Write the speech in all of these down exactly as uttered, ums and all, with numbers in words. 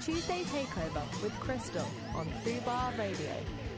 Tuesday Takeover with Crystal on Fubar Radio.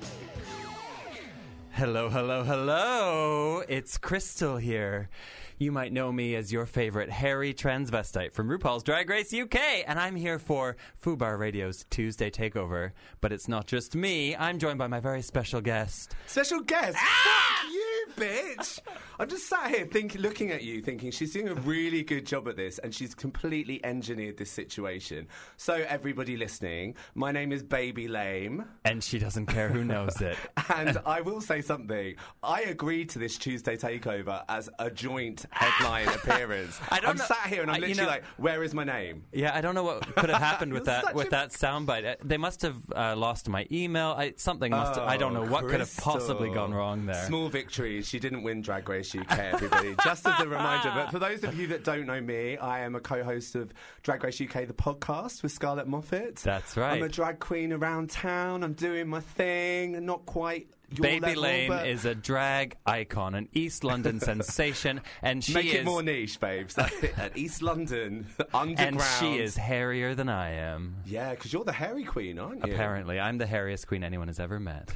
Hello, hello, hello. It's Crystal here. You might know me as your favorite hairy transvestite from RuPaul's Drag Race U K, and I'm here for Fubar Radio's Tuesday Takeover. But it's not just me. I'm joined by my very special guest. Special guest? Ah! Fuck you, bitch! I'm just sat here thinking, looking at you, thinking she's doing a really good job at this, and she's completely engineered this situation. So, everybody listening, my name is Baby Lame. And she doesn't care who knows it. And I will say something. I agreed to this Tuesday Takeover as a joint headline appearance. I don't I'm know, sat here and I'm I, literally you know, like, where is my name? Yeah, I don't know what could have happened with that with a... that soundbite. They must have uh, lost my email. I, something must have, oh, I don't know what Crystal. could have possibly gone wrong there. Small victory. She didn't win Drag Race U K, everybody. Just as a reminder. But for those of you that don't know me, I am a co-host of Drag Race U K, the podcast with Scarlett Moffat. That's right. I'm a drag queen around town. I'm doing my thing. Not quite your Baby level, Lame but... is a drag icon, an East London sensation, and she Make is... it more niche, babes. At East London, underground. And she is hairier than I am. Yeah, because you're the hairy queen, aren't you? Apparently. I'm the hairiest queen anyone has ever met.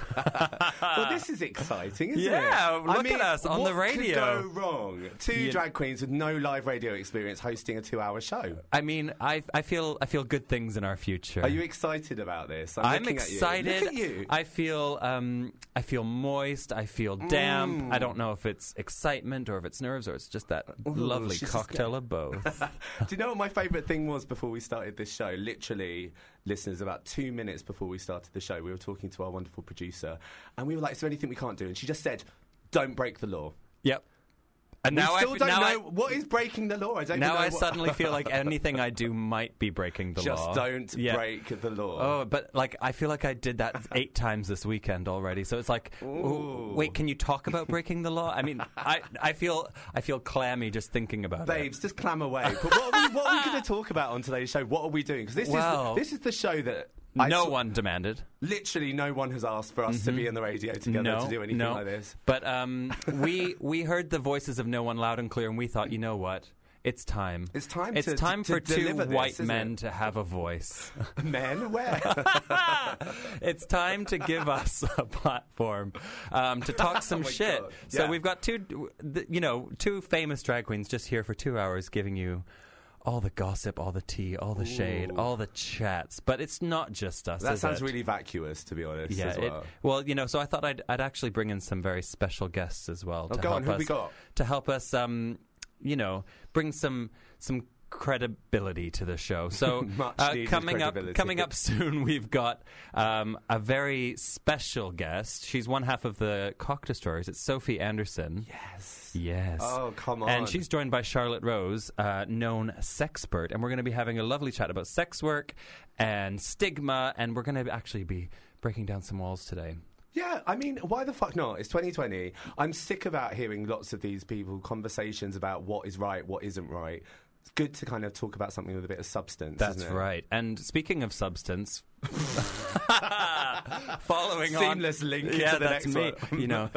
Well, this is exciting, isn't yeah, it? look I mean, at us on the radio. What could go wrong? Two You- drag queens with no live radio experience hosting a two-hour show. I mean, I, I feel I feel good things in our future. Are you excited about this? I'm, I'm looking excited. At you. Look at you. I feel um, I feel moist. I feel damp. Mm. I don't know if it's excitement or if it's nerves or it's just that Ooh, lovely she's cocktail of both. Do you know what my favourite thing was before we started this show? Literally, listeners, about two minutes before we started the show, we were talking to our wonderful producer, and we were like, "Is there anything we can't do?" And she just said, "Don't break the law." Yep. And We now still I, don't now know I, what is breaking the law. I don't now even know I what... suddenly feel like anything I do might be breaking the just law. don't Yeah. break the law. Oh, but like I feel like I did that eight times this weekend already. So it's like, oh, wait, can you talk about breaking the law? I mean, I I feel I feel clammy just thinking about Babes, it. just clam away. But what are we, what are we going to talk about on today's show? What are we doing? Because this Well, is this is the show that I No saw- one demanded. Literally, no one has asked for us mm-hmm. to be on the radio together no, to do anything no. like this. But um, we we heard the voices of no one loud and clear, and we thought, you know what? It's time. It's time. It's to, time to, for to two deliver this, white isn't men it? to have a voice. Men, where? It's time to give us a platform um, to talk some Oh my shit. God. So Yeah. we've got two, you know, two famous drag queens just here for two hours, giving you all the gossip, all the tea, all the shade, Ooh. all the chats. But it's not just us. That is sounds it? really vacuous, to be honest. Yeah, as well. it, well, you know, so I thought I'd, I'd actually bring in some very special guests as well. Oh, to go help on, who us, we got? To help us, um, you know, bring some some credibility to the show. So Much uh, needed coming up, credibility. coming up soon, we've got um, a very special guest. She's one half of the Cock Destroyers. It's Sophie Anderson. Yes. Yes. Oh, come on. And she's joined by Charlotte Rose, uh, known sexpert, and we're going to be having a lovely chat about sex work and stigma, and we're going to actually be breaking down some walls today. Yeah, I mean, why the fuck not? It's twenty twenty. I'm sick about hearing lots of these people, conversations about what is right, what isn't right. It's good to kind of talk about something with a bit of substance. That's isn't it? right. And speaking of substance, following on, Seamless link yeah, to the that's next me. one. You know,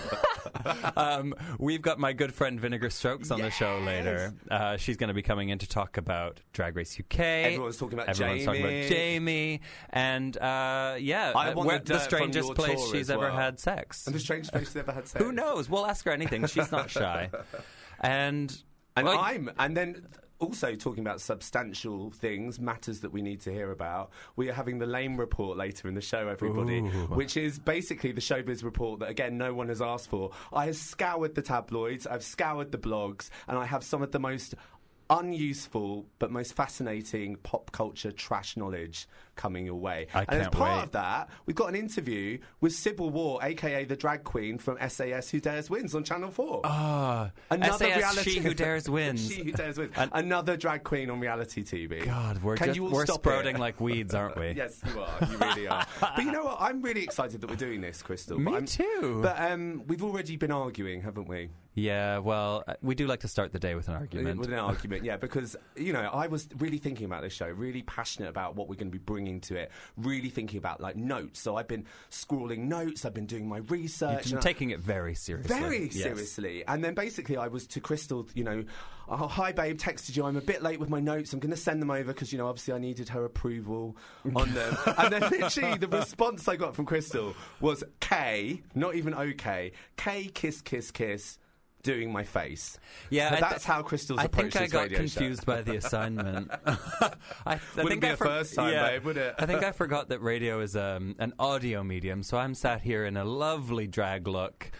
um, we've got my good friend Vinegar Strokes on Yes. the show later. Uh, she's going to be coming in to talk about Drag Race U K. Everyone's talking about Everyone's Jamie. talking about Jamie, and uh, yeah, I uh, want where- the the, dirt from strangest your place tour she's as ever well. had sex. And the strangest place she's ever had sex. Who knows? We'll ask her anything. She's not shy. And And well, I'm, and then also talking about substantial things, matters that we need to hear about. We are having the Lame Report later in the show, everybody, Ooh. which is basically the showbiz report that, again, no one has asked for. I have scoured the tabloids, I've scoured the blogs, and I have some of the most unuseful but most fascinating pop culture trash knowledge coming your way. I and as can't part wait. of that, we've got an interview with Sybil War, aka the drag queen from S A S Who Dares Wins on Channel four. Ah, Another S A S reality She Who Dares Wins. She Who Dares Wins. And- Another drag queen on reality T V. God, we're Can just you all we're stop sprouting it? like weeds, aren't we? Yes, you are. You really are. But you know what? I'm really excited that we're doing this, Crystal. Me but I'm- too. But um, we've already been arguing, haven't we? Yeah, well, uh, we do like to start the day with an argument. With an argument, yeah, because, you know, I was really thinking about this show, really passionate about what we're going to be bringing to it, really thinking about, like, notes. So I've been scrawling notes, I've been doing my research. You've been taking it very seriously. Very yes. seriously. And then basically I was to Crystal, you know, oh, hi, babe, texted you, I'm a bit late with my notes, I'm going to send them over because, you know, obviously I needed her approval on them. And then literally the response I got from Crystal was K, not even okay, K, kiss, kiss, kiss, doing my face. Yeah, so I that's th- how Crystal's I approached think I this got radio confused show. by the assignment. I, I Wouldn't think be I the for- first time, yeah, babe, would it? I think I forgot that radio is um, an audio medium, so I'm sat here in a lovely drag look,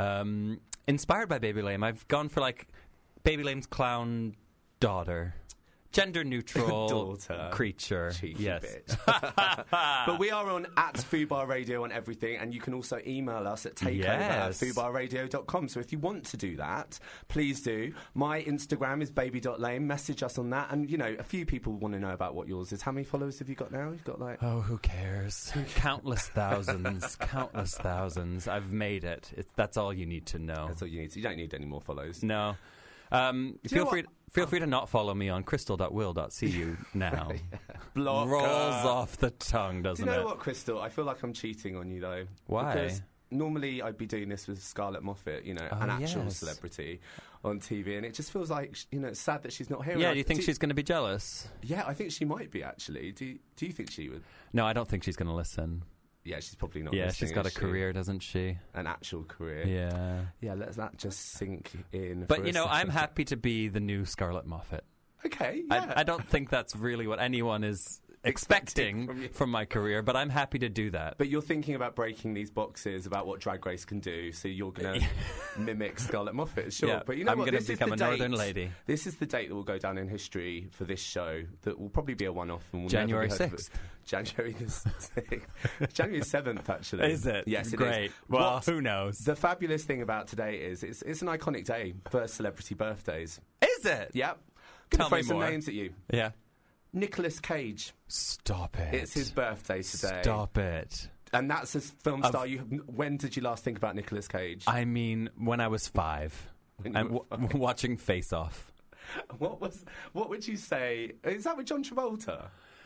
um, inspired by Baby Lame. I've gone for like Baby Lame's clown daughter. Gender neutral Daughter. creature. Cheeky yes. bitch. But we are on at Fubar Radio on everything, and you can also email us at takeover Yes. at fubar radio dot com. So if you want to do that, please do. My Instagram is baby dot lame. Message us on that. And, you know, a few people want to know about what yours is. How many followers have you got now? You've got like... Oh, who cares? Countless thousands. Countless thousands. I've made it. It's, that's all you need to know. That's all you need. You don't need any more follows. No. Um, you feel know free what? feel free to not follow me on crystal dot will dot c u now. Blocker. Rolls off the tongue, Do doesn't you know it? what, Crystal? I feel like I'm cheating on you, though. Why? Because normally I'd be doing this with Scarlett Moffat, you know, Oh, an actual yes. celebrity on T V, and it just feels like, you know, it's sad that she's not here. Yeah, And do you I- think she's going to be jealous? Yeah, I think she might be, actually. Do you, do you think she would? No, I don't think she's going to listen. Yeah, she's probably not Yeah, listening, she's got a is she? career, doesn't she? An actual career. Yeah. Yeah, let that just sink in. But, for you a know, I'm second. happy to be the new Scarlett Moffat. Okay, yeah. I, I don't think that's really what anyone is Expecting expecting from you. from my career, but I'm happy to do that. But you're thinking about breaking these boxes about what Drag Race can do, so you're going to mimic Scarlett Moffat, sure. Yeah, But you know I'm what? gonna This is become the a northern date. lady. This is the date that will go down in history for this show. That will probably be a one-off. And will January never be heard of it. sixth. January the sixth. January seventh, actually. Is it? Yes, it is. Great. Well, What- who knows? The fabulous thing about today is it's, it's an iconic day for celebrity birthdays. Is it? Yep. Going Tell to throw me some more. names at you. Yeah. Nicolas Cage. Stop it. It's his birthday today. Stop it. And that's a film Of- star. You, when did you last think about Nicolas Cage? I mean, when I was five, When you and were w- watching Face Off. What was? What would you say? Is that with John Travolta?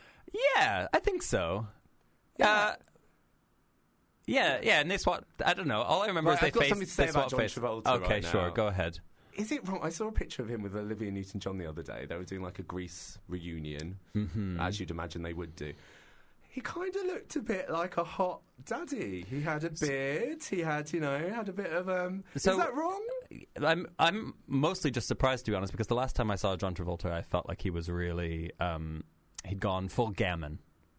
Yeah, I think so. Yeah. Uh, yeah, yeah, and they swap. I don't know. All I remember Right, is they I've got face. something to say they about swap John face. Travolta Okay, right sure. now. Go ahead. Is it wrong? I saw a picture of him with Olivia Newton-John the other day. They were doing like a Grease reunion, Mm-hmm. as you'd imagine they would do. He kind of looked a bit like a hot daddy. He had a beard. He had, you know, had a bit of um. So- is that wrong? I'm I'm mostly just surprised, to be honest, because the last time I saw John Travolta, I felt like he was really um, he'd gone full gammon.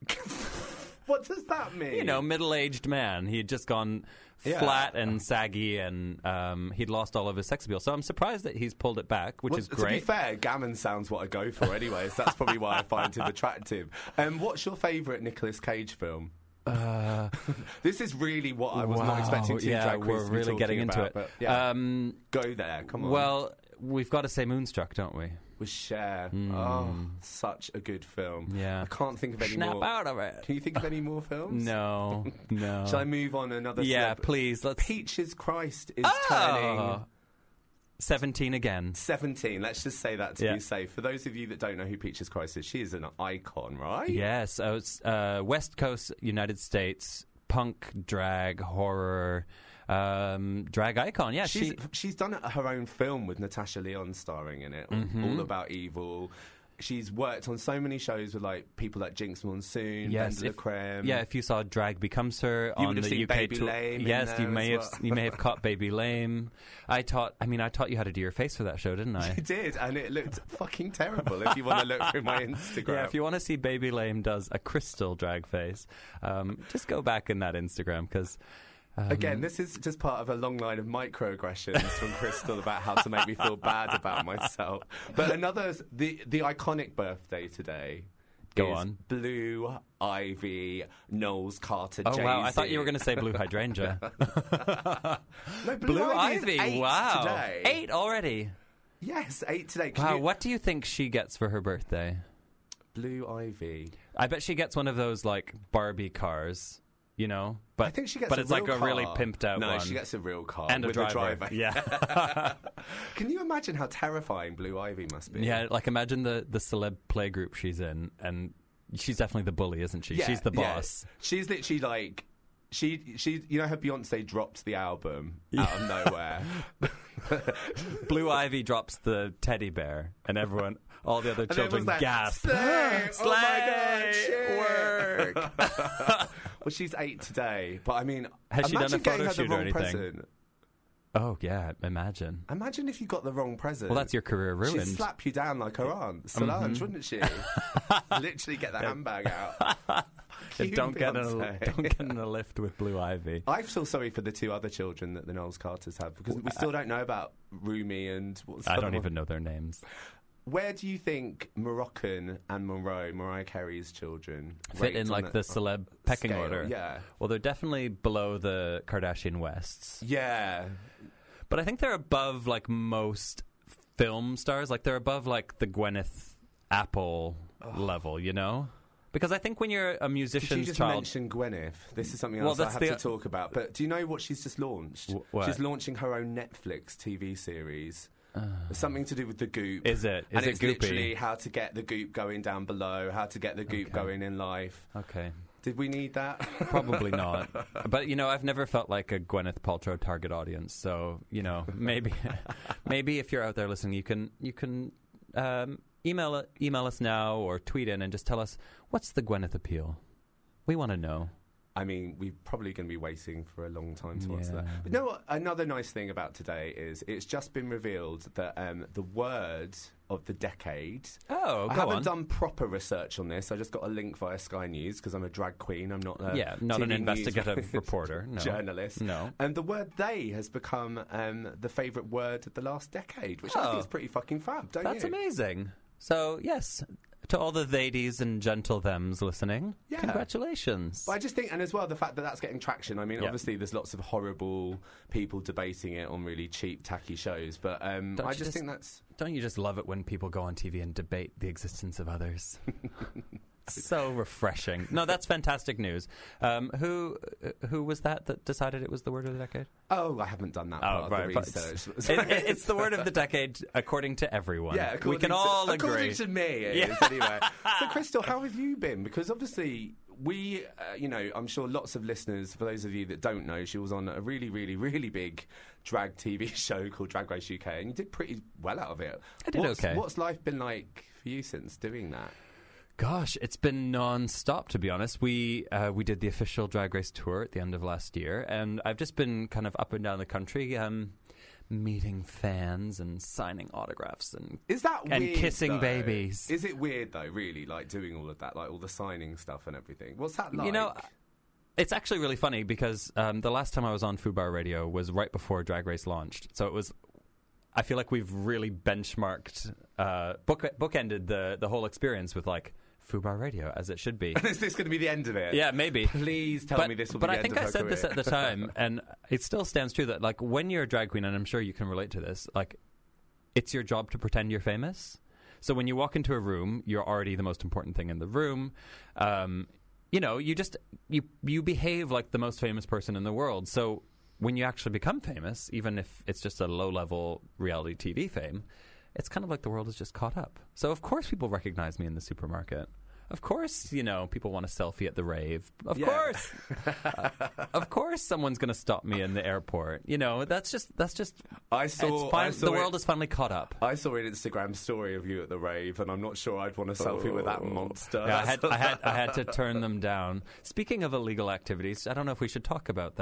What does that mean? You know, middle-aged man. He had just gone Yeah. flat and saggy, and um, he'd lost all of his sex appeal. So I'm surprised that he's pulled it back, which Well, is To be great. fair, gammon sounds what I go for anyway, so that's probably why I find him attractive. Um, what's your favourite Nicolas Cage film? Uh, This is really what I was not wow, expecting to yeah, Drag Race we're to be really talking getting into about, it. but yeah, Um, go there, come on. well, we've got to say Moonstruck, don't we? with Cher. Oh, such a good film. Yeah. I can't think of any Snap more. out of it. Can you think of any more films? No, no. Shall I move on another? Yeah, celeb- please. Let's. Peaches Christ is Oh! turning seventeen again. seventeen. Let's just say that to Yeah. be safe. For those of you that don't know who Peaches Christ is, she is an icon, right? Yes, uh, it's, uh, West Coast, United States, punk, drag, horror, um, drag icon. Yeah, She's, she. she's done her own film with Natasha Lyonne starring in it, Mhm. all about evil. She's worked on so many shows with like people like Jinx Monsoon, Yes, Bender if- Creme. Yeah, if you saw Drag Becomes Her You on would have the seen U K Baby tour, Lame in yes, you there may as have well. you may have caught Baby Lame. I taught. I mean, I taught you how to do your face for that show, didn't I? You did, and it looked fucking terrible. If you want to look through my Instagram, Yeah, if you want to see Baby Lame does a crystal drag face, um, just go back in that Instagram because. Um, Again, this is just part of a long line of microaggressions from Crystal about how to make me feel bad about myself. But another, the the iconic birthday today. Go is on. Blue Ivy, Knowles Carter. Oh wow! I Jay-Z. thought you were going to say Blue Hydrangea. No, Blue, Ivy. is Ivy. eight Wow, today. eight already. Yes, eight today. Can Wow, you- what do you think she gets for her birthday? Blue Ivy. I bet she gets one of those like Barbie cars. you know. But I think she gets but a it's real like a car. really pimped out no, one. she gets a real car and a with driver. a driver. Yeah. Can you imagine how terrifying Blue Ivy must be? Yeah, like imagine the, the celeb play group she's in, and she's definitely the bully, isn't she? Yeah, she's the yeah. boss. She's literally like, she, she, you know how Beyonce dropped the album out of nowhere? Blue Ivy drops the teddy bear, and everyone, all the other And children everyone's like, gasp. Slay! Slay! Oh my God, shit! Work! Well, she's eight today, but I mean, Has she done imagine a getting photo her the shoot or wrong anything? present. Oh, yeah, imagine. Imagine if you got the wrong present. Well, that's your career ruined. She'd slap you down like her aunt, Solange, Mhm. wouldn't she? Literally get the handbag out. Yeah, don't You, get in a, Beyonce. don't get in a lift with Blue Ivy. I feel sorry for the two other children that the Knowles Carters have because we still don't know about Rumi and what's the I other don't one? even know their names. Where do you think Moroccan and Monroe, Mariah Carey's children, Fit rate in on like a- the celeb pecking scale? order. Yeah. Well, they're definitely below the Kardashian Wests. Yeah. But I think they're above like most film stars. Like they're above like the Gwyneth Apple level, you know? Because I think when you're a Did you musician's just child, mention Gwyneth? This is something Well, else I that's have the- to talk about. But do you know what she's just launched? Wh- what? She's launching her own Netflix T V series. It's something to do with the goop. is it? Is and it it's goopy? literally how to get the goop going down below, how to get the goop Okay. going in life. Okay. Did we need that? Probably not. But, you know, I've never felt like a Gwyneth Paltrow target audience. So, you know, maybe maybe if you're out there listening, you can you can um, email email us now or tweet in and just tell us, what's the Gwyneth appeal? We want to know. I mean, we're probably going to be waiting for a long time to answer that. Yeah. But you know what? Another nice thing about today is it's just been revealed that um, the word of the decade. Oh, I go haven't on. done proper research on this. I just got a link via Sky News because I'm a drag queen. I'm not a Yeah, not T an V news investigative reporter. No. journalist. No. And the word "they" has become um, the favourite word of the last decade, which I Oh. think is pretty fucking fab, don't That's you? amazing. So, yes, to all the ladies and gentle thems listening, Yeah. congratulations. But I just think, and as well, the fact that that's getting traction. I mean, Yeah. obviously, there's lots of horrible people debating it on really cheap, tacky shows. But um, Don't I you just, just- think that's Don't you just love it when people go on T V and debate the existence of others? So refreshing. No, that's fantastic news. Um, who uh, who was that that decided it was the word of the decade? oh, I haven't done that Oh, part right, of but the research. it's, it, it- it's the word of the decade according to everyone. Yeah, we according can to- all according agree. to me, it Yeah. is, anyway. So, Crystal, how have you been? Because obviously, we, uh, you know, I'm sure lots of listeners, for those of you that don't know, she was on a really, really, really big drag T V show called Drag Race U K, and you did pretty well out of it. I did what's, okay. What's life been like for you since doing that? Gosh, it's been non-stop, to be honest. We uh, we did the official Drag Race tour at the end of last year, and I've just been kind of up and down the country, um, meeting fans and signing autographs and Is that And weird, kissing though? babies. Is it weird though, really, like doing all of that, like all the signing stuff and everything? What's that like? You know, it's actually really funny because um, the last time I was on Fubar Radio was right before Drag Race launched. So it was, I feel like we've really benchmarked, uh, book bookended the the whole experience with like Fubar Radio as it should be. is this going to be the end of it? Yeah, maybe. Please tell but, me this will but be the I think end of I her said this career. at the time, and it still stands true that like when you're a drag queen, and I'm sure you can relate to this, like it's your job to pretend you're famous. So when you walk into a room, you're already the most important thing in the room. Um, you know, you just you you behave like the most famous person in the world. So when you actually become famous, even if it's just a low level reality T V fame, it's kind of like the world has just caught up. So of course people recognize me in the supermarket. Of course, you know, people want a selfie at the rave. Of Yeah. course. uh, of course someone's going to stop me in the airport. You know, that's just that's just I saw, it's fin- I saw the it- world is finally caught up. I saw an Instagram story of you at the rave, and I'm not sure I'd want a selfie with that monster. Yeah, I had, I had I had to turn them down. Speaking of illegal activities, I don't know if we should talk about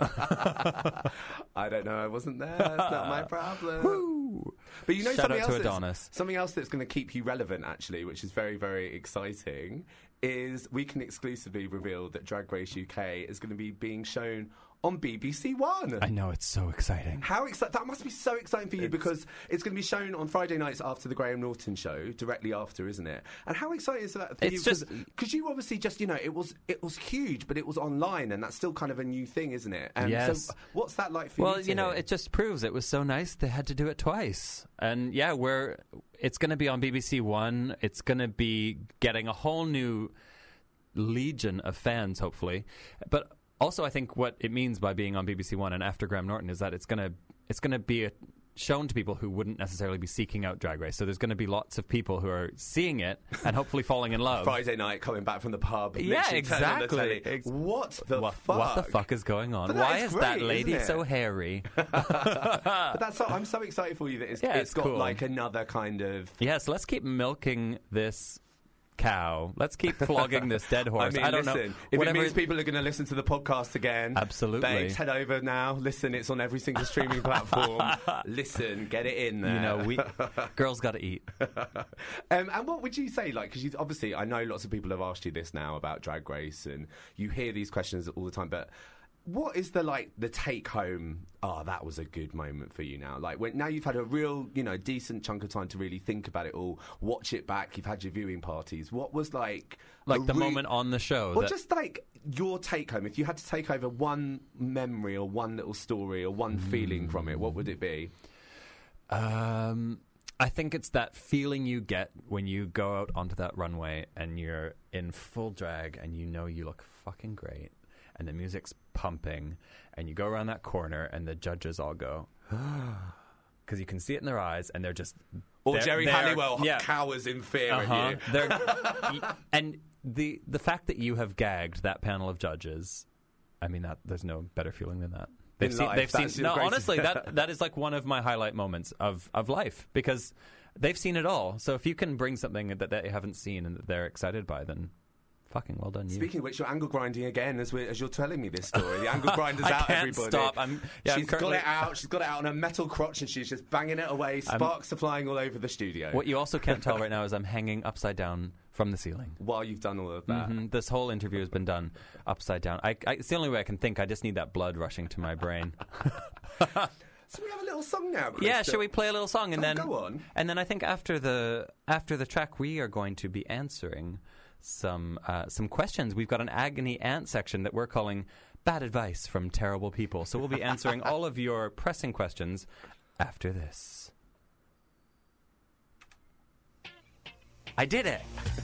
that. I don't know. I wasn't there. That's not my problem. Woo! But you know Shout something out to else that's- Adonis. something else that's going to keep you relevant, actually, which is very, very exciting, is we can exclusively reveal that Drag Race U K is going to be being shown on B B C One. I know, it's so exciting. How exciting! That must be so exciting for you because it's going to be shown on Friday nights after the Graham Norton show, directly after, isn't it? And how exciting is that for It's you? just- Because you obviously just, you know, it was it was huge, but it was online, and that's still kind of a new thing, isn't it? And Yes. So what's that like for Well, you? to you know, hear? it just proves it was so nice they had to do it twice. And yeah, we're it's going to be on B B C One. It's going to be getting a whole new legion of fans, hopefully. But Also, I think what it means by being on B B C One and after Graham Norton is that it's gonna it's gonna be a, shown to people who wouldn't necessarily be seeking out Drag Race. So there's going to be lots of people who are seeing it and hopefully falling in love. Friday night, coming back from the pub. Yeah, literally turn on the exactly. telly. Ex- What the what, fuck? What the fuck is going on? But that Why is is great, that lady isn't it? so hairy? But that's so, I'm so excited for you that it's, Yeah, it's it's got cool. like another kind of. Yes, let's keep milking this cow. Let's keep flogging this dead horse. I mean, I don't listen, know. if Whatever it means people are going to listen to the podcast again, Absolutely. babes, head over now. Listen, it's on every single streaming platform. Listen, get it in there. You know, we girls got to eat. um, and what would you say, like, because obviously I know lots of people have asked you this now about Drag Race, and you hear these questions all the time, but what is the, like, the take-home, oh, that was a good moment for you now? Like, when now you've had a real, you know, decent chunk of time to really think about it all, watch it back, you've had your viewing parties. What was, like... Like the re- moment on the show. Or that, just, like, your take-home. If you had to take over one memory or one little story or one feeling from it, what would it be? Um, I think it's that feeling you get when you go out onto that runway and you're in full drag and you know you look fucking great. And the music's pumping, and you go around that corner, and the judges all go, because you can see it in their eyes, and they're just... Or they're, Jerry they're, Halliwell yeah. cowers in fear Uh-huh. at you. They're, y- and the the fact that you have gagged that panel of judges, I mean, that there's no better feeling than that. They've In seen, life, they've that's seen. your No, greatest- honestly, that that is like one of my highlight moments of, of life because they've seen it all. So if you can bring something that they haven't seen and that they're excited by, then fucking well done, you. Speaking of which, you're angle grinding again as, we're, as you're telling me this story. The angle grinder's I out, can't everybody. stop. I'm, yeah, she's I'm currently... got it out. She's got it out on a metal crotch, and she's just banging it away. Sparks are flying all over the studio. What you also can't tell right now is I'm hanging upside down from the ceiling. While you've done all of that. Mhm. This whole interview has been done upside down. I, I, it's the only way I can think. I just need that blood rushing to my brain. So we have a little song now, Chris. Yeah, shall we play a little song and Oh, then go on. And then I think after the after the track we are going to be answering some uh, some questions. We've got an agony aunt section that we're calling Bad Advice from Terrible People. So we'll be answering all of your pressing questions after this. I did it.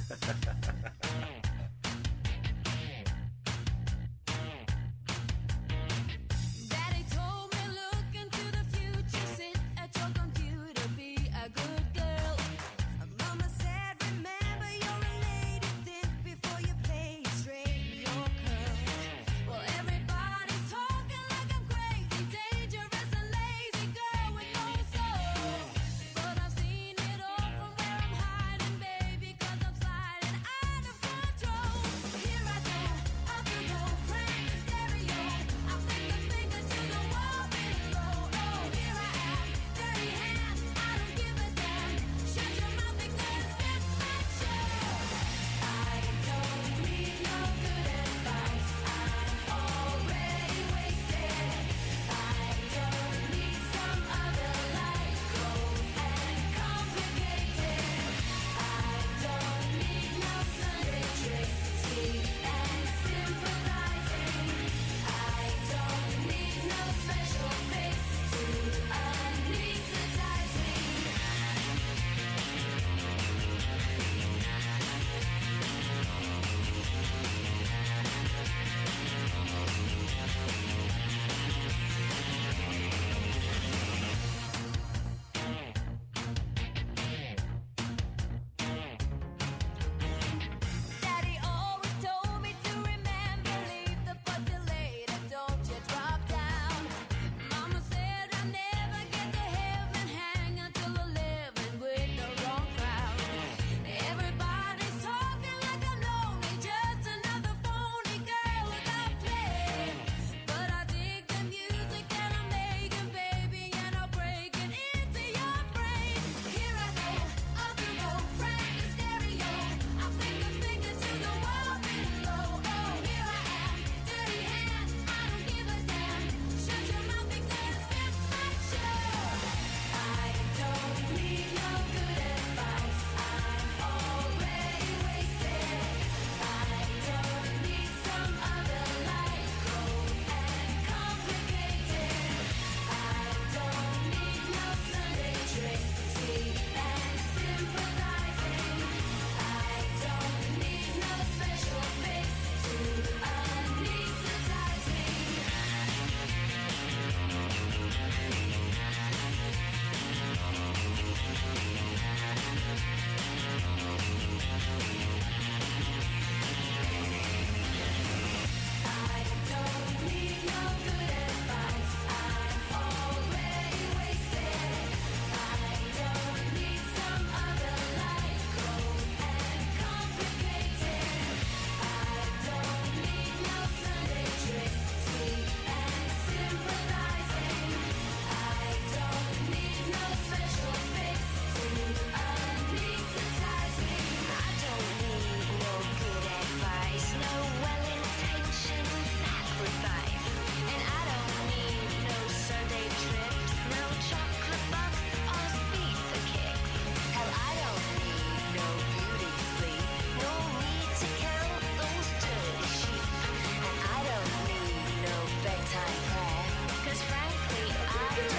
Daddy told me look into the future, sit at your computer, be a good girl. Mama said remember you're a lady, think before you play, straighten your curls. Well, everybody's talking like I'm crazy, dangerous and lazy girl with no soul. But I've seen it all from where I'm hiding, baby, 'cause I'm sliding out of control.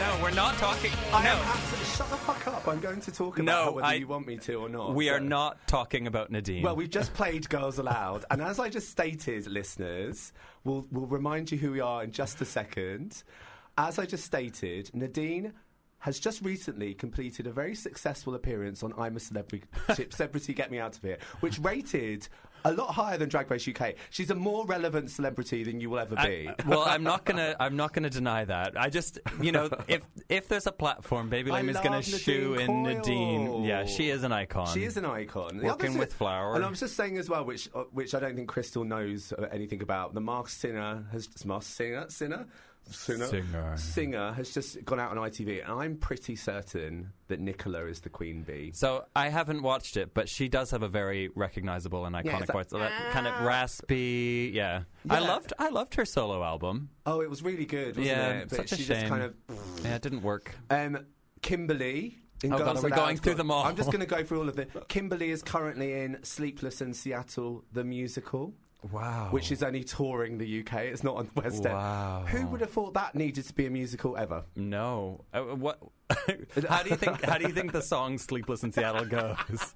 no, we're not talking. I no. am absolutely. Shut the fuck up. I'm going to talk about No, her whether I- you want me to or not. We so- are not talking about Nadine. Well, we've just played Girls Aloud, and as I just stated, listeners, we'll, we'll remind you who we are in just a second. As I just stated, Nadine has just recently completed a very successful appearance on I'm a Celebrity, Celebrity Get Me Out of Here, which rated a lot higher than Drag Race U K. She's a more relevant celebrity than you will ever be. I- well, I'm not gonna. I'm not gonna deny that. I just, you know, if if there's a platform, Baby I Lame is love gonna Nadine shoe in Coyle. Nadine. Yeah, she is an icon. She is an icon. The Working other with thing- flour. And I was just saying as well, which uh, which I don't think Crystal knows uh, anything about. The Masked Singer has Masked Singer Sinner. Singer. Singer. Singer has just gone out on I T V, and I'm pretty certain that Nicola is the queen bee. So I haven't watched it, but she does have a very recognizable and iconic it's like, voice. So that kind of raspy. Yeah. I Yeah. loved. I loved her solo album. Oh, it was really good, wasn't Yeah, it? But such a she shame. just kind of. Yeah, it didn't work. Um, Kimberly. In Oh, God, Girls are we Aloud going through got- them all? I'm just going to go through all of them. Kimberly is currently in Sleepless in Seattle, the musical. Wow. Which is only touring the U K. It's not on West End. Wow. Who would have thought that needed to be a musical ever? No. Uh, what? how do you think? How do you think the song "Sleepless in Seattle" goes?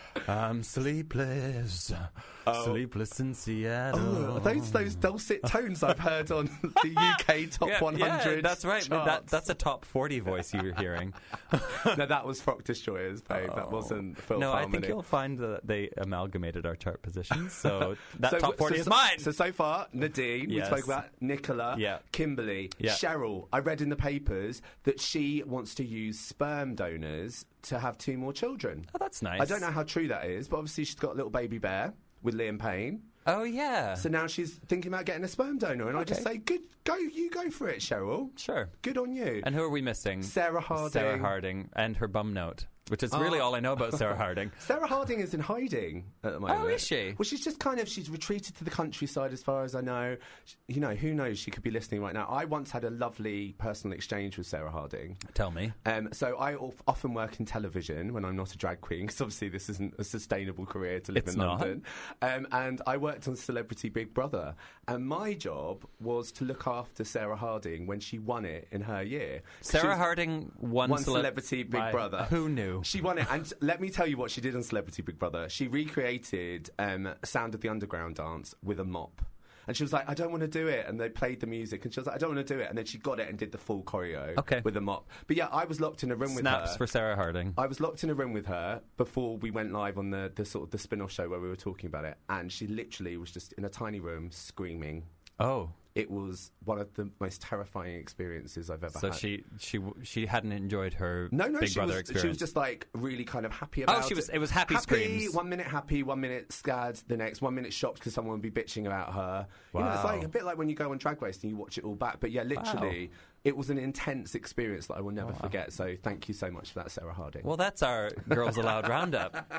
I'm sleepless, Oh. sleepless in Seattle. Oh, are those those dulcet tones I've heard on the U K Top yeah, one hundred. Yeah, that's right. That, charts. that's a top forty voice you were hearing. No, that was Frock Destroyers, babe. That wasn't Phil No, I Harmony. think you'll find that they amalgamated our chart positions. So that So- top forty so, is so- mine. So so far, Nadine, Yes. we spoke about Nicola, Yeah. Kimberly, Yeah. Cheryl. I read in the papers that she wants to use sperm donors to have two more children. Oh, that's nice. I don't know how true that is, but obviously she's got a little baby bear with Liam Payne. Oh yeah. So now she's thinking about getting a sperm donor, and I just Okay. say, good, go, you go for it, Cheryl. Sure. Good on you. And who are we missing? Sarah Harding. Sarah Harding and her bum note, which is really Oh. all I know about Sarah Harding. Sarah Harding is in hiding at the moment. Oh, is she? Well, she's just kind of, she's retreated to the countryside as far as I know. Sh- You know, who knows, she could be listening right now. I once had a lovely personal exchange with Sarah Harding. Tell me. Um, so I of- often work in television when I'm not a drag queen, because obviously this isn't a sustainable career to live It's in not. London. Um, and I worked on Celebrity Big Brother, and my job was to look after Sarah Harding when she won it in her year. She Sarah was- Harding won, won Cele- Celebrity Big Right. Brother. Who knew? She won it, and let me tell you what she did on Celebrity Big Brother. She recreated um, Sound of the Underground dance with a mop. And she was like, I don't want to do it. And they played the music, and she was like, I don't want to do it. And then she got it and did the full choreo Okay. with a mop. But yeah, I was locked in a room with Snaps her. for Sarah Harding. I was locked in a room with her before we went live on the, the sort of the spin-off show where we were talking about it. And she literally was just in a tiny room screaming. Oh. It was one of the most terrifying experiences I've ever So had. she she w- she hadn't enjoyed her No, no, Big she Brother was, experience. she was just like really kind of happy about she was- it. it was happy screams. One minute happy, one minute scared, the next one minute shocked because someone would be bitching about her. You know, it's Wow. like a bit like when you go on Drag Race and you watch it all back. But yeah, literally, it was an intense experience that I will never forget. So thank you so much for that, Sarah Harding. Well, that's our Girls Aloud roundup.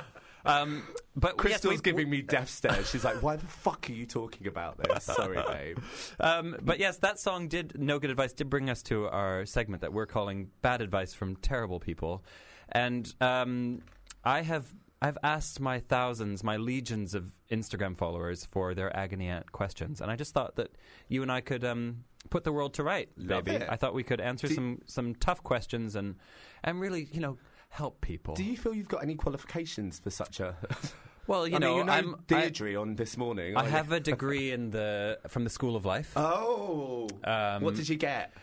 Um, but Crystal's yes, we, giving me death stares. She's like, "Why the fuck are you talking about this?" Sorry, babe. Um, but yes, that song did, No Good Advice, did bring us to our segment that we're calling Bad Advice from Terrible People. And um, I have I've asked my thousands, my legions of Instagram followers for their agony aunt questions. And I just thought that you and I could um, put the world to right, Love maybe. it. I thought we could answer Do- some, some tough questions and, and really, you know, help people. Do you feel you've got any qualifications for such a? Well, you I know, mean, you're no I'm, I, Deirdre on This Morning. I are you? have a degree in the from the School of Life. Oh, Um, what did you get?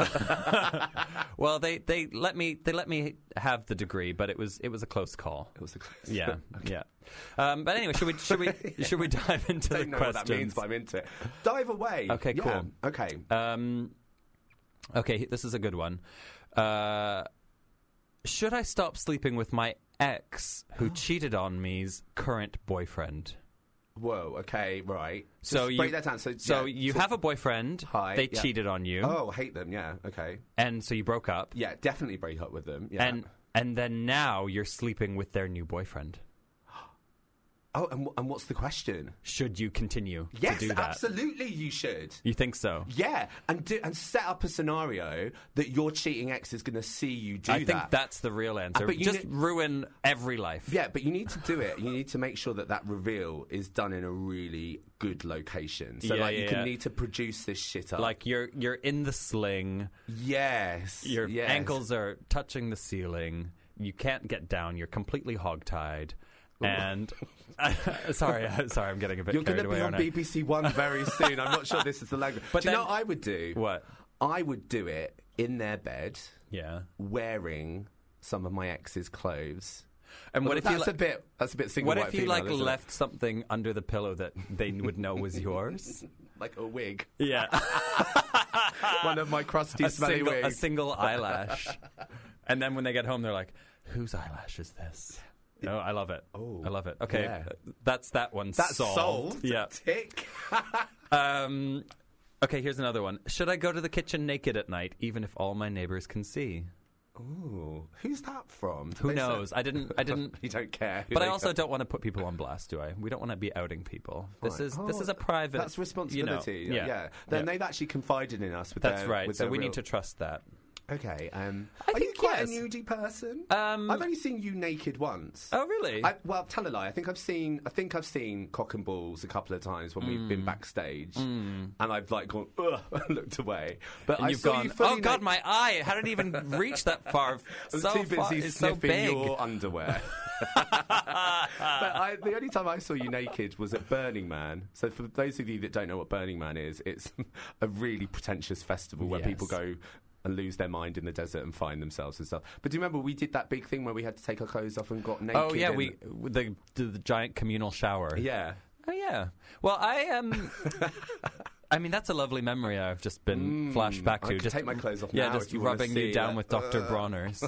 Well, they, they let me they let me have the degree, but it was it was a close call. It was a close. Yeah, yeah. Um, but anyway, should we should we should we dive into I the don't know questions? what that means, but I'm into it. Dive away. Okay, Yeah, cool. Okay. Um, okay, this is a good one. Uh, should I stop sleeping with my ex who cheated on me's current boyfriend? Whoa. Okay. Right. Just So break you, that down. So, so yeah, you so- have a boyfriend. Hi, They yeah. cheated on you, Oh, hate them. Yeah. Okay. and so you broke up. Yeah. Definitely break up with them. Yeah. And and then now you're sleeping with their new boyfriend. Oh, and, wh- and what's the question? Should you continue Yes, to do that? absolutely you should. You think so? Yeah, and do, and set up a scenario that your cheating ex is going to see you do I that. think that's the real answer. but you Just ne- ruin every life. Yeah, but you need to do it. You need to make sure that that reveal is done in a really good location. So, Yeah, like, yeah, you can yeah. need to produce this shit up. Like you're you're in the sling, yes, your yes. ankles are touching the ceiling, you can't get down, you're completely hogtied, and sorry, sorry, I'm getting a bit You're carried going to away. be on aren't I? B B C One very soon. I'm not sure this is the language. But do you then- know what I would do? What? I would do it in their bed, Yeah. wearing some of my ex's clothes. And what Well, if that's you a like, bit? That's a bit single what white if you female, like isn't it? left something under the pillow that they would know was yours? like a wig, Yeah. one of my crusty, a smelly single, a wigs. single eyelash. And then when they get home, they're like, "Whose eyelash is this?" No, I love it. Oh, I love it. Okay, yeah. that's that one That's solved. solved. Yeah. Tick. Um, okay, here's another one. Should I go to the kitchen naked at night, even if all my neighbors can see? Ooh, who's that from? Do Who they say- knows? I didn't. I didn't. You don't care. who But I they also go- don't want to put people on blast, do I? We don't want to be outing people. This Fine. is this Oh, is a private. That's responsibility. You know, yeah. yeah. Then Yeah. they've actually confided in us with That's their, right. with So their we real- need to trust that. Okay. Um, I are you think quite yes. a nudie person? Um, I've only seen you naked once. Oh, really? I, well, tell a lie. I think I've seen. I think I've seen Cock and Balls a couple of times when we've Mm. been backstage, and I've like gone, ugh, and looked away. But and I you've saw gone. you fully Oh God, naked. my eye! How did it even reach that far? I was so too busy far, it's so sniffing big. your underwear. but I, the only time I saw you naked was at Burning Man. So for those of you that don't know what Burning Man is, it's a really pretentious festival where Yes. people go and lose their mind in the desert and find themselves and stuff. But do you remember we did that big thing where we had to take our clothes off and got naked? Oh yeah, and- we the, the the giant communal shower. Yeah. Oh yeah. Well, I am. I mean, that's a lovely memory I've just been Mm, flashed back I to. could just take my clothes off Yeah, now just if you wanna rubbing see you down that. with Doctor Ugh. Bronner's.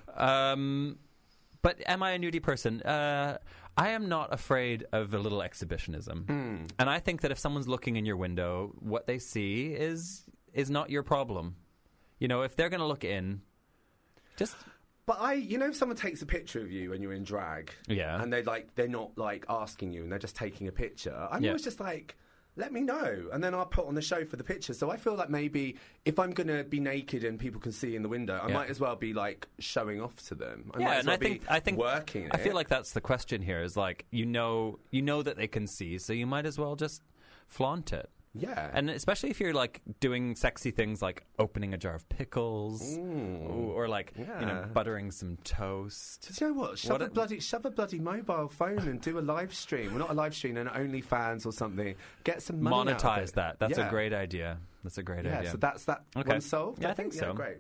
um, but am I a nudie person? Uh, I am not afraid of a little exhibitionism, Mm. and I think that if someone's looking in your window, what they see is is not your problem. You know, if they're going to look in, just But I, you know, if someone takes a picture of you when you're in drag, Yeah. and they like they're not like asking you, and they're just taking a picture. I'm Yeah. always just like, let me know, and then I'll put on the show for the picture. So I feel like maybe if I'm going to be naked and people can see in the window, I Yeah. might as well be like showing off to them. I yeah, might as and well I think be I think working. I feel it. like that's the question here. Is like you know you know that they can see, so you might as well just flaunt it. yeah, And especially if you're like doing sexy things like opening a jar of pickles Mm. or, or like you Yeah. know buttering some toast. Do you know what? Shove What a a- bloody shove a bloody mobile phone and do a live stream. Well, not a live stream, an OnlyFans or something. Get some money out of Monetize it. that. That's Yeah. a great idea. That's a great Yeah, idea. so that's that Okay. one solved. Yeah, I think so. great.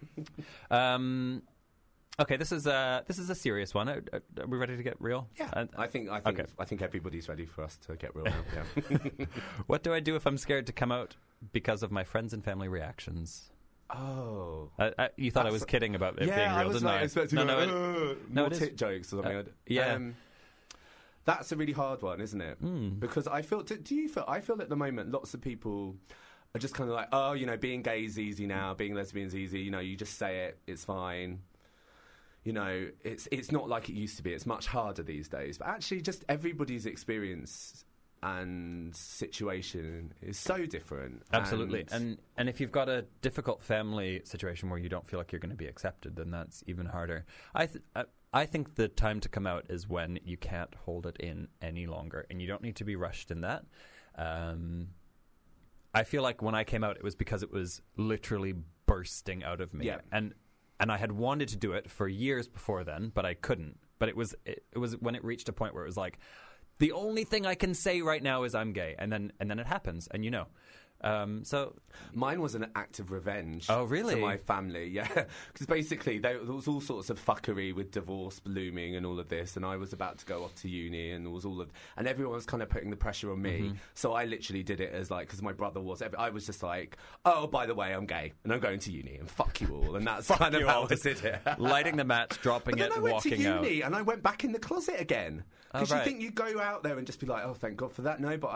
um, okay, this is a this is a serious one. Are, are we ready to get real? Yeah, Uh, I think I think okay. I think everybody's ready for us to get real now. Yeah. what do I do if I'm scared to come out because of my friends and family reactions? oh. Uh, uh, you thought I That's- was kidding about it yeah, being I real, was didn't like I? expecting no, no, no, it- uh, no, more it is- tit jokes or something. uh, yeah. Um, that's a really hard one, isn't it? Mm. Because I feel. Do, do you feel? I feel at the moment lots of people are just kind of like, oh, you know, being gay is easy now, being lesbian's easy. You know, you just say it, it's fine. You know, it's it's not like it used to be. It's much harder these days. But actually, just everybody's experience and situation is so different. Absolutely. And, And and if you've got a difficult family situation where you don't feel like you're going to be accepted, then that's even harder. I th- I, I think the time to come out is when you can't hold it in any longer, and you don't need to be rushed in that. Um, I feel like when I came out, it was because it was literally bursting out of me, Yeah. and and I had wanted to do it for years before then, but I couldn't. But it was it, it was when it reached a point where it was like, the only thing I can say right now is I'm gay, and then and then it happens, and you know. Um, so mine was an act of revenge. Oh, really? To my family, yeah. Because basically there, there was all sorts of fuckery with divorce looming and all of this, and I was about to go off to uni, and there was all of, and everyone was kind of putting the pressure on me. Mm-hmm. So I literally did it as like, because my brother was, I was just like, oh, by the way, I'm gay, and I'm going to uni, and fuck you all, and that's kind of you how all. I did it. lighting the match, dropping But then it, I went walking to out. uni and I went back in the closet again. Oh, Because right. you think you go out there and just be like, oh, thank God for that. No, but I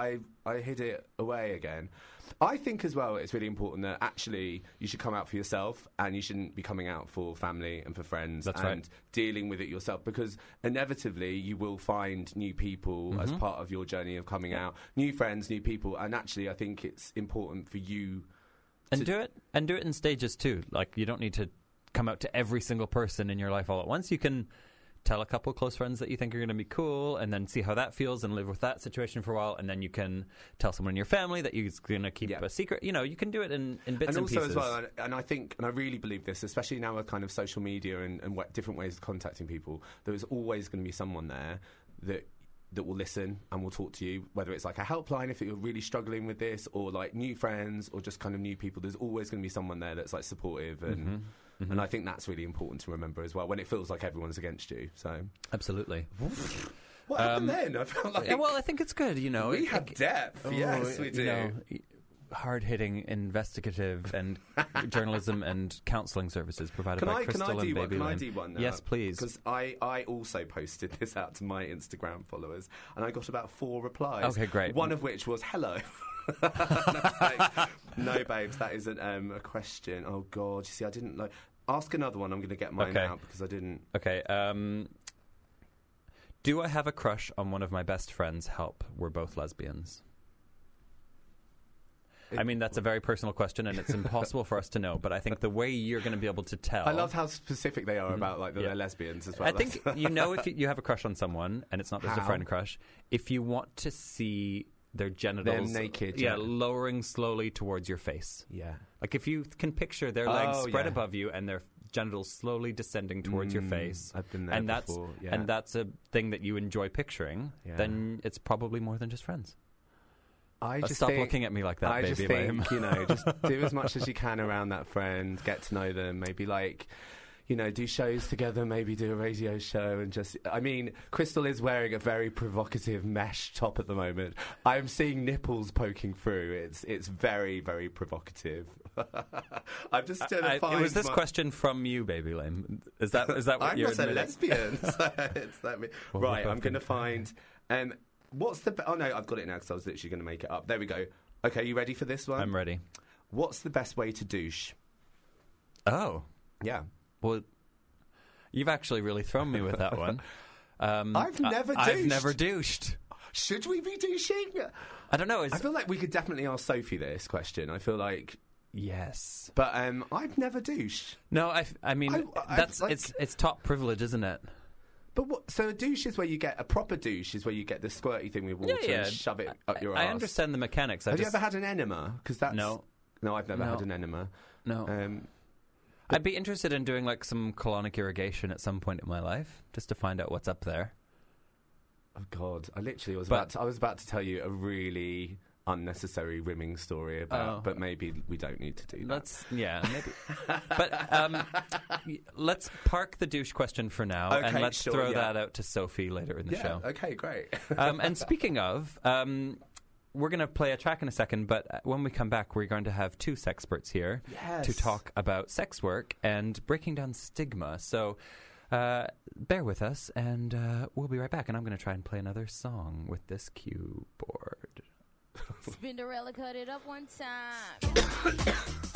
I hid it away again. I think as well it's really important that actually you should come out for yourself and you shouldn't be coming out for family and for friends That's and right. dealing with it yourself, because inevitably you will find new people Mm-hmm. as part of your journey of coming out, new friends, new people, and actually I think it's important for you And to- do it, and do it in stages too. Like, you don't need to come out to every single person in your life all at once. You can tell a couple close friends that you think are going to be cool, and then see how that feels, and live with that situation for a while. And then you can tell someone in your family that you're going to keep Yeah. a secret. You know, you can do it in, in bits and and, also pieces. as well, and, and I think, and I really believe this, especially now with kind of social media and, and what, different ways of contacting people, there is always going to be someone there that that will listen and will talk to you, whether it's like a helpline if you're really struggling with this, or like new friends, or just kind of new people. There's always going to be someone there that's like supportive, and Mm-hmm. Mm-hmm. and I think that's really important to remember as well when it feels like everyone's against you. So Absolutely. what Um, happened then? I felt like Yeah, well, I think it's good. You know, we It- have it- depth. Oh, yes, we you do. know, hard-hitting, investigative, and journalism and counselling services provided Can by I, can Crystal I do and one? Baby Can I Lynn. do one now? Yes, please. Because I, I also posted this out to my Instagram followers, and I got about four replies. Okay, great. One of which was hello. And I was like, no, babes, that isn't um, a question. Oh God, you see, I didn't like. Ask another one. I'm going to get mine Okay. out because I didn't. Okay. Um, do I have a crush on one of my best friends? Help. We're both lesbians. I mean, that's a very personal question, and it's impossible for us to know. But I think the way you're going to be able to tell. I love how specific they are about like that Yeah. they're lesbians as well. I think you know if you, you have a crush on someone, and it's not just a How? friend crush. If you want to see their genitals, naked, yeah, yeah. lowering slowly towards your face. yeah. Like if you can picture their legs Oh, spread yeah. above you and their genitals slowly descending towards your Mm, face, I've been there and that's before. Yeah. and that's a thing that you enjoy picturing, Yeah. then it's probably more than just friends. I Uh, just stop think, looking at me like that, I baby just lame. think, you know, just do as much as you can around that friend, get to know them, maybe like, you know, do shows together, maybe do a radio show, and just, I mean, Crystal is wearing a very provocative mesh top at the moment. I'm seeing nipples poking through. It's it's very, very provocative. I'm just going to I- find was this my- question from you, baby lame? Is that is that what I'm you're not a admitting? lesbian. So it's that me. Well, we're right, both I'm going to in- find. Um, what's the? Be- oh no, I've got it now because I was literally going to make it up. There we go. Okay, you ready for this one? I'm ready. What's the best way to douche? Oh, Yeah. well, you've actually really thrown me with that one. Um, I've I- never I've douched. never douched. Should we be douching? I don't know. Is I feel like we could definitely ask Sophie this question. I feel like, yes. but um, I've never douched. No, I, I mean I- I've, that's like- it's it's top privilege, isn't it? But what? So a douche is where you get a proper douche is where you get the squirty thing with water Yeah, yeah. and shove it up your I ass. understand the mechanics. I Have just, you ever had an enema? Because that's No. no, I've never No. had an enema. No. Um, I'd be interested in doing like some colonic irrigation at some point in my life, just to find out what's up there. Oh God! I literally was But- about to, I was about to tell you a really unnecessary rimming story about, Oh. but maybe we don't need to do that. Let's, yeah, maybe. But um, y- let's park the douche question for now, and Okay, let's sure, throw yeah. that out to Sophie later in the yeah. show. Okay. Great. Um, and speaking of, um, we're going to play a track in a second, but uh, when we come back, we're going to have two sexperts here Yes. to talk about sex work and breaking down stigma. So uh, bear with us, and uh, we'll be right back. And I'm going to try and play another song with this keyboard. Spinderella cut it up one time.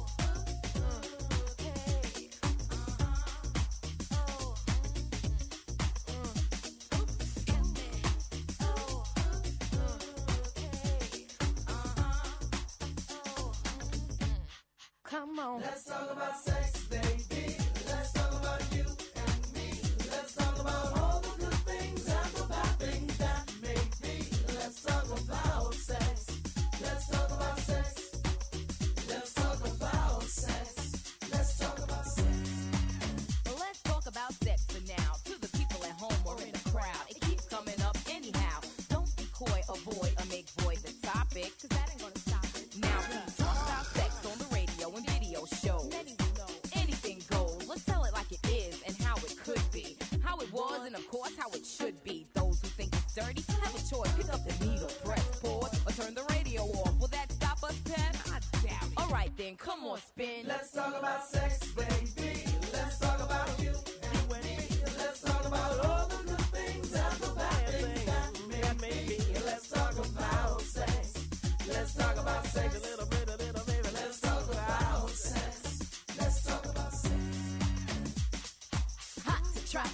Come on. Let's talk about sex, baby. Let's talk about you and me. Let's talk about all the good things and the bad things that make me. Let's talk about sex. Let's talk about sex. Let's talk about sex. Let's talk about sex. Well, let's talk about sex for now. To the people at home or in the crowd, it keeps coming up anyhow. Don't be coy, avoid, or make void the topic, cause that ain't gonna stop it. Now we talk about sex on the radio and video shows. Anything goes. Let's tell it like it is and how it could be. How it was and of course how it should be. Those who think it's dirty have a choice. Pick up the needle, press pause, or turn the radio off. Will that stop us, Pen? I doubt it. Alright then, come on, spin. Let's talk about sex, baby. Let's talk about you, you and me. Let's talk about all the good things and the bad things that make me. Let's talk about sex.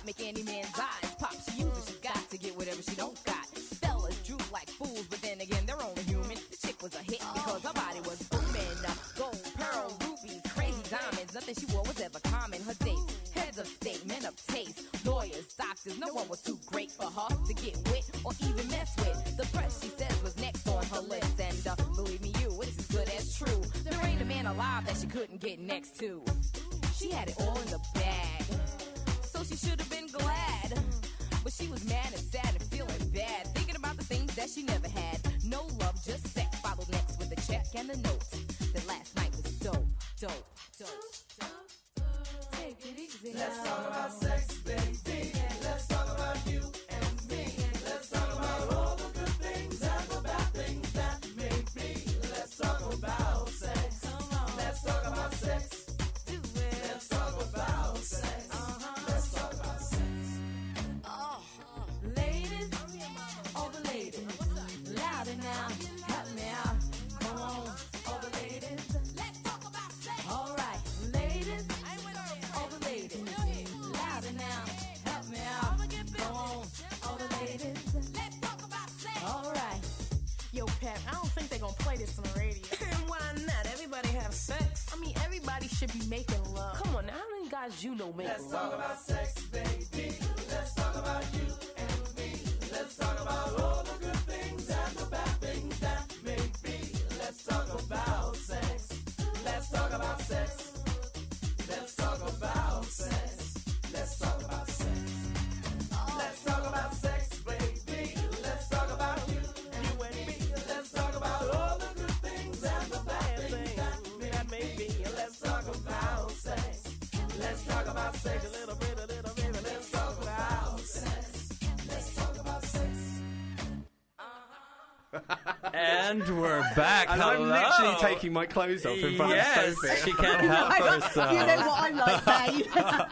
make any man's eyes pop. She uses she got to get whatever she don't got. Fellas droop like fools, but then again, they're only human. The chick was a hit because her body was booming. Uh, gold, pearl, rubies, crazy diamonds. Nothing she wore was ever common. Her dates, heads of state, men of taste, lawyers, doctors. No one was too great for her to get with or even mess with. The press, she says, was next on her list. And uh, believe me, you, it's as good as true. There ain't a man alive that she couldn't get next to. She had it all in the bag, so she should have been glad. But she was mad and sad and feeling bad, thinking about the things that she never had. No love, just sex. Followed next with a check and a note that last night was dope, dope, dope, dope. Take it easy. Let's talk about sex, baby. Let's talk about you and me. Let's talk about all the good things and the bad things that may be. Let's talk about sex. Let's talk about sex. Do it. Let's talk about sex. Uh-huh. Let's talk about sex. Oh, ladies, all the ladies, louder now, help me out. Come on, all the ladies, let's talk about sex. All right, ladies, all the ladies, louder now, help me out. Come on, all the ladies, let's talk about sex. All right. Yo, Pep, I don't think they're gonna play this on the radio. Why not? Everybody have sex. I mean, everybody should be making love. Come on, now, how many guys you know make Let's love? talk about sex, baby. Let's talk about you and me. Let's talk about all the good things and the bad things that may be. Let's talk about sex. Let's talk about sex. Let's talk about sex. Let's talk about sex. Let's talk about sex, baby. Let's talk about you and me. Let's talk about all the good things and the bad things that may be. Let's talk about sex. Let's talk about sex. A little bit, a little bit. Let's talk about sex. Let's talk about sex. And we're back. And Hello. I'm literally taking my clothes off in front yes, of Sophie. she can't help herself. You know what I'm like, babe.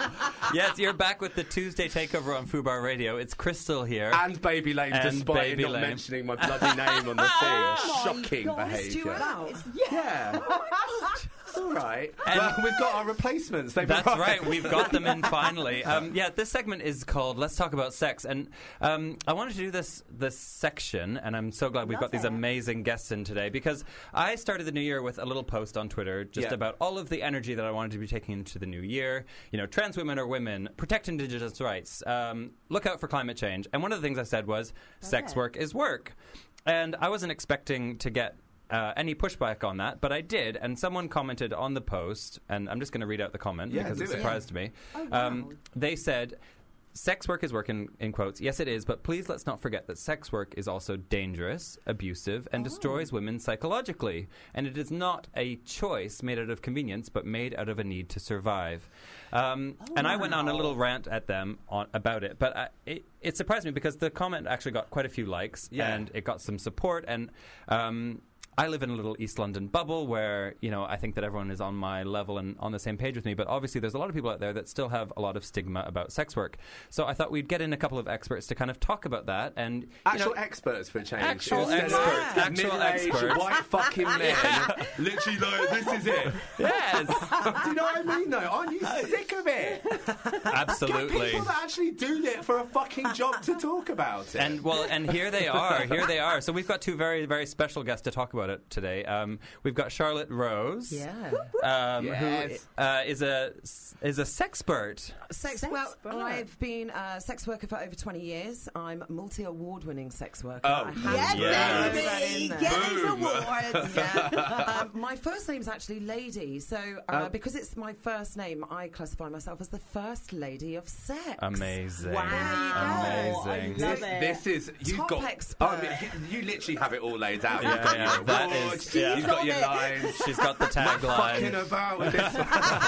Yes, you're back with the Tuesday Takeover on Fubar Radio. It's Crystal here. And Baby Lame, And despite Baby not Lame. mentioning my bloody name on the thing. Shocking behaviour. Stuart. Yeah. It's all right. And- well, we've got our replacements. They've That's arrived. right. We've got them in finally. Um, yeah, this segment is called "Let's Talk About Sex," and um, I wanted to do this this section, and I'm so glad we've Love got these it. amazing guests in today because I started the new year with a little post on Twitter just Yeah. about all of the energy that I wanted to be taking into the new year. You know, trans women are women, protect Indigenous rights, um, look out for climate change, and one of the things I said was, "Sex it. work is work," and I wasn't expecting to get Uh, any pushback on that, but I did, and someone commented on the post, and I'm just going to read out the comment Yeah, because do it it. surprised me. Oh, wow. Um, they said, "Sex work is work," in, in quotes. Yes, it is, but please let's not forget that sex work is also dangerous, abusive, and destroys women psychologically, and it is not a choice made out of convenience, but made out of a need to survive. Um, and I went on a little rant at them on, about it, but I, it, it surprised me because the comment actually got quite a few likes, Yeah. and it got some support, and um, I live in a little East London bubble where, you know, I think that everyone is on my level and on the same page with me. But obviously there's a lot of people out there that still have a lot of stigma about sex work. So I thought we'd get in a couple of experts to kind of talk about that. And you Actual know, experts for a change. Actual Instead of experts. the Actual middle-aged experts. white fucking men. Literally like, this is it. yes, Do you know what I mean, though? Aren't you sick of it? absolutely. People that actually do it for a fucking job to talk about it. And well, and here they are. Here they are. So we've got two very, very special guests to talk about it today. Um, we've got Charlotte Rose, Yeah. um, Yes. who uh, is a is a sexpert. Sex, Sex well, work. I've been a sex worker for over twenty years. I'm a multi-award-winning sex worker. Oh, I have Yes, to Yeah. throw that in baby. there. Get those awards. Yeah. um, my first name's actually Lady, so uh, Um, because it's my first name, I classify myself as the first lady of sex. Amazing. Wow. Amazing. I love This, it. this is you've Top got. expert. I mean, you, you literally have it all laid out. Yeah, You've got yeah, your that awards, is- yeah. You've got on your it. lines. She's got the Fucking tagline. about with this.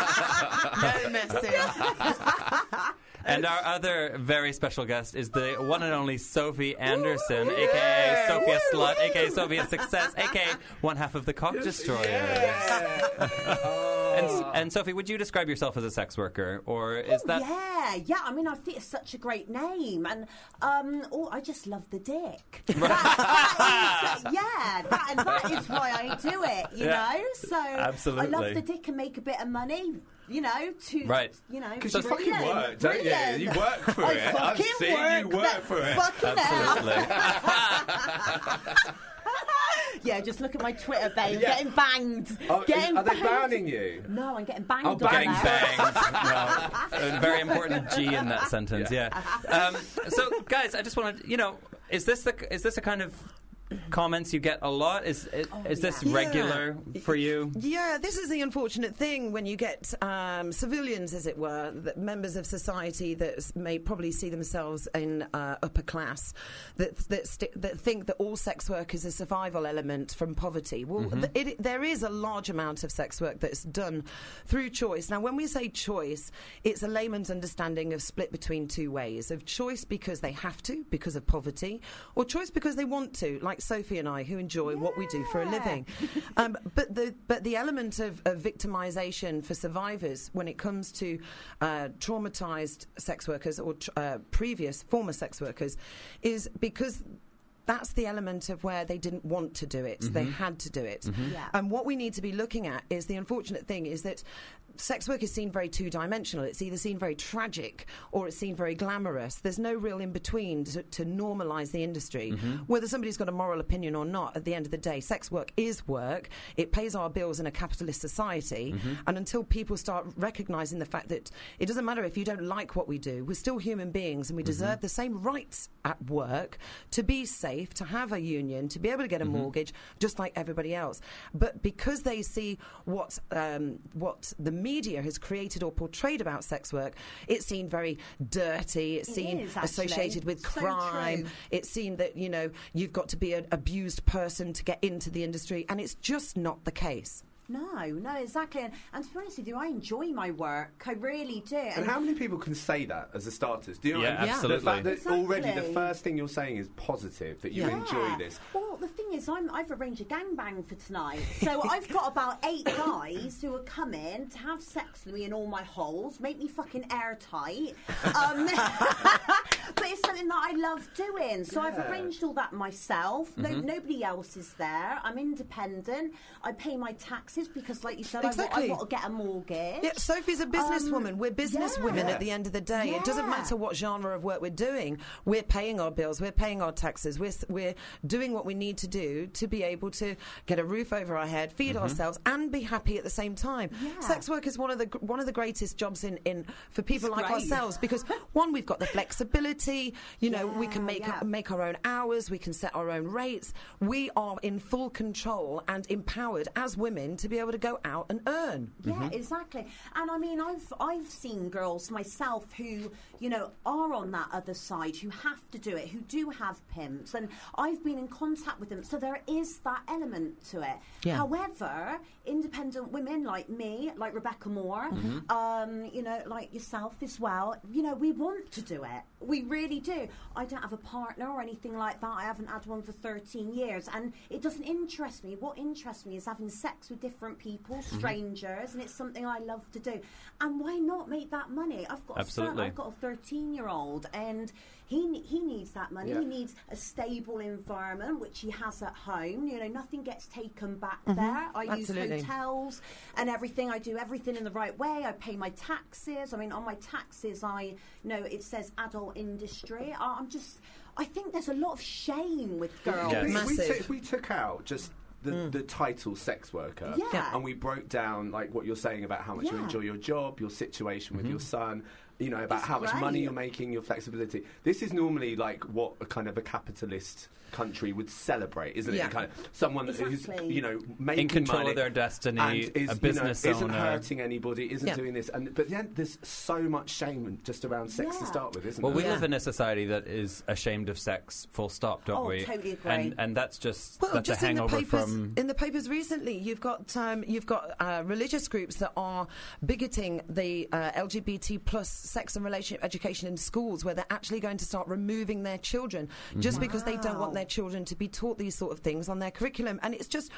No messing. And our other very special guest is the one and only Sophie Anderson, a k a. Sophia Slut, a k a. Sophia Success, a k a one half of the Cock Destroyer. Yeah. Oh, And, and Sophie, would you describe yourself as a sex worker, or is Oh, that? yeah, yeah. I mean, I think it's such a great name, and um, oh, I just love the dick. That, that is, yeah, that, and that is why I do it. You Yeah. know, so Absolutely. I love the dick and make a bit of money. You know, to Right. you know, Because you fucking brilliant, work, don't you? brilliant. You work for I it. I've fucking seen you work, work that for it. Fucking hell. Absolutely. Yeah, just look at my Twitter, babe. Yeah. Getting banged. Oh, getting are they banged. banning you? No, I'm getting banged. Oh, on banged. Getting now. banged. No, a very important G in that sentence. Yeah. Um, so, guys, I just want to, you know, is this the is this a kind of comments you get a lot? Is is, is this yeah. regular for you? Yeah, this is the unfortunate thing when you get um, civilians, as it were, that members of society that s- may probably see themselves in uh, upper class, that that, sti- that think that all sex work is a survival element from poverty. Well, th- it, there is a large amount of sex work that's done through choice. Now, when we say choice, it's a layman's understanding of split between two ways: of choice because they have to, because of poverty, or choice because they want to, like Sophie and I, who enjoy what we do for a living. Um, but the but the element of, of victimisation for survivors when it comes to uh, traumatised sex workers or tr- uh, previous former sex workers is because that's the element of where they didn't want to do it. They had to do it. Yeah. And what we need to be looking at is the unfortunate thing is that sex work is seen very two-dimensional. It's either seen very tragic or it's seen very glamorous. There's no real in-between to, to normalise the industry. Whether somebody's got a moral opinion or not, at the end of the day, sex work is work. It pays our bills in a capitalist society. And until people start recognising the fact that it doesn't matter if you don't like what we do, we're still human beings and we deserve the same rights at work to be safe, to have a union, to be able to get a mortgage, just like everybody else. But because they see what um, what the media has created or portrayed about sex work, it's seen very dirty. It's It seen is, actually. associated with So crime. true. It's seen that, you know, you've got to be an abused person to get into the industry, and it's just not the case. No, no, exactly. And, and to be honest with you, I enjoy my work. I really do. And how many people can say that as a starters? Do you know Yeah, what I mean? absolutely. The fact that Exactly. already the first thing you're saying is positive, that you Yeah. enjoy this. Well, the thing is, I'm, I've arranged a gangbang for tonight. So I've got about eight guys who are coming to have sex with me in all my holes, make me fucking airtight. Um, but it's something that I love doing. So I've Yeah. arranged all that myself. No, nobody else is there. I'm independent. I pay my taxes because, like you said, I, Exactly. want, I want to get a mortgage. Yeah, Sophie's a businesswoman. Um, we're businesswomen yeah. at the end of the day. It doesn't Yeah. matter what genre of work we're doing. We're paying our bills. We're paying our taxes. We're s- we're doing what we need to do to be able to get a roof over our head, feed ourselves, and be happy at the same time. Yeah. Sex work is one of the gr- one of the greatest jobs in, in for people It's like great. ourselves because one, we've got the flexibility. You know, we can Yeah, make yeah. make our own hours. We can set our own rates. We are in full control and empowered as women to be able to go out and earn. Yeah, exactly. And I mean, I've I've seen girls myself who, you know, are on that other side, who have to do it, who do have pimps, and I've been in contact with them. So there is that element to it. Yeah. However, independent women like me, like Rebecca Moore, um, you know, like yourself as well, you know, we want to do it. We really do. I don't have a partner or anything like that. I haven't had one for thirteen years, and it doesn't interest me. What interests me is having sex with different people, strangers, and it's something I love to do. And why not make that money? I've got Absolutely. a son, I've got a thirteen-year-old, and he ne- he needs that money. Yeah. He needs a stable environment, which he has at home. You know, nothing gets taken back there. I Absolutely. use hotels and everything. I do everything in the right way. I pay my taxes. I mean, on my taxes, I you know it says adult industry. I- I'm just. I think there's a lot of shame with girls. Yes. If we, Massive. took, if we took out just the, the title sex worker Yeah. and we broke down like what you're saying about how much you Yeah. enjoy your job, your situation with your son, you know, about It's how much great. money you're making, your flexibility. This is normally like what a kind of a capitalist country would celebrate, isn't Yeah. it? Kind of someone that who's, Exactly. you know, making In control money of their destiny, and is, a you business know, isn't owner. hurting anybody, isn't Yeah. doing this. And but then there's so much shame just around sex to Yeah. start with, isn't Well, we there? live in a society that is ashamed of sex, full stop, don't Oh, we? totally agree. And and that's just Well, that's just a in the hangover papers, from. in the papers recently, you've got um, you've got uh, religious groups that are bigoting the uh, L G B T plus sex and relationship education in schools, where they're actually going to start removing their children just because they don't want their children to be taught these sort of things on their curriculum. And it's just,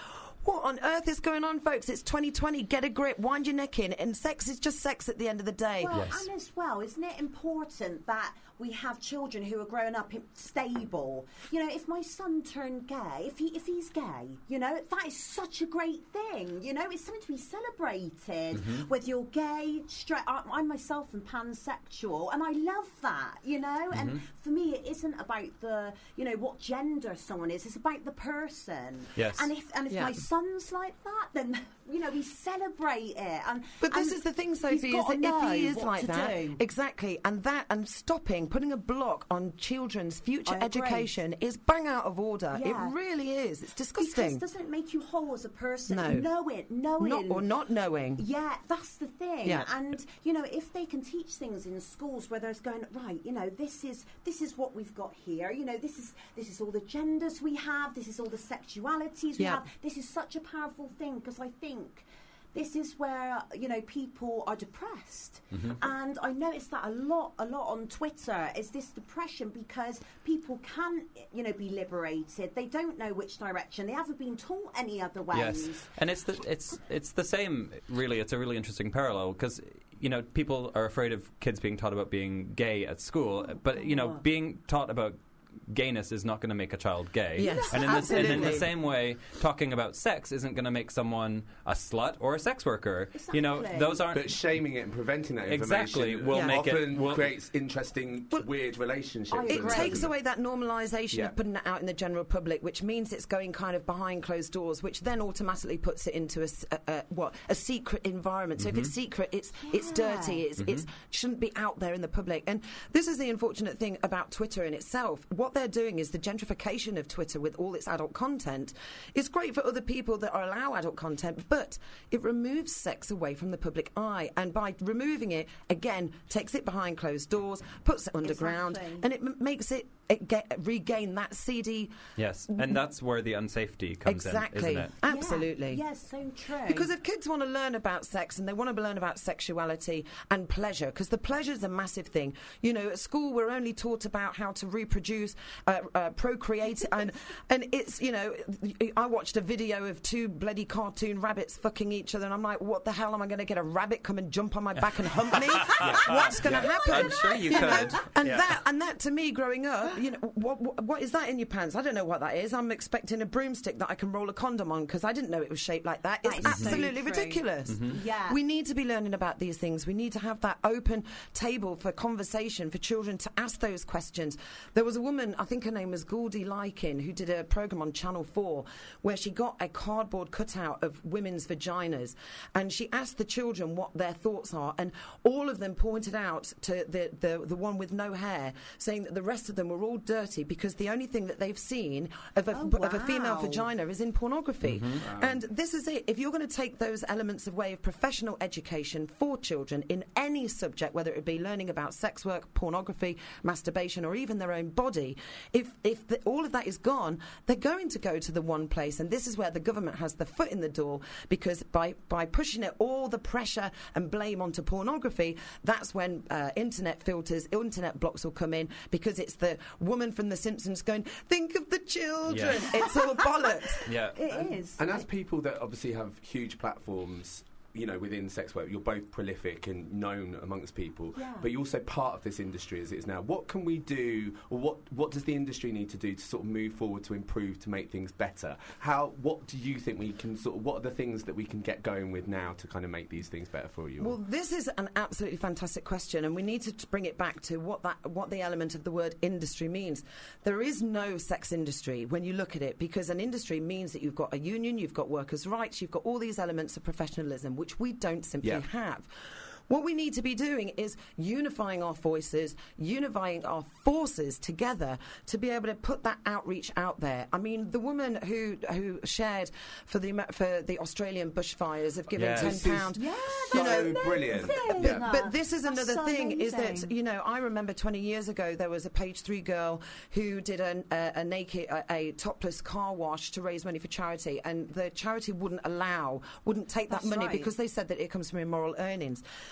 What on earth is going on, folks? It's twenty twenty. Get a grip. Wind your neck in. And sex is just sex at the end of the day. Well, Yes. and as well, isn't it important that we have children who are growing up in- stable? You know, if my son turned gay, if he if he's gay, you know, that is such a great thing. You know, it's something to be celebrated. Mm-hmm. Whether you're gay, straight, I, I myself am pansexual, and I love that. You know, Mm-hmm. and for me, it isn't about the you know what gender someone is. It's about the person. Yes. And if and if Yeah. my son's like that, then you know we celebrate it. And But this and is the thing, he's Sophie, is gotta that if know he is what like to that, do. exactly, and that, and stopping, putting a block on children's future I agree. education is bang out of order. Yeah. It really is. It's Because disgusting. doesn't it make you whole as a person? No. Knowing, knowing. Not or not knowing. Yeah, that's the thing. Yeah. And you know, if they can teach things in schools where there's going right, you know, this is this is what we've got here. You know, this is this is all the genders we have. This is all the sexualities we Yeah. have. This is such a powerful thing because I think. This is where you know people are depressed, and I noticed that a lot, a lot on Twitter. Is this depression because people can, you know, be liberated? They don't know which direction. They haven't been taught any other ways. Yes, and it's the it's it's the same. Really, it's a really interesting parallel because you know people are afraid of kids being taught about being gay at school, but you know being taught about gayness is not going to make a child gay. Yes, and in, this, and in the absolutely. same way, talking about sex isn't going to make someone a slut or a sex worker. You know, Exactly. those aren't. But shaming it and preventing that information Exactly, will Yeah. make it- often will- creates interesting, Well, weird relationships. I It agree. takes away that normalisation Yeah. of putting it out in the general public, which means it's going kind of behind closed doors, which then automatically puts it into a, s- a- a- what a secret environment. So if it's secret, it's it's Yeah. dirty. It's it's shouldn't be out there in the public. And this is the unfortunate thing about Twitter in itself. What they're doing is the gentrification of Twitter with all its adult content is great for other people that are allow adult content, but it removes sex away from the public eye, and by removing it, again, takes it behind closed doors, puts it underground, Exactly. and it m- makes it, it get, regain that seedy. Yes, and that's where the unsafety comes Exactly. in, isn't it? Absolutely. Yes, so true. Because if kids want to learn about sex and they want to learn about sexuality and pleasure, because the pleasure is a massive thing. You know, at school we're only taught about how to reproduce, uh, uh, procreate, and and it's, you know, I watched a video of two bloody cartoon rabbits fucking each other, and I'm like, what the hell am I going to get a rabbit come and jump on my back and hump me? What's going to happen? I'm sure you know? could. And Yeah. that and that to me, growing up, you know, what, what what is that in your pants? I don't know what that is. I'm expecting a broomstick that I can roll a condom on because I didn't know it was shaped like that. That It's is so absolutely true. ridiculous. Mm-hmm. Yeah. We need to be learning about these things. We need to have that open table for conversation for children to ask those questions. There was a woman, I think her name was Goldie Lykin, who did a programme on Channel four where she got a cardboard cutout of women's vaginas and she asked the children what their thoughts are, and all of them pointed out to the, the, the one with no hair, saying that the rest of them were all dirty because the only thing that they've seen of a, Oh, of a female wow. vagina is in pornography. And this is it. If you're going to take those elements of way of professional education for children in any subject, whether it be learning about sex work, pornography, masturbation, or even their own body, if if the, all of that is gone, they're going to go to the one place. And this is where the government has the foot in the door, because by, by pushing it all the pressure and blame onto pornography, that's when uh, internet filters, internet blocks will come in, because it's the woman from The Simpsons going, think of the children. Yes. It's all bollocks. Yeah. it is. And as people that obviously have huge platforms, you know, within sex work, you're both prolific and known amongst people, Yeah. but you're also part of this industry as it is now. What can we do, or what what does the industry need to do to sort of move forward, to improve, to make things better? How? What do you think we can sort of? What are the things that we can get going with now to kind of make these things better for you? Well, this is an absolutely fantastic question, and we need to t- bring it back to what that what the element of the word industry means. There is no sex industry when you look at it, because an industry means that you've got a union, you've got workers' rights, you've got all these elements of professionalism, which we don't simply Yeah. have. What we need to be doing is unifying our voices, unifying our forces together to be able to put that outreach out there. I mean, the woman who who shared for the Amer- for the Australian bushfires of giving Yes. ten This is pound. Yeah, so that's brilliant. amazing. Yeah. But this is That's another so thing, is amazing. that, you know, I remember twenty years ago there was a page three girl who did a, a, a naked, a, a topless car wash to raise money for charity, and the charity wouldn't allow, wouldn't take that That's money right. because they said that it comes from immoral earnings.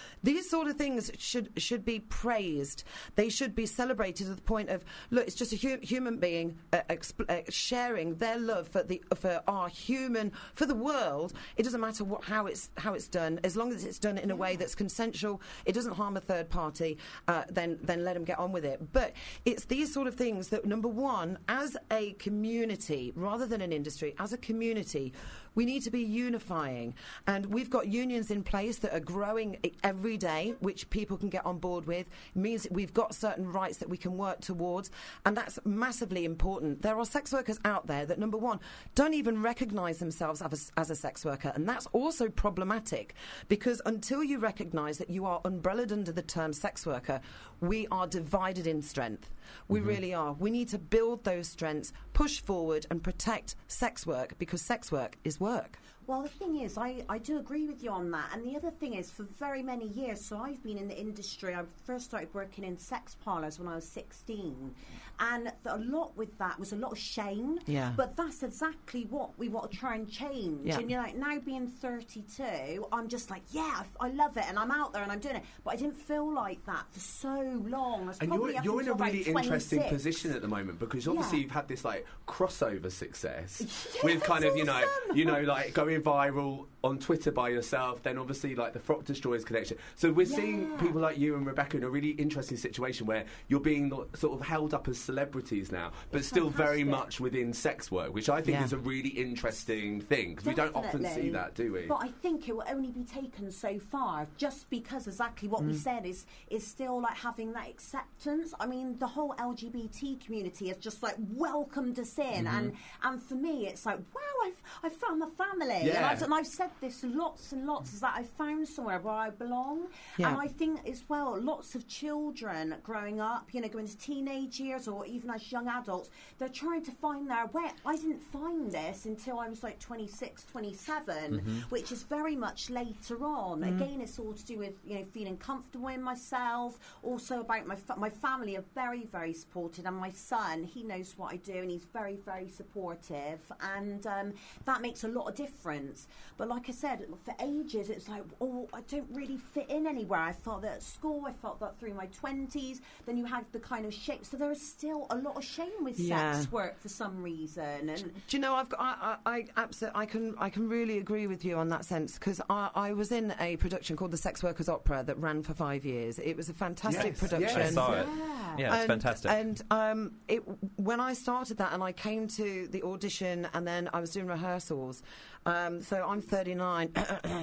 these sort of things should should be praised. They should be celebrated to the point of, look, it's just a hu- human being uh, exp- uh, sharing their love for the for our human for the world. It doesn't matter what how it's how it's done, as long as it's done in a way that's consensual. It doesn't harm a third party. Uh, then then let them get on with it. But it's these sort of things that, number one, as a community rather than an industry, as a community, we need to be unifying. And we've got unions in place that are growing e- every day, which people can get on board with. It means that we've got certain rights that we can work towards, and that's massively important. There are sex workers out there that, number one, don't even recognise themselves as a, as a sex worker, and that's also problematic, because until you recognise that you are umbrellaed under the term sex worker, we are divided in strength. We really are. We need to build those strengths, push forward and protect sex work, because sex work is work. Well, the thing is, I, I do agree with you on that. And the other thing is, for very many years, so I've been in the industry, I first started working in sex parlours when I was sixteen. And a lot with that was a lot of shame. Yeah. But that's exactly what we want to try and change. Yeah. And, you know, like, now being thirty-two, I'm just like, yeah, I, I love it. And I'm out there and I'm doing it. But I didn't feel like that for so long. I was And probably you're, up you're in a until really about interesting twenty-six. position at the moment, because obviously Yeah. you've had this like crossover success Yeah, with kind that's of you know awesome. you know like going viral on Twitter by yourself, then obviously like the Frock Destroyers connection. So we're seeing Yeah. people like you and Rebecca in a really interesting situation where you're being lo- sort of held up as celebrities now, but It's still very fantastic. much within sex work, which I think Yeah. is a really interesting thing, because we don't often Definitely. see that, do we? But I think it will only be taken so far, just because exactly what Mm. we said is is still like having that acceptance. I mean, the whole L G B T community has just like welcomed us in, Mm-hmm. and and for me, it's like, wow, I've I've found a family, and, Yeah. I've, and I've said this lots and lots, is that I've found somewhere where I belong. Yeah. And I think as well, lots of children growing up, you know, going to teenage years or even as young adults, they're trying to find their way. I didn't find this until I was like twenty-six, twenty-seven, which is very much later on. Again, it's all to do with, you know, feeling comfortable in myself. Also about my fa- my family are very, very supportive, and my son, he knows what I do, and he's very, very supportive, and um, that makes a lot of difference. But like I said, for ages, it's like, oh, I don't really fit in anywhere. I felt that at school, I felt that through my twenties. Then you had the kind of shape. So there is still a lot of shame with Yeah. sex work for some reason. And Do you know, I've got, I, I, I absolutely, I can, I can really agree with you on that sense, because I, I was in a production called the Sex Workers Opera that ran for five years. It was a fantastic Yes, production. yes. I saw it. Yeah. Yeah, it's and, fantastic. And um, it, when I started that, and I came to the audition, and then I was doing rehearsals. Um, so I'm thirty-nine,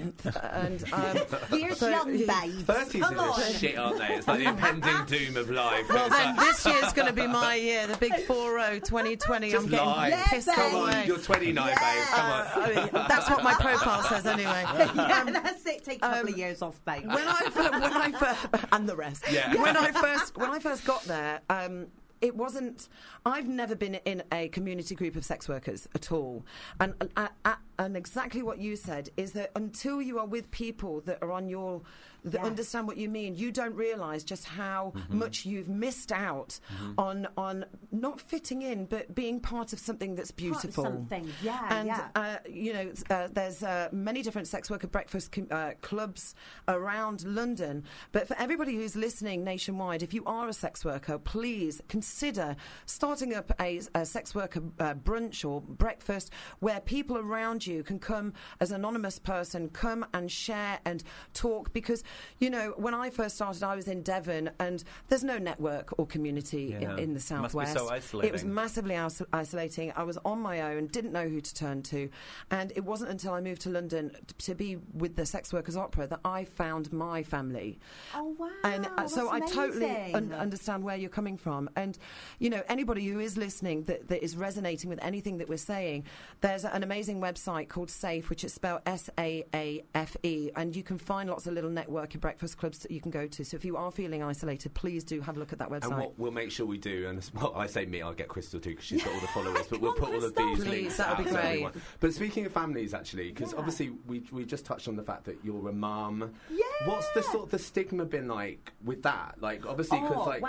and um, here's so- young babes. thirties Come are on. the shit, aren't they? It's like the impending doom of life. Well, It's like- and this year's going to be my year, the big four oh, twenty twenty. Just I'm getting lie. Yeah, pissed babe. Come on, away. you're twenty-nine, babes. Come on. I mean, that's what my profile says anyway. yeah, that's it. Take a couple um, of years off, babe. When I fir- when I first and the rest. Yeah. When I first when I first got there, um, it wasn't. I've never been in a community group of sex workers at all, and and, and exactly what you said is that until you are with people that are on your that Yeah. understand what you mean, you don't realise just how much you've missed out on on not fitting in, but being part of something that's Part of beautiful. something, yeah, and yeah. uh, you know, uh, there's uh, many different sex worker breakfast com- uh, clubs around London. But for everybody who's listening nationwide, if you are a sex worker, please consider starting up a, a sex worker uh, brunch or breakfast where people around you can come as an anonymous person, come and share and talk. Because, you know, when I first started, I was in Devon, and there's no network or community Yeah. in, in the Must be southwest. so isolating. It was massively is- isolating. I was on my own, didn't know who to turn to, and it wasn't until I moved to London t- to be with the Sex Workers Opera that I found my family. Oh, wow. And uh, so I that's totally amazing. un- understand where you're coming from. And, you know, anybody who is listening that, that is resonating with anything that we're saying, there's an amazing website called SAFE, which is spelled S A A F E, and you can find lots of little networking breakfast clubs that you can go to. So if you are feeling isolated, please do have a look at that website. And what we'll make sure we do, and well, I say me, I'll get Crystal too because she's got all the followers, but we'll Come put on, all of Crystal. these Please, links that would out be to great. everyone. But speaking of families, actually, because Yeah. obviously we we just touched on the fact that you're a mum. Yeah. What's the sort of the stigma been like with that? Like obviously, because Oh, like 'cause wow.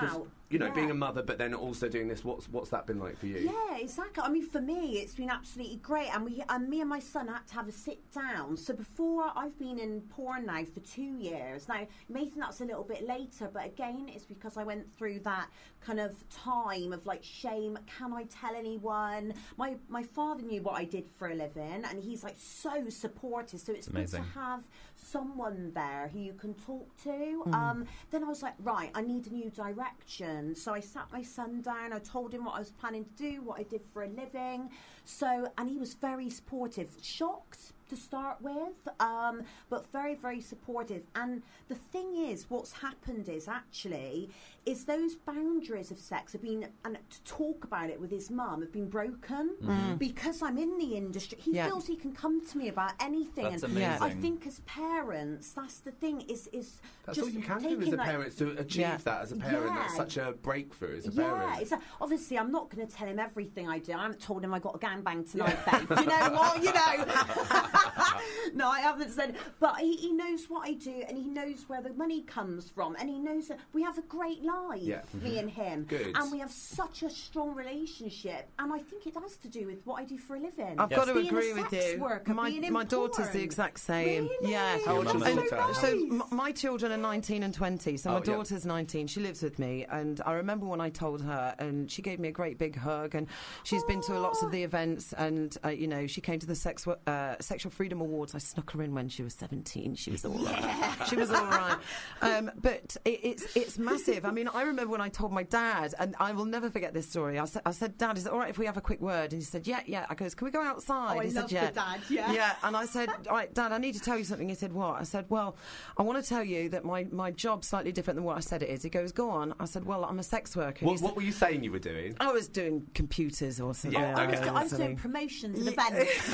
you know, Yeah. being a mother, but then also doing this. What's what's that been like for you? Yeah, exactly. I mean, for me, it's been absolutely great. And we, and me and my son had to have a sit down. So before, I've been in porn now for two years. Now, you may think that's a little bit later, but again, it's because I went through that kind of time of like shame. Can I tell anyone? My my father knew what I did for a living, and he's like so supportive. So it's good Amazing. to have someone there who you can talk to. Um, then I was like, right, I need a new direction. So I sat my son down. I told him what I was planning to do, what I did for a living. So, and he was very supportive. Shocked to start with, um, but very, very supportive. And the thing is, what's happened is actually, is those boundaries of sex have been, and to talk about it with his mum, have been broken because I'm in the industry. He Yeah. feels he can come to me about anything. That's and amazing. I think as parents, that's the thing, is is That's just all you can do taking as a that- parent to achieve Yeah. that as a parent. That's Yeah. such a breakthrough as a Yeah, parent. it's a, obviously I'm not going to tell him everything I do. I haven't told him I got a gangbang tonight, babe. Do you know what? You know. No, I haven't said. But he, he knows what I do, and he knows where the money comes from, and he knows that we have a great life, Yeah. me and him, Good. and we have such a strong relationship. And I think it has to do with what I do for a living. I've Yes. got to Being a agree with sex you. worker, my being in my daughter's the porn. exact same. Really? Yeah. How old is your And daughter? so nice. m- my children are nineteen and twenty. So Oh, my yeah. daughter's nineteen. She lives with me, and I remember when I told her, and she gave me a great big hug. And she's been to lots of the events, and uh, you know, she came to the sex wo- uh, Sexual Freedom Awards. I snuck her in when she was seventeen. She was all right. She was all right. Um, but it, it's it's massive. I mean, I remember when I told my dad, and I will never forget this story. I said, I said, Dad, is it all right if we have a quick word? And he said, Yeah, yeah. I goes, Can we go outside? Oh, I he love said, Yeah. the dad, yeah. Yeah. And I said, All right, Dad, I need to tell you something. He said, What? I said, Well, I want to tell you that my my job's slightly different than what I said it is. He goes, Go on. I said, Well, I'm a sex worker. And What, he what said, were you saying you were doing? I was doing computers or something. Yeah, I okay. was, or I was something. doing promotions and events.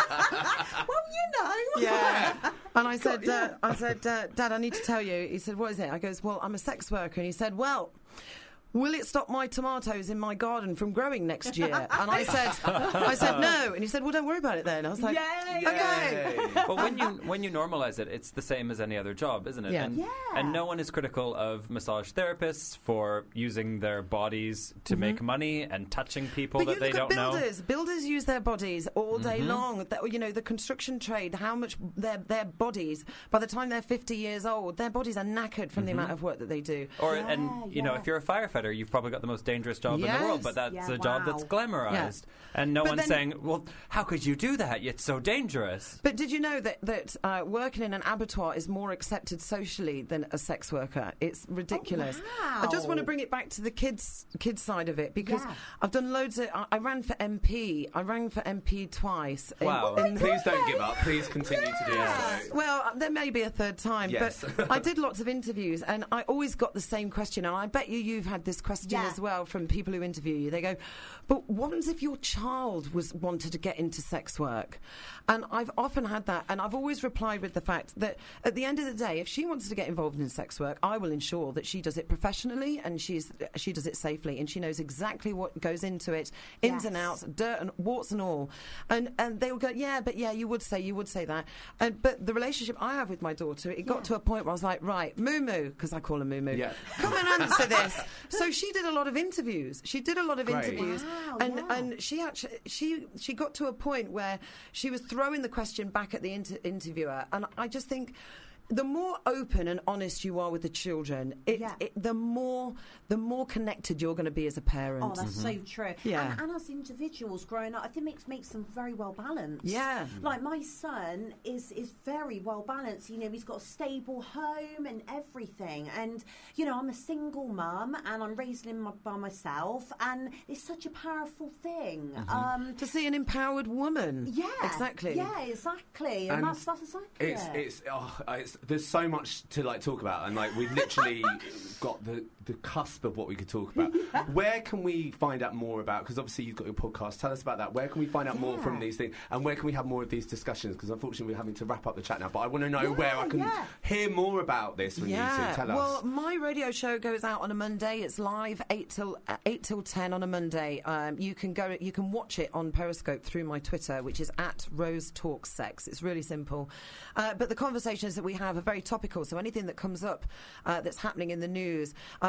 Well, you know. Yeah. And I said, uh, I said, uh, Dad, I need to tell you. He said, What is it? I goes, Well, I'm a sex worker. And he said, Well, will it stop my tomatoes in my garden from growing next year? And I said, I said no. And he said, Well, don't worry about it then. I was like, Yay. Okay. Yay. Well, when you when you normalize it, it's the same as any other job, isn't it? Yeah. And, Yeah. and no one is critical of massage therapists for using their bodies to make money and touching people But that you they look don't at know. builders. Builders use their bodies all day long. That, you know, the construction trade, how much their their bodies, by the time they're fifty years old, their bodies are knackered from the amount of work that they do. Or Yeah, and you know, yeah. if you're a firefighter, you've probably got the most dangerous job in the world, Yes. but that's Yeah, a job wow. that's glamorized, and no But one's then- saying, "Well, how could you do that? It's so dangerous." But did you know that that uh, working in an abattoir is more accepted socially than a sex worker? It's ridiculous. wow. I just want to bring it back to the kids kids side of it because Yeah. I've done loads of. I, I ran for M P. I ran for M P twice. in- Wow. in- Please don't give up. Please continue to do so. Well, uh, there may be a third time, Yes. but I did lots of interviews, and I always got the same question. And I bet you you've had this question Yeah. as well from people who interview you. They go, "But what happens if your child was wanted to get into sex work?" And I've often had that, and I've always replied with the fact that at the end of the day, if she wants to get involved in sex work, I will ensure that she does it professionally and she's she does it safely, and she knows exactly what goes into it, ins and Yes. outs, dirt and warts and all. And and they will go, yeah, but yeah, you would say you would say that. And but the relationship I have with my daughter, it got Yeah. to a point where I was like, right, Moo Moo, because I call her Moo Moo, Yeah. come and answer this. So she did a lot of interviews. She did a lot of Great. interviews, Wow, and yeah. and she actually she she got to a point where she was throwing the question back at the inter- interviewer, and I just think. The more open and honest you are with the children, it, Yeah. it, the more the more connected you're going to be as a parent. Oh, that's so true. Yeah. And, and as individuals growing up, I think it makes, makes them very well balanced. Yeah. Like my son is is very well balanced. You know, he's got a stable home and everything. And you know, I'm a single mum and I'm raising him by myself, and it's such a powerful thing. Um, To see an empowered woman. yeah, Exactly. Yeah, exactly. And, And that's that's exactly It's it. it's, oh, it's there's so much to like talk about, and like we've literally got the the cusp of what we could talk about. Where can we find out more about? Because obviously you've got your podcast. Tell us about that. Where can we find out more from Yeah. these things, and where can we have more of these discussions? Because unfortunately we're having to wrap up the chat now. But I want to know Yeah, where I can yeah. hear more about this from you two. Tell well, us. my radio show goes out on a Monday. It's live eight till uh, eight till ten on a Monday. Um, you can go, you can watch it on Periscope through my Twitter, which is at Rose Talks Sex. It's really simple, uh, but the conversations that we have are very topical. So anything that comes up uh, that's happening in the news, uh,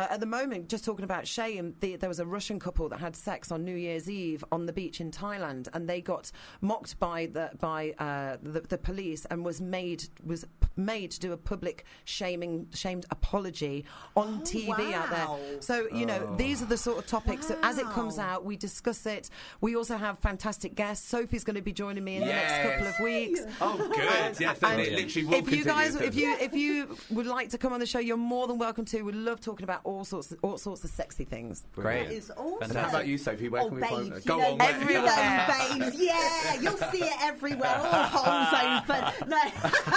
at the moment, just talking about shame, the, there was a Russian couple that had sex on New Year's Eve on the beach in Thailand, and they got mocked by the by uh, the, the police and was made was p- made to do a public shaming shamed apology on Oh, T V out wow. there. So you know, these are the sort of topics that, as it comes Wow. out, we discuss it. We also have fantastic guests. Sophie's going to be joining me in the next Yes. couple of weeks. Oh, good. Yes, And it literally will if you continue guys, to- if you if you would like to come on the show, you're more than welcome to. We love talking about all sorts of, all sorts of sexy things. Great. That is awesome. Fantastic. How about you, Sophie? Where Oh, can we babes, find you Go know, on, where- everywhere. You know, babes, yeah, you'll see it everywhere. All holes open. No,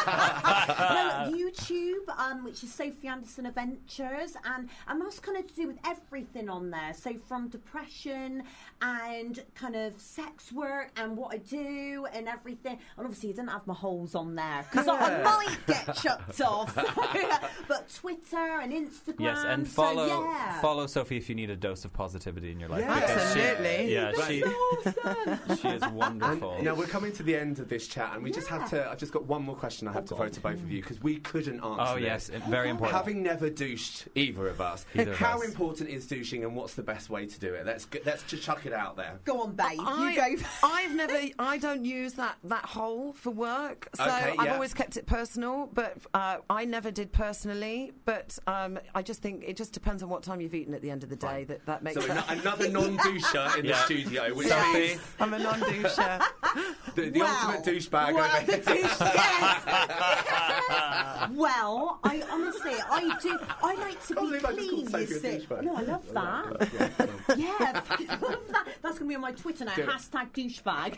no YouTube, um, which is Sophie Anderson Adventures, and and that's kind of to do with everything on there. So from depression and kind of sex work and what I do and everything. And obviously, I didn't have my holes on there because I, I might get chucked off. But Twitter and Instagram. Yes, and so, follow yeah. follow Sophie if you need a dose of positivity in your life. Yeah. because she- Absolutely. yeah, she, Awesome. she is wonderful. Now we're coming to the end of this chat, and we just have to. I've just got one more question I have to throw to both of you because we couldn't answer. Oh this. yes, it- very important. Having never douched either of us, Either of how us. important is douching, and what's the best way to do it? Let's g- let's just chuck it out there. Go on, babe. I, you go. I've never, I don't use that, that hole for work, so Okay, I've yeah. always kept it personal. But uh, I never did personally. But um, I just think it just depends on what time you've eaten at the end of the day. Fine. That that makes So sense. an- another non-doucher in the Yeah. studio, which Sophie. means I'm a non-doucher. the, the Wow. ultimate douchebag. Well, over the here. douche, yes. Yes. Well, I honestly, I do. I like to I be believe I just clean. called You Sophie a see. douchebag. No, I love that. Yeah, yeah. Yeah, I love that. That's going to be on my Twitter now. Do it. Hashtag douchebag.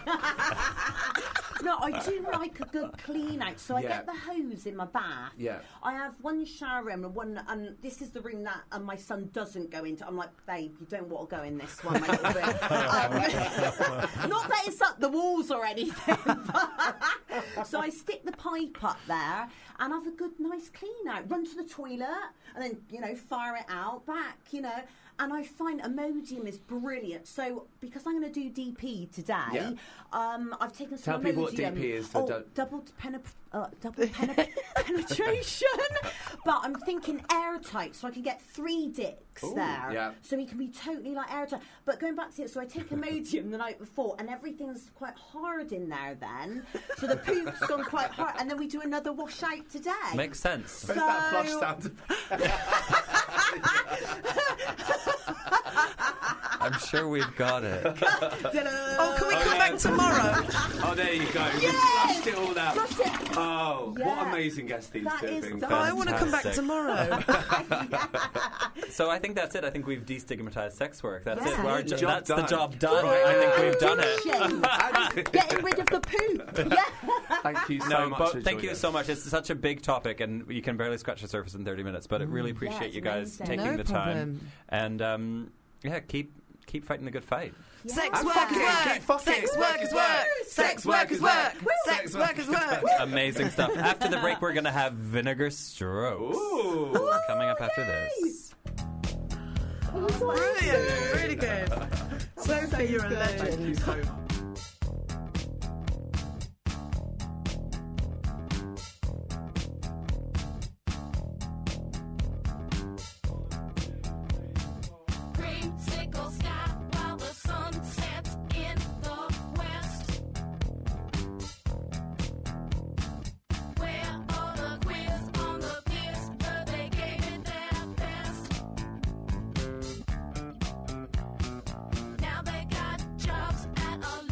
No, I do like a good clean out. So I Yeah. get the hose in my bath. Yeah. I have one shower room and one, and this is the room that and my son doesn't go into. I'm like, babe, you don't want to go in this one, my little bit. Um, not that it's up the walls or anything. But, so I stick the pipe up there and have a good, nice clean out. Run to the toilet and then, you know, fire it out back, you know. And I find Imodium is brilliant. So because I'm going to do D P today, Yeah. um, I've taken some Tell people what Imodium. D P is for Oh, du- double penep- uh, double penep- penetration. But I'm thinking airtight, so I can get three dicks Ooh, there. yeah. So he can be totally like airtight. But going back to it, so I take Imodium the night before, and everything's quite hard in there then. So the poop's gone quite hard, and then we do another wash out today. Makes sense. Where's that flush So- sound? I'm sure we've got it. Oh, can we Oh, come yeah. back tomorrow? Oh, there you go. We Yes! flushed it all out. Flushed it. Oh, what Yeah. amazing guests these That two have is been. the- Oh, I want to come back Fantastic. tomorrow. So I think that's it. I think we've destigmatized sex work. That's Yeah. it. Our jo- Job that's the done. job done. I think we've done it. Shame. Getting rid of the poop. Yeah. Thank you so No, much. but for thank you joining so us. much. It's such a big topic, and you can barely scratch the surface in thirty minutes. But I really appreciate it's you guys amazing. taking No the time, problem. and um, yeah, keep keep fighting the good fight. Sex And work fuck is it, work. keep fucking Sex it. work is work. Sex work is work. Sex work is work. Amazing stuff. After the break, we're going to have Vinegar Strokes Ooh. coming up after this. Brilliant. Really good. Sophie, you're a legend. Thank you so much. Creamsicle sky while the sun sets in the west. Where all the queers on the piers, but they gave it their best. Now they got jobs at a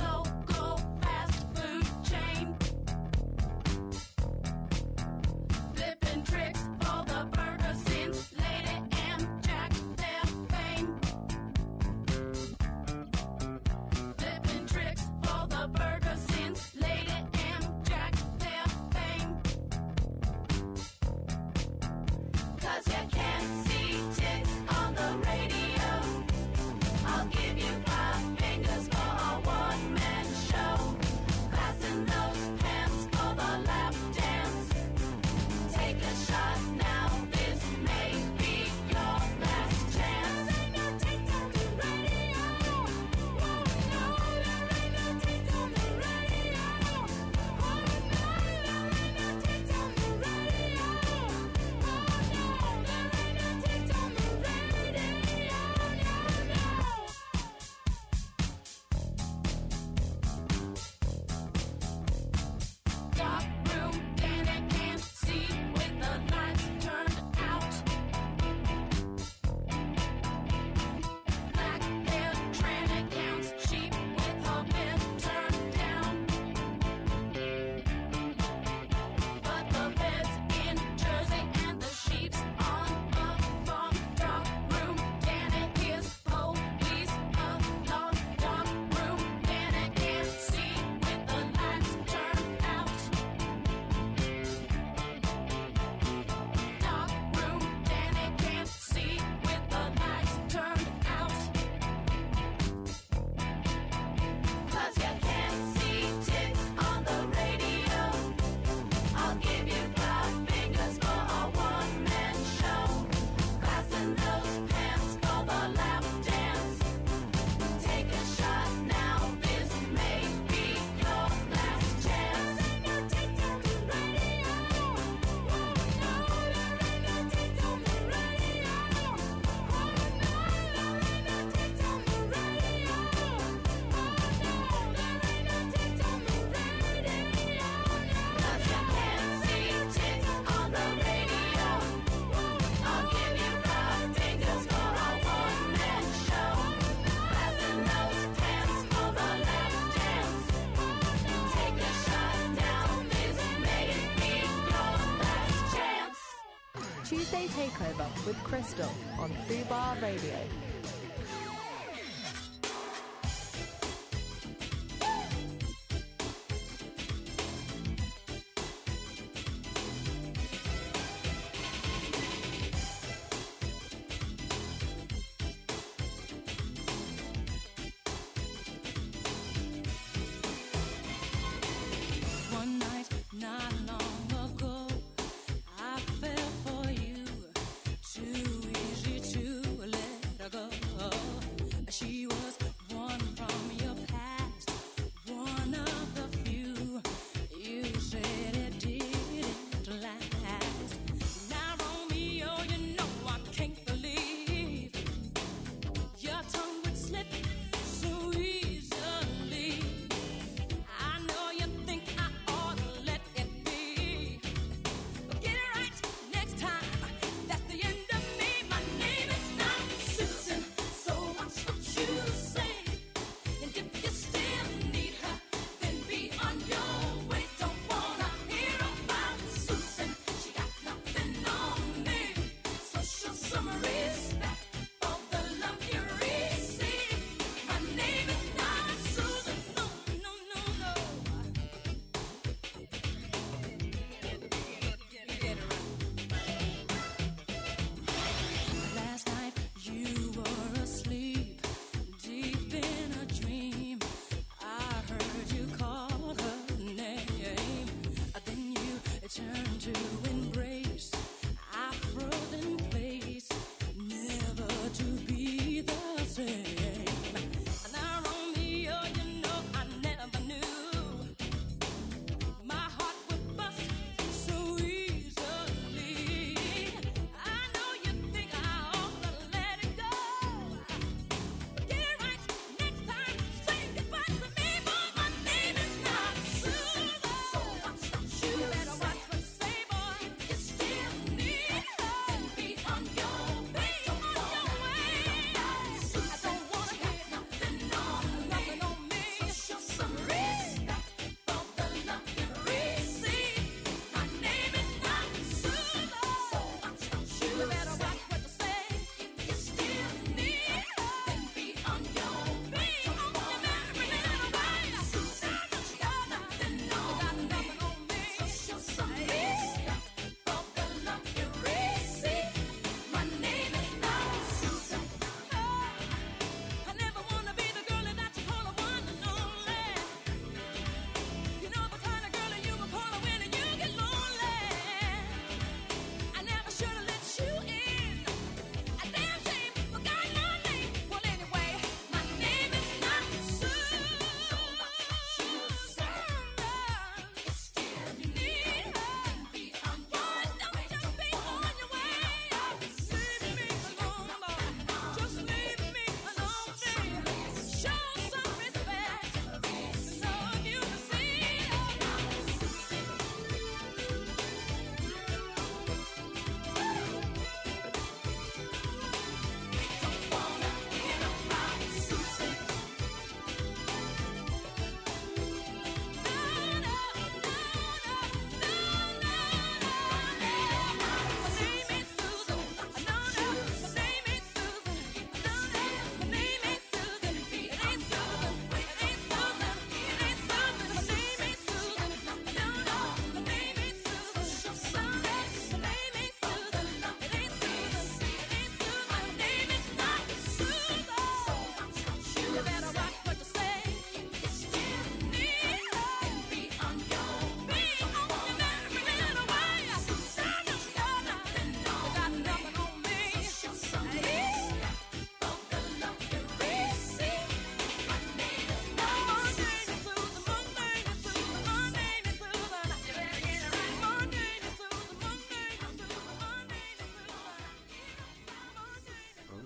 Tuesday Takeover with Crystal on Fubar Radio. One night, not long ago, I fell for you. Too easy to let go.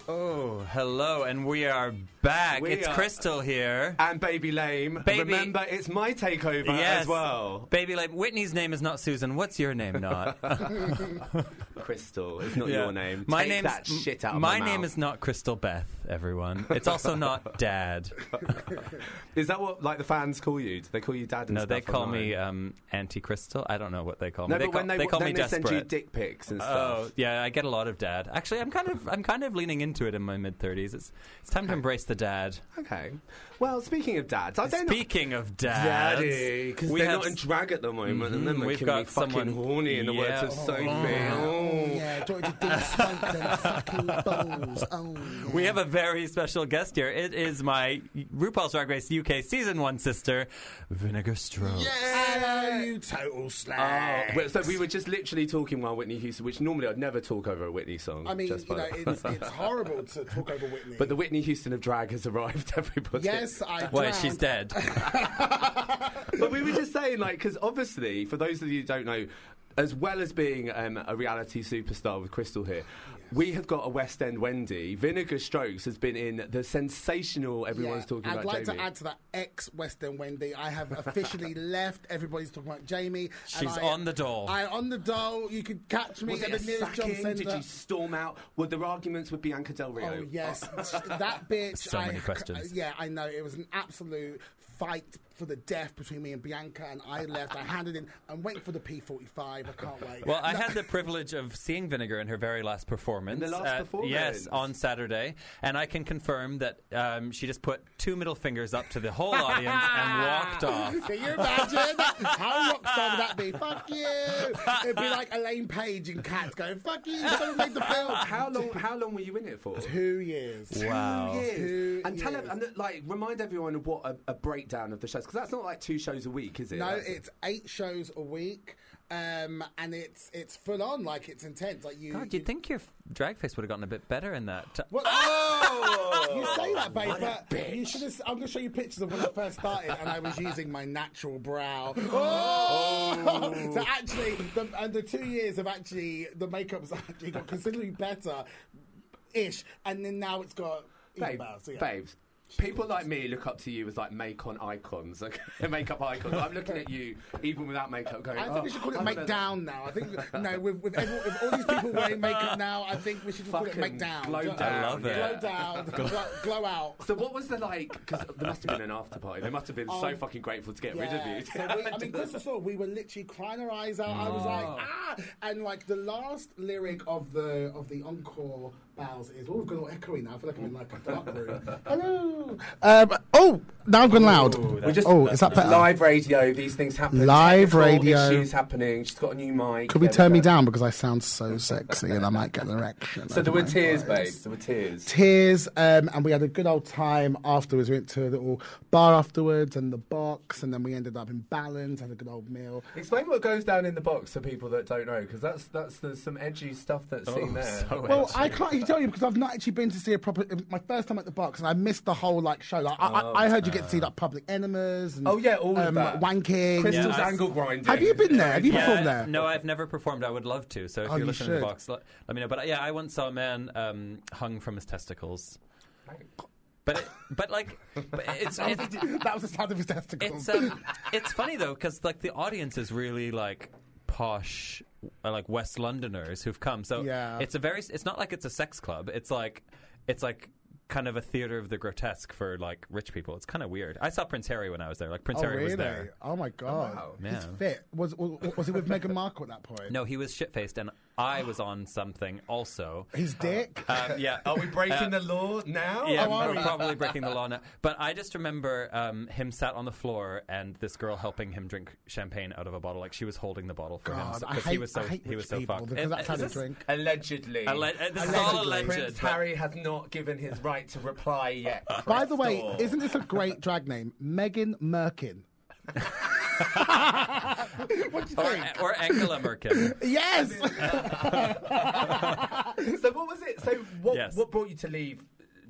Oh, hello, and we are back. We it's are- Crystal here. And Baby Lame. Baby- Remember, it's my takeover Yes. as well. Baby, like, Whitney's name is not Susan. What's your name not? Crystal, it's not Yeah. your name. My Take name's that shit out of my my name mouth. is not Crystal Beth, everyone. It's also not Dad. Is that what like the fans call you? Do they call you Dad? And No, stuff they call online? me um, Anti Crystal. I don't know what they call No, me. They but call, when they, they call then me they desperate. send you dick pics and Oh stuff. yeah, I get a lot of dad. Actually, I'm kind of I'm kind of leaning into it in my mid thirties. It's it's time to embrace the dad. Okay. Well, speaking of dads, I don't know. Speaking of dads, Daddy, because we they're have not in drag at the moment, and they're Mhm, we've making got me fucking someone- horny in the words Yeah. of Sophie. Oh. Oh. Yeah, do you want to do swank them fucking balls? Oh, yeah. We have a very special guest here. It is my RuPaul's Drag Race U K season one sister, Vinegar Strokes. Hello, you total Oh, slag. well, so we were just literally talking while Whitney Houston, which normally I'd never talk over a Whitney song. I mean, just you by know, the- it's, it's horrible to talk over Whitney. But the Whitney Houston of drag has arrived, everybody. yes, I Wait, drowned. she's dead. But we were just saying, like, because obviously, for those of you who don't know, as well as being um, a reality superstar with Crystal here, we have got a West End Wendy. Vinegar Strokes has been in the sensational Everyone's Yeah, Talking I'd About like Jamie. to add to that ex Western Wendy. I have officially left. Everybody's talking about Jamie. and She's I- on the dole. I on the dole. You could catch me Was at it the a nearest job sacking? centre. Did you storm out? Were there arguments with Bianca Del Rio? Oh yes, that bitch. So I, many questions. Yeah, I know. It was an absolute fight for the death between me and Bianca, and I left. I handed in. I'm waiting for the P forty-five. I can't wait. Well, I No. had the privilege of seeing Vinegar in her very last performance. In the last uh, performance? Yes, on Saturday. And I can confirm that um, she just put two middle fingers up to the whole audience and walked off. Can you imagine? How rock star would that be? Fuck you! It'd be like Elaine Page in Cats going, fuck you, someone made the film. How long? How long were you in it for? Two years. Wow. Two years. Two and tell years. them, and like, remind everyone of what a, a breakdown of the shows, because that's not like two shows a week, is it? No, That's- it's eight shows a week, um, and it's it's full on, like it's intense. Like you, God, you'd think your f- drag face would have gotten a bit better in that. T- Well, Oh! you say that, babe, What a but you should have. I'm going to show you pictures of when I first started, and I was using my natural brow. Oh! So actually, the, and the two years of actually the makeup's actually got considerably better, ish, and then now it's got even Babe, better. So, yeah. babes. People like me look up to you as like make-on icons, like makeup icons. I'm looking at you even without makeup, going. I think oh, we should call it I'm make gonna down now. I think no, with with, every, with all these people wearing makeup now, I think we should just call it Fucking make down. glow Do you know- down, I love it. Glow down, glow, glow out. So what was the like? Because there must have been an after party. They must have been so Oh, fucking grateful to get rid of Yeah. you. So we, I mean, Crystal saw we were literally crying our eyes out. I was like, ah, and like the last lyric of the of the encore bows is, oh, we've gone all echoey now. I feel like I'm in like a dark room. Hello. Um, oh, now I've gone loud. We just, oh, is that better? Live radio. These things happen. Live Technical radio. issues happening. She's got a new mic. Could we There turn me go. down because I sound so sexy and I might get an erection? So there over were my tears, voice. babe. There were tears. Tears, um, and we had a good old time afterwards. We went to a little bar afterwards and the box, and then we ended up in Balance, had a good old meal. Explain what goes down in the box for people that don't know, because that's that's there's some edgy stuff that's Oh, seen there. so Well, edgy. I can't even tell you because I've not actually been to see a proper. My first time at the box, and I missed the whole like show. Like, I, I, I heard you get to see like Public Enemas and Oh, yeah, all of um, that. wanking. Crystal's Yeah, I- angle grinding. Have you been there? Have you Yeah, performed there? No, I've never performed. I would love to. So if Oh, you're you listening to the should. box, let, let me know. But uh, yeah, I once saw a man um, hung from his testicles. But it, but like, but it's it's that was the sound of his testicles. it's um, it's funny though because like the audience is really like posh, uh, like West Londoners who've come. So Yeah. it's a very. It's not like it's a sex club. It's like it's like. Kind of a theater of the grotesque for like rich people. It's kind of weird. I saw Prince Harry when I was there. Like Prince Oh Harry really? was there. Oh my god! wow. He's Yeah. fit. Was, was was he with Meghan Markle at that point? No, he was shit faced, and I was on something also. His dick. Um, yeah. Are we breaking Uh, the law now? Yeah, Oh, are we're we? probably breaking the law now. But I just remember um, him sat on the floor and this girl helping him drink champagne out of a bottle. Like she was holding the bottle for him God, I because hate, he was so I hate he rich was so people fucked. because Is- that's how is they this- drink. Allegedly. Alle- uh, this is all Allegedly. alleged. Prince but- Harry has not given his right to reply yet. By the way, Crystal. isn't this a great drag name? Meghan Merkin. what do you Or, think? or Angela Merkel. Yes. So what was it? So what? Yes. What brought you to leave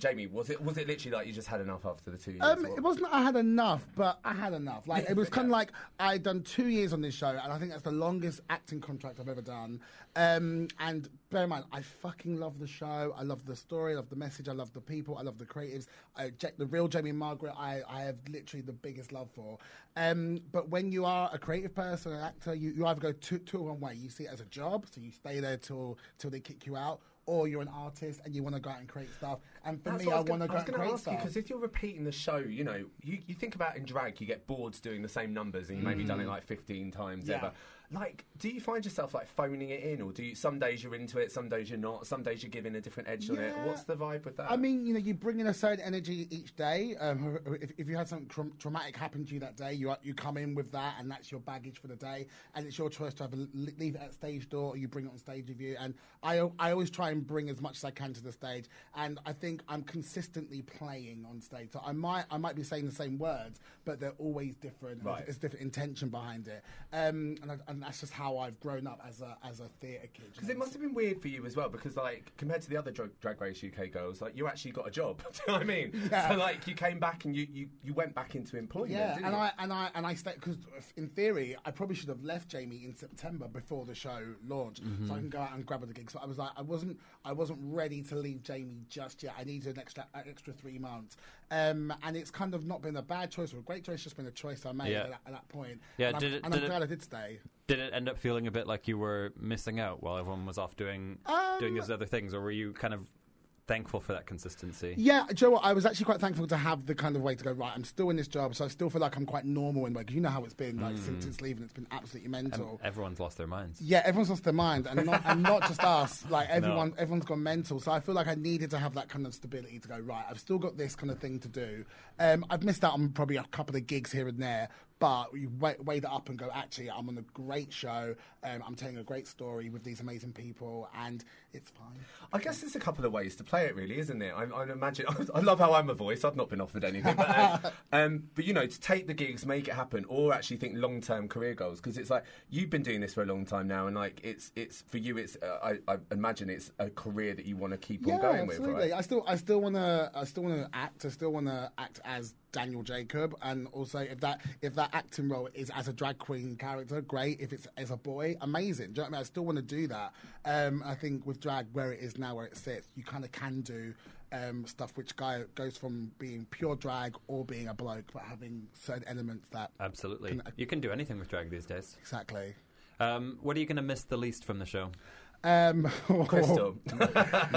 Jamie, was it was it literally like you just had enough after the two years? Um, What- it wasn't I had enough, but I had enough. Like it was kind of like I'd done two years on this show, and I think that's the longest acting contract I've ever done. Um, and bear in mind, I fucking love the show. I love the story. I love the message. I love the people. I love the creatives. I, Ja- the real Jamie and Margaret, I, I have literally the biggest love for. Um, but when you are a creative person, an actor, you, you either go two, two one way. You see it as a job, so you stay there till till they kick you out. Or you're an artist and you want to go out and create stuff. And for That's me, what I, was want to gonna- go I out was and going to create ask you, stuff. because if you're repeating the show, you know, you, you think about in drag, you get bored doing the same numbers and you maybe done it like fifteen times Yeah. ever. Like, do you find yourself like phoning it in, or do you? Some days you're into it, some days you're not. Some days you're giving a different edge on it. Yeah. What's the vibe with that? I mean, you know, you bring in a certain energy each day. Um, if, if you had something tra- traumatic happen to you that day, you you come in with that, and that's your baggage for the day. And it's your choice to either leave it at stage door or you bring it on stage with you. And I, I always try and bring as much as I can to the stage. And I think I'm consistently playing on stage. So I might I might be saying the same words, but they're always different. Right. There's, there's different intention behind it. Um, and, I, and that's just how I've grown up as a as a theatre kid. Because it must have been weird for you as well, because like compared to the other drag, drag Race U K girls, like you actually got a job. Do you know what I mean? Yeah. So like you came back and you, you, you went back into employment. Yeah, didn't and you? I and I and I stayed because in theory I probably should have left Jamie in September before the show launched, so I can go out and grab her the gig. So I was like, I wasn't I wasn't ready to leave Jamie just yet. I needed an extra an extra three months, um, and it's kind of not been a bad choice or a great choice. It's just been a choice I made Yeah. at, that, at that point. Yeah, and did I'm, it- and did I'm it- glad I did stay. Did it end up feeling a bit like you were missing out while everyone was off doing Um, doing these other things, or were you kind of thankful for that consistency? Yeah, do you know what? I was actually quite thankful to have the kind of way to go, right, I'm still in this job, so I still feel like I'm quite normal in a way, because you know how it's been, like, since, since leaving, it's been absolutely mental. And everyone's lost their minds. Yeah, everyone's lost their mind, and not, and not just us. Like everyone, everyone's gone mental. So I feel like I needed to have that kind of stability to go right. I've still got this kind of thing to do. Um, I've missed out on probably a couple of gigs here and there, but you weigh, weigh that up and go, actually, I'm on a great show. Um, I'm telling a great story with these amazing people, and it's fine. I guess there's a couple of ways to play it, really, isn't it? I, I imagine. I love how I'm a voice. I've not been offered anything, but, um, um, but you know, to take the gigs, make it happen, or actually think long-term career goals, because it's like you've been doing this for a long time now, and like it's it's for you. It's uh, I, I imagine it's a career that you want to keep Yeah, on going absolutely. with, right? I still, I still want to, I still want to act. I still want to act as Daniel Jacob, and also if that if that acting role is as a drag queen character, great. If it's as a boy, amazing. Do you know what I mean? I still want to do that. Um, I think with drag, where it is now, where it sits, you kind of can do um, stuff which guy goes from being pure drag or being a bloke, but having certain elements that Absolutely. Can- You can do anything with drag these days. exactly. Um, what are you going to miss the least from the show? Um, Crystal. um,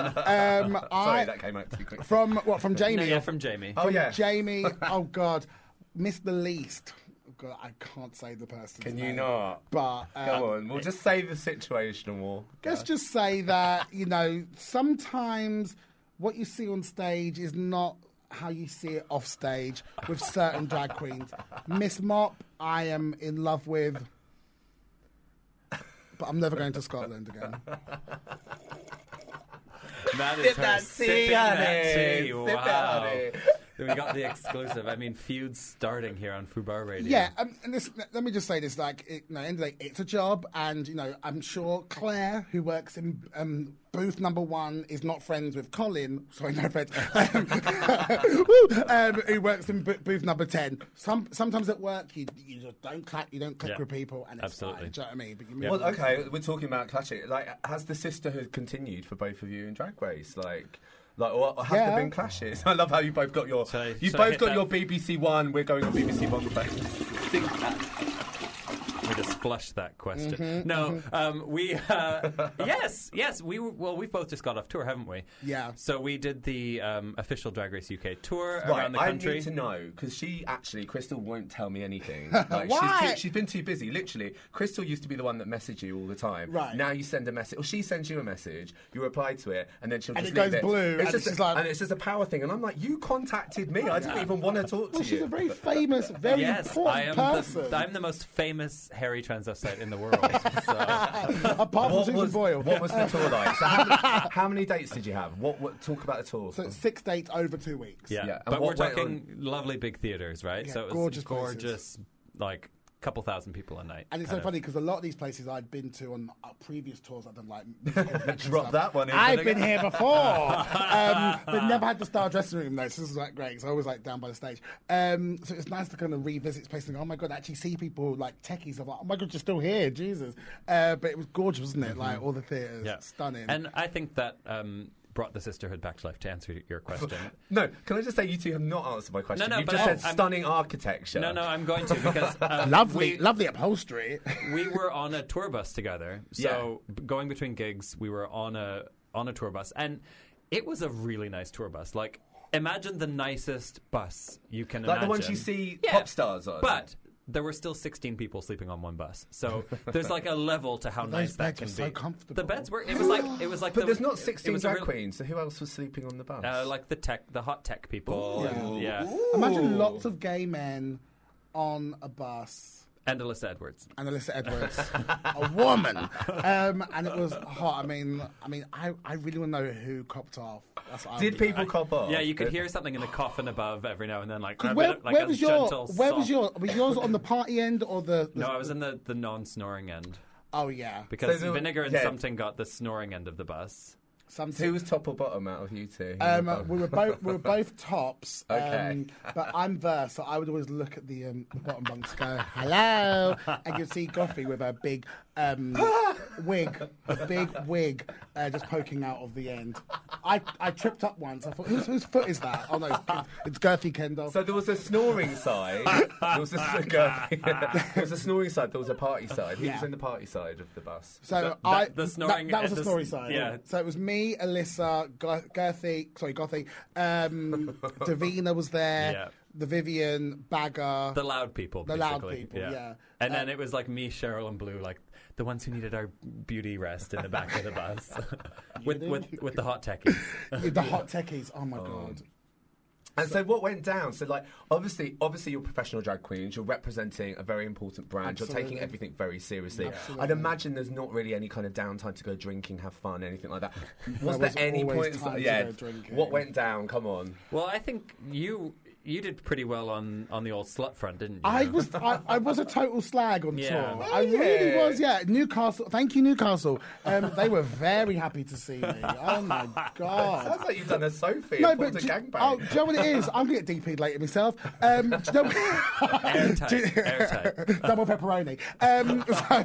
Sorry, I, that came out too quick. from what from Jamie? No, yeah, or from Jamie. Oh yeah. Jamie, oh God, miss the least. Oh God, I can't say the person's Can you name. not? But um, Go on. We'll just say the situation more. let's just say that, you know, sometimes what you see on stage is not how you see it off stage with certain drag queens. Miss Mop, I am in love with, but I'm never going to Scotland again. That is Sip her that sipping tea, that honey. tea. Sip it, Wow. honey. We got the exclusive. I mean, feuds starting here on Fubar Radio. Yeah, um, and this, let me just say this: like, it, you know, end of the day, it's a job, and you know, I'm sure Claire, who works in um, booth number one, is not friends with Colin. Sorry, no friends. Um, woo, um, who works in b- booth number ten. Some sometimes at work, you you just don't clap, you don't click Yeah, with people, and it's absolutely. fine. Do you know what I mean? But you Yeah. move Well, on. okay, we're talking about clashing. Like, has the sisterhood continued for both of you in Drag Race? Like, like, or have Yeah. there been clashes? I love how you both got your, Shall I- you shall I both hit got that? your B B C One. We're going on B B C One first. Sing that. We just flushed that question. Mm-hmm, no, um, we uh, yes, yes. We were, well, we've both just got off tour, haven't we? Yeah. So we did the um, official Drag Race U K tour Right, around the I country. need to know, because she actually, Crystal won't tell me anything. Like, Why? She's, too, she's been too busy. Literally, Crystal used to be the one that messaged you all the time. Right. Now you send a message, or she sends you a message, you reply to it, and then she'll And just it leave goes blue, It's and just she's a, like- and it's just a power thing, and I'm like, you contacted me. I didn't even want to talk to Well, you. she's a very famous, very Yes, I important am. person. The, I'm the most famous hairy transvestite in the world. So. Apart from What Susan was, Boyle. what was the tour like? So how, many, how many dates did you have? What, what talk about the tour? So it's six dates over two weeks. Yeah, Yeah, and but we're what went talking lovely big theaters, right? Yeah, so it was gorgeous places. gorgeous, like couple thousand people a night. And it's kind so of. funny because a lot of these places I'd been to on uh, previous tours, I've done like Drop that one in. I've been here before, um, but never had the star dressing room though. So this is like great. So I was like down by the stage. Um, so it's nice to kind of revisit this place and go, oh my god, actually see people like techies. I'm like, oh my god, you're still here, Jesus. Uh, but it was gorgeous, wasn't it? Like all the theatres, Yeah. stunning. And I think that um, brought the sisterhood back to life. To answer your question, No, can I just say you two have not answered my question? No, no, You've but just I- said I'm- stunning architecture. no, no, I'm going to because um, lovely, we, lovely upholstery. we were on a tour bus together. So b- going between gigs, we were on a on a tour bus, and it was a really nice tour bus. Like, imagine the nicest bus you can Like imagine. the ones you see Yeah. pop stars on. But there were still sixteen people sleeping on one bus, so there's like a level to how Those nice that beds can were so be. comfortable. The beds were. It was like it was like. But the, there's not it sixteen was a drag real- queens, so who else was sleeping on the bus? Uh, like the tech, the hot tech people. and- yeah, Imagine lots of gay men on a bus. and Alyssa Edwards. And Alyssa Edwards, a woman, um, and it was hot. I mean, I mean, I, I really want to know who copped off. That's what I Did would be people like. cop off? Yeah, you could hear something in the coffin above every now and then, like, a Where, bit of- like where a was your? gentle Where was soft- your? Was yours on the party end or the? the No, I was in the, the non-snoring end Oh yeah, because So the- Vinegar and yeah. Something got the snoring end of the bus. something. Who was top or bottom out of you two? Um, we were both we were both tops, um, Okay. but I'm verse, so I would always look at the, um, the bottom bunks, go hello, and you'd see Goffy with a big um, wig, a big wig, uh, just poking out of the end. I, I tripped up once. I thought, whose, whose foot is that? Oh no, it's, it's Girthy Kendall. So there was a snoring side. There was a, there was a snoring side. There was a party side. Who Yeah. was in the party side of the bus? So That- I that- the snoring- that, that was uh, the the snoring s- side. yeah. So it was me, Alyssa, Go- Girthy, sorry, Gothy, um, Davina was there, Yeah. the Vivian, Bagger, The loud people, The loud basically. people, yeah. And then Um, it was like me, Cheryl, and Blue, like the ones who needed our beauty rest in the back of the bus, with, with with the hot techies. the hot techies. Oh my god. And so what went down? So like obviously obviously you're professional drag queens, you're representing a very important brand, you're taking Absolutely. everything very seriously. Absolutely. I'd imagine there's not really any kind of downtime to go drinking, have fun, anything like that. Was There there, was any always point time to yeah, go drinking. what went down? Come on. Well, I think you you did pretty well on, on the old slut front, didn't you? I was I, I was a total slag on Yeah. tour. Oh, I really yeah. was. Yeah, Newcastle. Thank you, Newcastle. Um, they were very happy to see me. Oh my god. Sounds like you've done a Sophie No, and but pulled a do, gangbang. oh, do you know what it is? I'm going to get D P'd later myself. Um, do you know, Airtight, do- airtight. Double pepperoni. Um,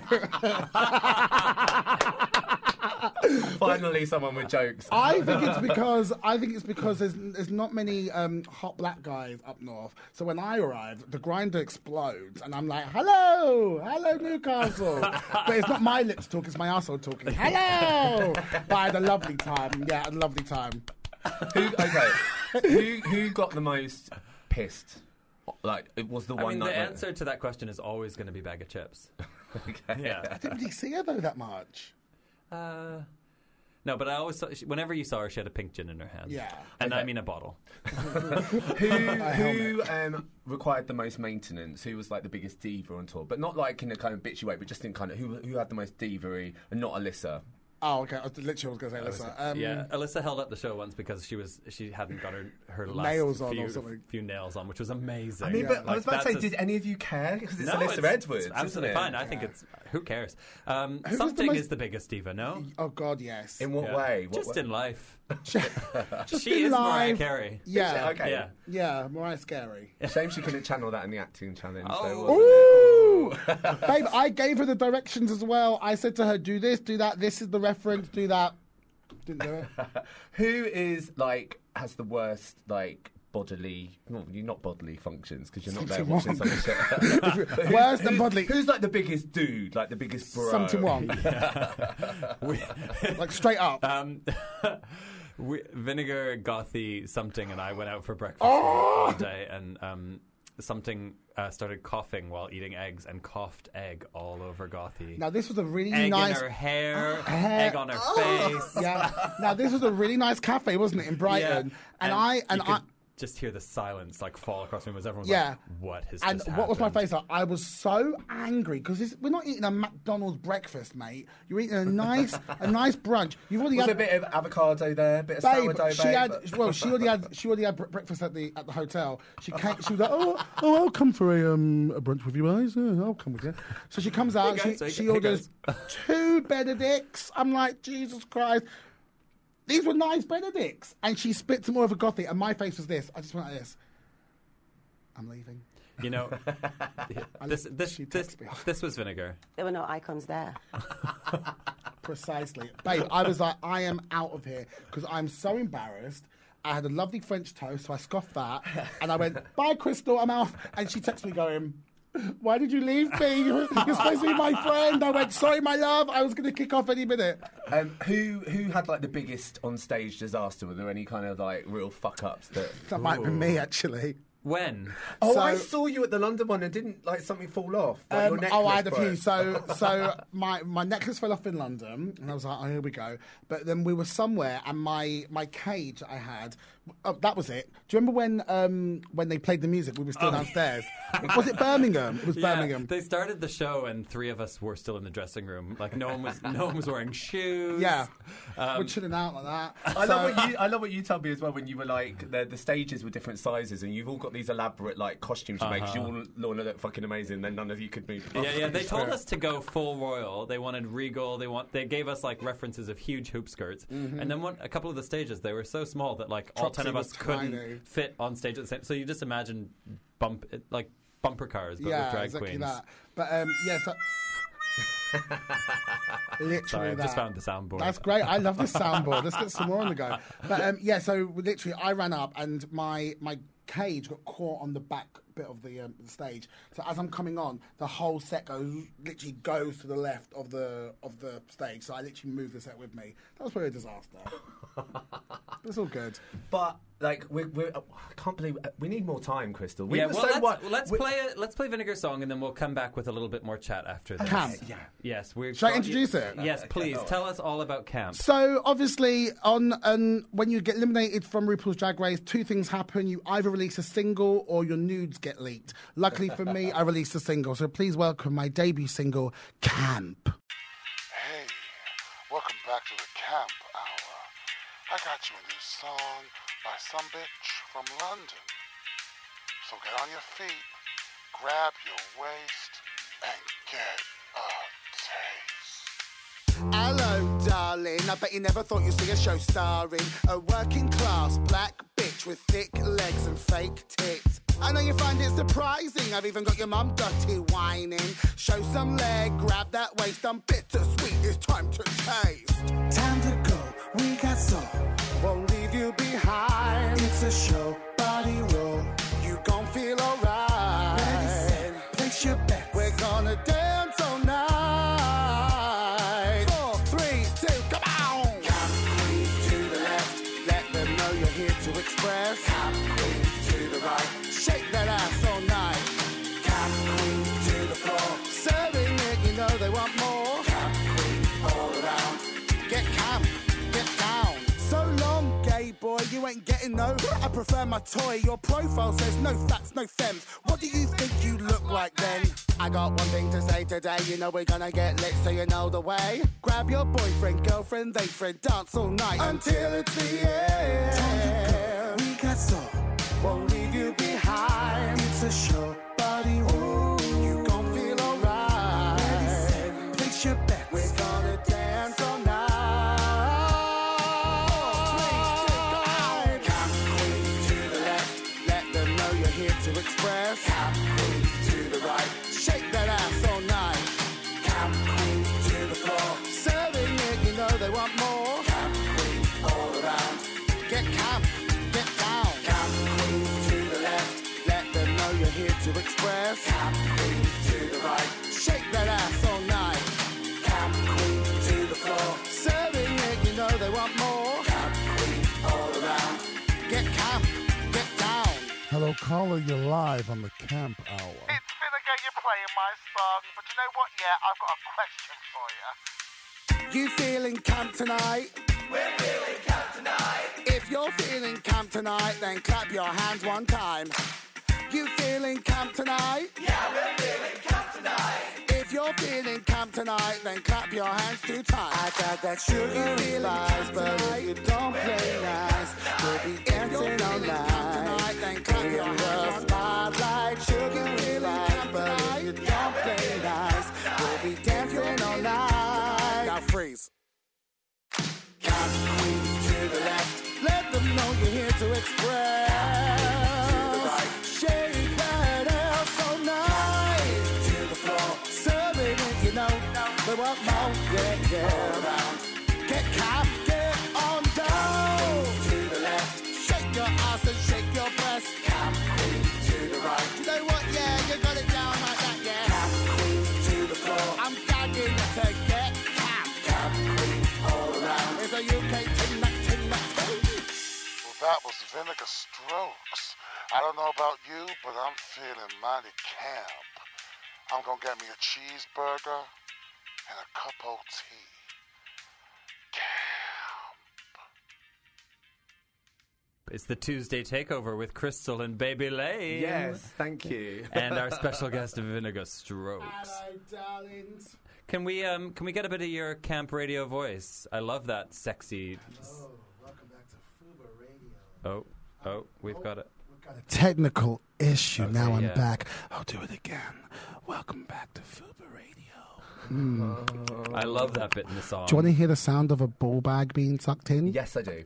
Finally, someone with jokes. I think it's because I think it's because there's there's not many um, hot black guys up north. So when I arrive, the grinder explodes, and I'm like, "Hello, hello, Newcastle." But it's not my lips talking; it's my arsehole talking. Hello. But I had a lovely time. Yeah, I had a lovely time. who, okay, who who got the most pissed? Like it was the I one mean, the night. where- answer to that question is always going to be bag of chips. Okay. Yeah. I didn't really see her though that much. Uh, no, but I always saw, she- whenever you saw her, she had a pink gin in her hand. Yeah. And I mean a bottle. Who who um, required the most maintenance? Who was like the biggest diva on tour? But not like in a kind of bitchy way, but just in kind of who who had the most diva-y and not Alyssa. Oh, okay. I was, literally, I was going to say Alyssa. Um, yeah, Alyssa held up the show once because she was she hadn't got her, her last Nails on few, or something. few nails on, which was amazing. I mean, but I Like, was about to that's say, a- did any of you care? Because it's No, Alyssa it's- Edwards. it's absolutely isn't it? fine. I think it's who cares. Um, was the something most- is the biggest diva, no? Oh God, yes. In what Yeah. way? What Just way? in life. Just she in is Mariah life. Carey. Yeah. Okay. Yeah. Yeah, Mariah Scary. Shame she couldn't channel that in the acting challenge. Oh. Though, wasn't Ooh! Babe, I gave her the directions as well. I said to her, do this, do that, this is the reference, do that. Didn't do it. it? Who is like has the worst like bodily? No, you're not bodily functions because you're not there watching Something some shit. But who's- Worse than who's- bodily. Who's like the biggest dude? Like the biggest bro? Something wrong. We- Like straight up. um, we, Vinegar, Gothy, Something, and I went out for breakfast Oh! one day, and um, Something uh, started coughing while eating eggs and coughed egg all over Gothy. Now this was a really Egg nice in her hair, Hair. egg on her face. Yeah. Now this was a really nice cafe, wasn't it, in Brighton? Yeah. And, And I and you I could just hear the silence like fall across the room as everyone's Yeah. like, what has And just what was my happened? face like? I was so angry because we're not eating a McDonald's breakfast, mate. You're eating a nice, a nice brunch. You've already Was had there a bit of avocado there, a bit of babe. sourdough, She babe? had well, she already had she already had bre- breakfast at the at the hotel. She came. She was like, oh, oh, I'll come for a um a brunch with you guys. Yeah, I'll come with you. So she comes out. Hey, guys, she hey, she hey, orders two Benedicts. I'm like, Jesus Christ. These were nice Benedicts, and she spit some more of a gothy, and my face was this. I just went like this. I'm leaving. You know, this this She this, texted me off. this was vinegar. There were no icons there. Precisely. Babe, I was like, I am out of here because I'm so embarrassed. I had a lovely French toast, so I scoffed that. And I went, bye, Crystal, I'm off. And she texted me going, why did you leave me? You're supposed to be my friend. I went, sorry, my love. I was going to kick off any minute. Um, who who had like the biggest on stage disaster? Were there any kind of like real fuck ups that? That might have been me, actually. When? Oh, So- I saw you at the London one, and didn't like something fall off? Like your Um, necklace oh, I had a few. broke. So, so my my necklace fell off in London, and I was like, "Oh, here we go." But then we were somewhere, and my my cage that I had, oh, that was it. Do you remember when um when they played the music? We were still downstairs. Was it Birmingham? It was Yeah, Birmingham. they started the show and three of us were still in the dressing room. Like no one was no one was wearing shoes. Yeah, Um, we're chilling out like that. I So- love what you. I love what you told me as well when you were like the the stages were different sizes, and you've all got these elaborate like costumes you make. 'Cause you all Lorna look fucking amazing. Then none of you could move. Yeah, yeah. They told us to go full royal. They wanted regal. They want. They gave us like references of huge hoop skirts. And then one, a couple of the stages, they were so small that like all Tropsy ten of was us couldn't tiny. fit on stage at the same. So you just imagine bump it- like bumper cars, but yeah, with drag exactly queens. that. But um, yeah, so literally Sorry, I've that. just found the soundboard. That's great. I love this soundboard. Let's get some more on the go. But um, yeah, so literally, I ran up and my my cage got caught on the back bit of the, um, the stage. So as I'm coming on, the whole set goes literally goes to the left of the of the stage. So I literally moved the set with me. That was probably a disaster. It's all good. But like we're, we're I can't believe we need more time, Crystal. We yeah, were well, so let's, what- well, let's we- play a let's play Vinegar song, and then we'll come back with a little bit more chat after this. Camp. Yeah. Yes, we're. Should I introduce it? Yes, please. Tell us all about camp. So obviously, on um, when you get eliminated from RuPaul's Drag Race, two things happen: you either release a single or your nudes get leaked. Luckily for me, I released a single. So please welcome my debut single, Camp. Hey, welcome back to the Camp Hour. I got you a new song by some bitch from London. So get on your feet, grab your waist, and get a taste. Hello, darling. I bet you never thought you'd see a show starring a working class black bitch with thick legs and fake tits. I know you find it surprising. I've even got your mum dirty whining. Show some leg, grab that waist. I'm bittersweet. It's time to taste. Time to go. We got soul. Won't leave you behind. It's a show. Body roll. You gon' feel alright. Ready, set, place your bets. We're gonna dance all night. Four, three, two, come on. Camp queen to the left. Let them know you're here to express. Camp queen to the right. Shake that ass all night. Camp queen to the floor. Serving it, you know they want more. Camp queen all around. Get camp, get down. So long, gay boy, you ain't getting no. I prefer my toy. Your profile says no fats, no femmes. What do you think you look like then? I got one thing to say today. You know we're gonna get lit, so you know the way. Grab your boyfriend, girlfriend, they friend, dance all night until it's the end. Time to go. We got soul. Won't leave you behind. It's a show, body roll. You gon' feel alright. Ready, set, place your bets. We're gonna dance all night. Camp queen to the left. Let them know you're here to express. Camp queen to the right. Shake that ass all night. Camp queen to the floor. Serving it, you know they want more. Camp queen all around. Get camp, get down. Camp queen to the left. Let them know you're here to express. Camp queen to the right. Shake that ass all night. Camp queen to the floor. Serving it, you know they want more. Camp queen all around. Get camp, get down. Hello, caller, you're live on the Camp Hour. It's Vinegar, you're playing my song, but you know what? Yeah, I've got a question for you. You feeling camp tonight? We're feeling camp tonight. If you're feeling camp tonight, then clap your hands one time. You feeling camp tonight? Yeah, we're feeling camp tonight. If you're feeling camp tonight, then clap your hands two times. I got that sugar spice, but if you don't play nice, we'll be dancing all night. Then clap your hands one spotlight. Sugar spice, but if you don't play nice, we'll be dancing all night. Now freeze. Cap queen to the left. Let them know you're here to express. Shake that ass so nice. To the floor. Serving it, you know. But what more? Yeah, yeah. Get cap, get on down. To the left. Shake your ass and shake your breast. Cap queen to the right. You know what? Yeah, you got it down like that, yeah. Cap queen to the floor. I'm gagging to get cap. Cap queen all around. It's a U K tin that tin that tin. Well, that was Vinegar Strokes. I don't know about you, but I'm feeling mighty camp. I'm gonna get me a cheeseburger and a cup of tea. Camp. It's the Tuesday Takeover with Crystal and Baby Lane. Yes, thank you. And our special guest, Vinegar Strokes. Hello, darlings. Can we um can we get a bit of your camp radio voice? I love that sexy. Oh, welcome back to Fuba Radio. Oh, oh, we've got it. Got a technical issue. Okay, now I'm yeah. back. I'll do it again. Welcome back to Fuba Radio. I love that bit in the song. Do you want to hear the sound of a ball bag being sucked in? Yes, I do.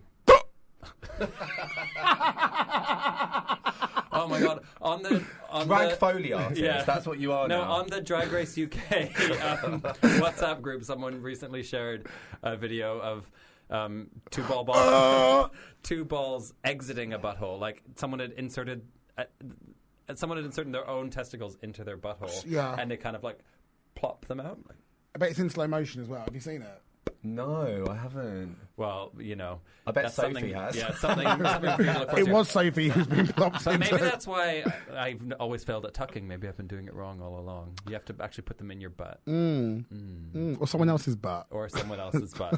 Oh my god! On the on Drag the, Foley artist. Yeah. That's what you are No, now. on the Drag Race U K um, WhatsApp group, someone recently shared a video of um, two ball balls, two balls exiting a butthole. Like someone had inserted, uh, someone had inserted their own testicles into their butthole, Yeah. and they kind of like plop them out. Like, I bet it's in slow motion as well. Have you seen it? No, I haven't. well, you know, I bet that's Sophie something, has. Yeah, something. something for you to look forward It to. was Sophie who's been plopped But into maybe it. that's why I- I've n- always failed at tucking. Maybe I've been doing it wrong all along. You have to actually put them in your butt. Mm. Mm. Or someone else's butt. Or someone else's butt.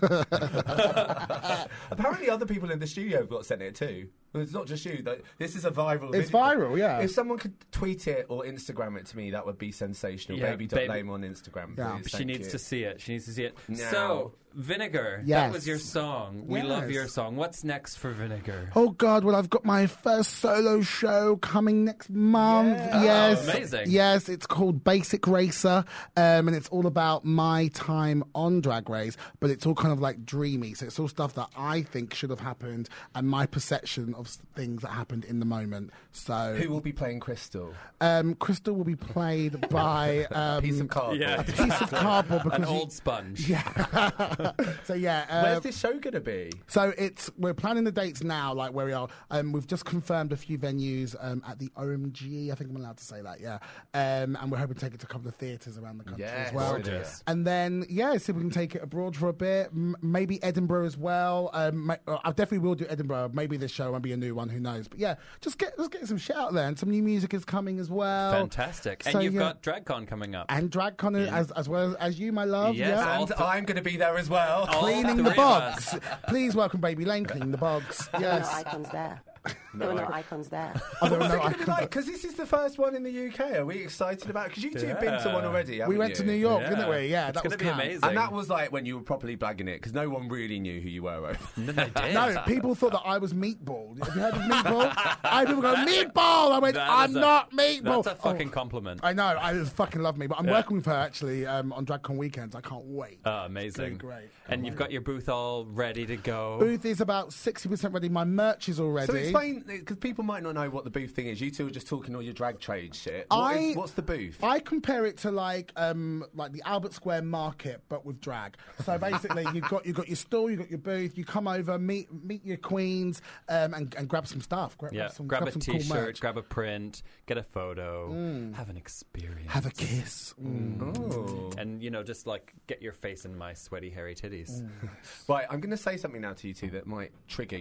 Apparently, other people in the studio have got sent it too. Well, it's not just you. Like, this is a viral. It's video. viral, yeah. If someone could tweet it or Instagram it to me, that would be sensational. Yeah, Baby baby- dot name on Instagram. Yeah. Please. She Thank needs you. to see it. She needs to see it. Now. So, Vinegar, Yes. that was your song. We love Yes. your song. What's next for Vinegar? Oh God! Well, I've got my first solo show coming next month. Yeah. Yes, Oh, amazing. Yes, it's called Basic Racer, um, and it's all about my time on Drag Race, but it's all kind of like dreamy. So it's all stuff that I think should have happened, and my perception of s- things that happened in the moment. So, Who will be playing Crystal? um, Crystal will be played by um, Piece of cardboard. Yeah. a piece of cardboard because An you- old sponge. Yeah. so yeah. Uh, Where's this show going to be? So it's we're planning the dates now, like where we are. Um, we've just confirmed a few venues um, at the O M G. I think I'm allowed to say that, yeah. Um, and we're hoping to take it to a couple of theatres around the country Yes, as well. gorgeous. And then yeah, see if we can take it abroad for a bit. M- maybe Edinburgh as well. Um, ma- uh, I definitely will do Edinburgh. Maybe this show might be a new one. Who knows? But yeah, just get let's get some shit out there. And some new music is coming as well. Fantastic. And So, you've yeah. got DragCon coming up. And DragCon as as well as you, my love. Yes, yeah. all And th- I'm going to be there as well. All Cleaning three the of bogs. us. Please welcome Baby Lane cleaning the bogs. No Yes. icons there. There were no icons there. Oh, there were no Because icons. this is the first one in the U K. Are we excited about it? Because you two have been to one already, haven't We went you? to New York, Yeah. didn't we? Yeah, It's that gonna was be camp. amazing. And that was like when you were properly blagging it, because no one really knew who you were. Over. And then they did. No, people thought that I was Meatball. Have you heard of Meatball? I people go, Meatball! I went, That I'm is a- not Meatball! That's a Oh, fucking compliment. I know, I just fucking love me. But I'm Yeah. working with her actually um, on DragCon weekends. I can't wait. Oh, amazing. It's great. And you've got your booth all ready to go. Booth is about sixty percent ready. My merch is all ready. So explain, because people might not know what the booth thing is. You two are just talking all your drag trade shit. What I- is- what's the booth? I compare it to like um, like the Albert Square Market, but with drag. So basically, you've got you've got your stall, you've got your booth. You come over, meet meet your queens, um, and and grab some stuff. Grab, Yeah, some, grab a some cool T-shirt, merch. grab a print, get a photo, have an experience, Have a kiss. Mm. Oh. and you know, just like get your face in my sweaty, hairy titties. Right, I'm going to say something now to you two that might trigger you.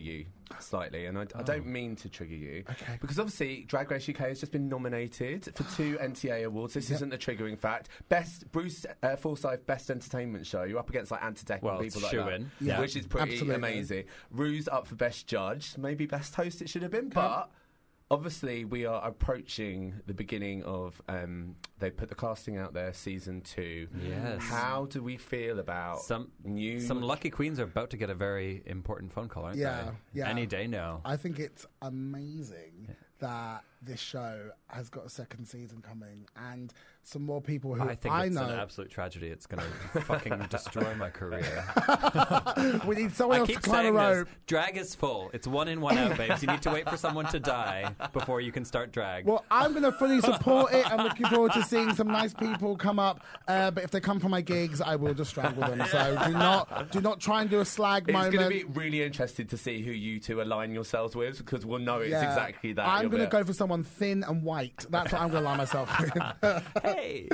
slightly, and I, I don't mean to trigger you, okay. because obviously Drag Race U K has just been nominated for two N T A awards. This Yep. isn't a triggering fact. Best Bruce uh, Forsyth Best Entertainment Show. You're up against like Antidek Well, and it's people like shoo-in. that, Yeah. which is pretty Absolutely. amazing. Rue's up for Best Judge, maybe Best Host. It should have been, but. Obviously, we are approaching the beginning of. Um, they put the casting out there, season two. Yes. How do we feel about Some new? some lucky queens are about to get a very important phone call, aren't Yeah, they? yeah. Any day now. I think it's amazing that this show has got a second season coming, and some more people who I think I it's know. an absolute tragedy. It's going to fucking destroy my career. We need someone I else keep to climb a saying rope. this. Drag is full. It's one in, one out, babes. You need to wait for someone to die before you can start drag. Well, I'm going to fully support it. I'm looking forward to seeing some nice people come up. Uh, but if they come for my gigs, I will just strangle them. So do not, do not try and do a slag It's moment. going to be really interesting to see who you two align yourselves with, because we'll know it's Yeah. exactly that. I'm You'll going to be- go for someone thin and white. That's what I'm going to line myself with. Hey.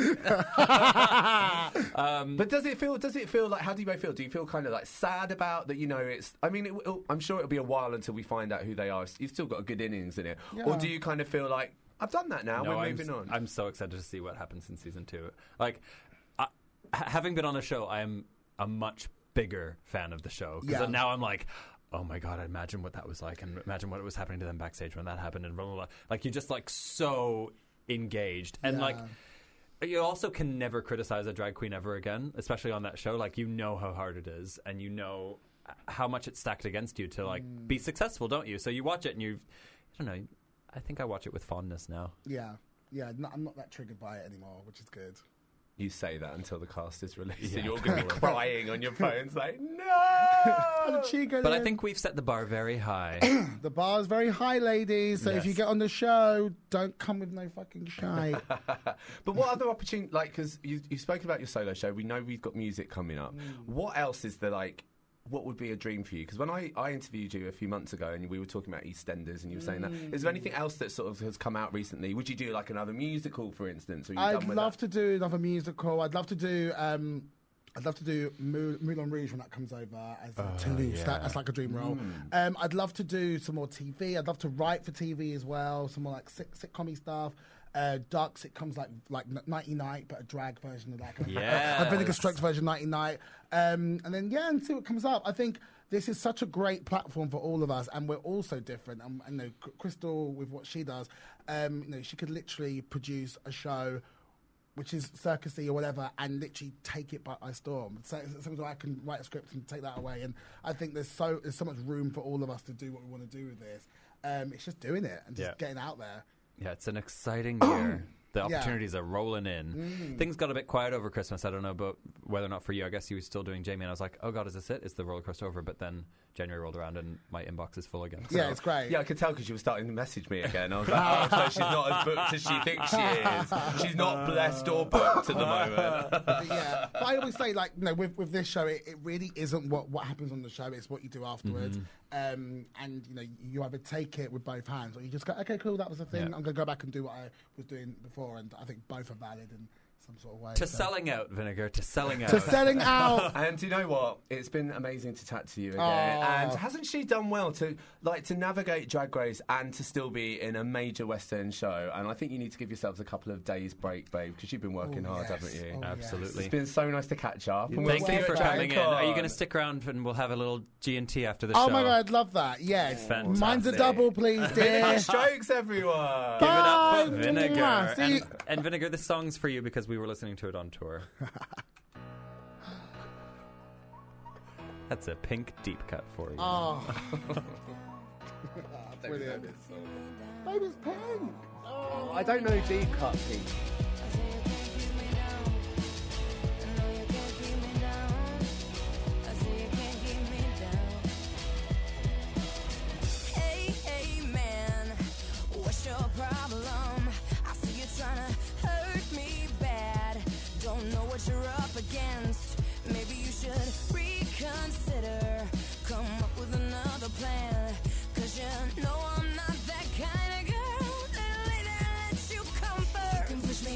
um, But does it feel? Does it feel like? How do you both feel? Do you feel kind of like sad about that? You know, it's. I mean, it, it'll, I'm sure it'll be a while until we find out who they are. You've still got a good innings in it, Yeah. or do you kind of feel like I've done that now? no, We're I'm, moving on. I'm so excited to see what happens in season two. Like, I, ha- having been on the show, I am a much bigger fan of the show. Because Yeah. now I'm like, oh my God, imagine what that was like, and imagine what was happening to them backstage when that happened, and blah, blah, blah. Like, you're just like so engaged. And Yeah. like, you also can never criticize a drag queen ever again, especially on that show. Like, you know how hard it is, and you know how much it's stacked against you to like Mm. be successful, don't you? So you watch it and you, I don't know, I think I watch it with fondness now. Yeah, yeah. No, I'm not that triggered by it anymore, which is good. You say that until the cast is released, Yeah. and you're going to be crying on your phones like, How no. did she go But I then? think we've set the bar very high. The bar is very high, ladies. So if Yes. you get on the show, don't come with no fucking shite. But what other opportunity? Like, because you you spoke about your solo show, we know we've got music coming up. What else is there? Like, what would be a dream for you? Because when I, I interviewed you a few months ago, and we were talking about EastEnders, and you were saying that. Is there anything else that sort of has come out recently? Would you do like another musical, for instance? Or are you I'd done with love that? to do another musical. I'd love to do. Um, I'd love to do Mou- Moulin Rouge when that comes over as uh, Toulouse. yeah. That, that's like a dream role. Um, I'd love to do some more T V. I'd love to write for T V as well. Some more like sit- sitcom stuff. Uh, dark sitcoms like like Nighty Night, but a drag version of like a, Yes. a Vinegar Strokes version Nighty Night. Um, and then yeah, and see what comes up. I think this is such a great platform for all of us, and we're all so different. And, and you know, C- Crystal with what she does, um, you know, she could literally produce a show which is circusy or whatever, and literally take it by, by storm. So sometimes I can write a script and take that away, and I think there's so there's so much room for all of us to do what we want to do with this. Um, it's just doing it and just Yeah. getting out there. Yeah, it's an exciting year. The Yeah. opportunities are rolling in. Things got a bit quiet over Christmas. I don't know about whether or not for you. I guess you were still doing Jamie, and I was like, oh God, is this it? Is the roller coaster over? But then January rolled around, and my inbox is full again. Yeah, it's great. Yeah, I could tell because you were starting to message me again. I was like, oh, so she's not as booked as she thinks she is. She's not blessed or booked at the moment. But yeah, but I always say, like, you know, with, with this show, it, it really isn't what, what happens on the show, it's what you do afterwards. Um, and, you know, you either take it with both hands, or you just go, okay, cool, that was the thing, Yeah. I'm going to go back and do what I was doing before, and I think both are valid in some sort of way. To so. selling out, Vinegar, to selling out. To selling out. And you know what? It's been amazing to chat to you again. Aw. And hasn't she done well to like to navigate Drag Race and to still be in a major West End show? And I think you need to give yourselves a couple of days break, babe, because you've been working Oh, hard, yes. haven't you? Oh, Absolutely. It's been so nice to catch up. And we'll Thank see you at for Drag coming in. Are you Con. going to stick around and we'll have a little G and T after the Oh show? my God, I'd love that. Yes. Fantastic. Mine's a double, please, dear. Strokes, everyone. Give it up for Bye. Vinegar. Mwah. See And, you- and Vinegar, this song's for you because we were listening to it on tour. That's a pink deep cut for you. Oh. Brilliant. Babe, it's pink. Oh, I don't know deep cut, Pete. Hey, hey, man, what's your problem? I see you trying to hurt me bad. Don't know what you're up against. Maybe you should reconsider. Come up with another plan. Cause you know I'm not that kind of girl that'll let you come first. You can push me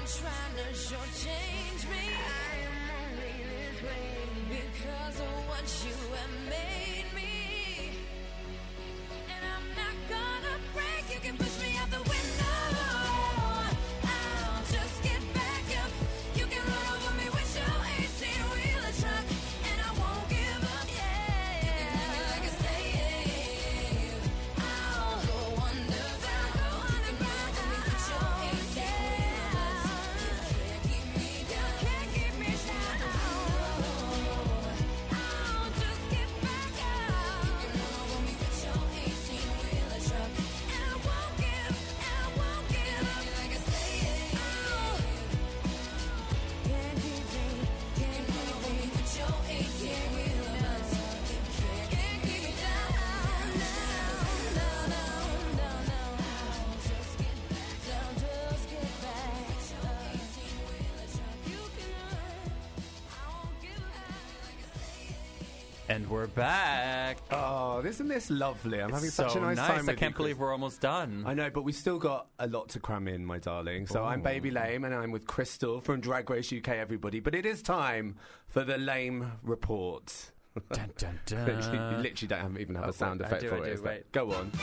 trying to shortchange me. I am only this way because of what you have made me. And I'm not gonna break. You can push me out the window. I'll just get back up. You can run over me with your eighteen-wheeler truck, and I won't give up. Yeah, you can hit me like a slave. I'll go underground. You can run over me with your eighteen-wheelers. You can't keep me down. Can't keep me down. I'll just get back up. You can run over me with your eighteen-wheeler truck, and I won't give, and I won't give up. Like a slave. Can't keep me, can't keep me with your eighteen-wheelers. Can't keep me down, down, down, down, down, down. Just get back down, just get back. Your eighteen-wheeler truck, you can run. I won't give up. Like a slave. And we're back. Oh, isn't this lovely? I'm having It's such so a nice, nice. time I with can't you, believe Chris. we're almost done. I know, but we still got a lot to cram in, my darling. So I'm Baby Lame, and I'm with Crystal from Drag Race U K, everybody. But it is time for the Lame Report. Dun, dun, dun. you literally don't have, even have Oh, a sound wait, I effect do, for I it. do, is there? wait. Go on.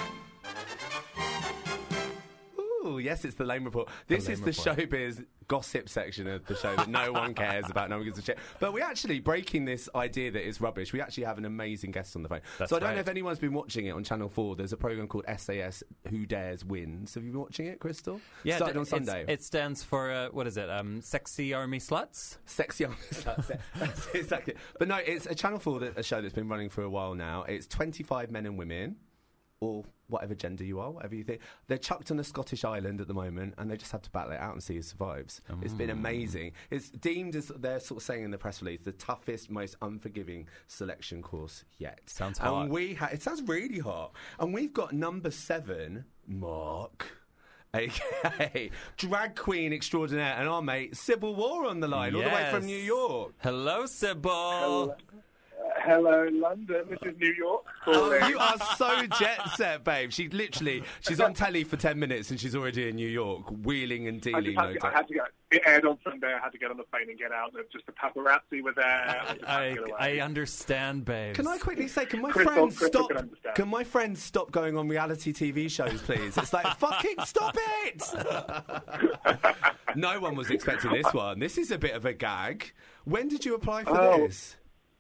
Ooh, yes, it's the Lame Report. This Lame is the Report. showbiz gossip section of the show that no one cares about, no one gives a shit. But we actually, breaking this idea that it's rubbish, we actually have an amazing guest on the phone. That's so I don't know right. if anyone's been watching it on Channel four. There's a programme called S A S Who Dares Wins. Have you been watching it, Crystal? Yeah, Started d- on it's- Sunday. It stands for, uh, what is it, um, Sexy Army Sluts? Sexy on That's it. That's exactly. But no, it's a Channel four that, a show that's been running for a while now. It's twenty-five men and women, or whatever gender you are, whatever you think. They're chucked on a Scottish island at the moment, and they just have to battle it out and see who survives. It's been amazing. It's deemed, as they're sort of saying in the press release, the toughest, most unforgiving selection course yet. Sounds and hot. We ha- it sounds really hot. And we've got number seven, Mark. A K A drag queen extraordinaire, and our mate Sybil War on the line, all the way from Yes. New York. Hello, Sybil. Hello. Hello, London. This is New York. Oh, calling. you are so jet set, babe. She literally, she's on telly for ten minutes and she's already in New York, wheeling and I, dealing. just had No to, I doubt. had to go. It aired on Sunday. I had to get on the plane and get out. There- Just the paparazzi were there. I, just had to I, get away. I understand, babe. Can I quickly say, can my Crystal- friends Crystal stop? can understand. Can my friends stop going on reality T V shows, please? It's like fucking stop it. No one was expecting this one. This is a bit of a gag. When did you apply for Oh. this?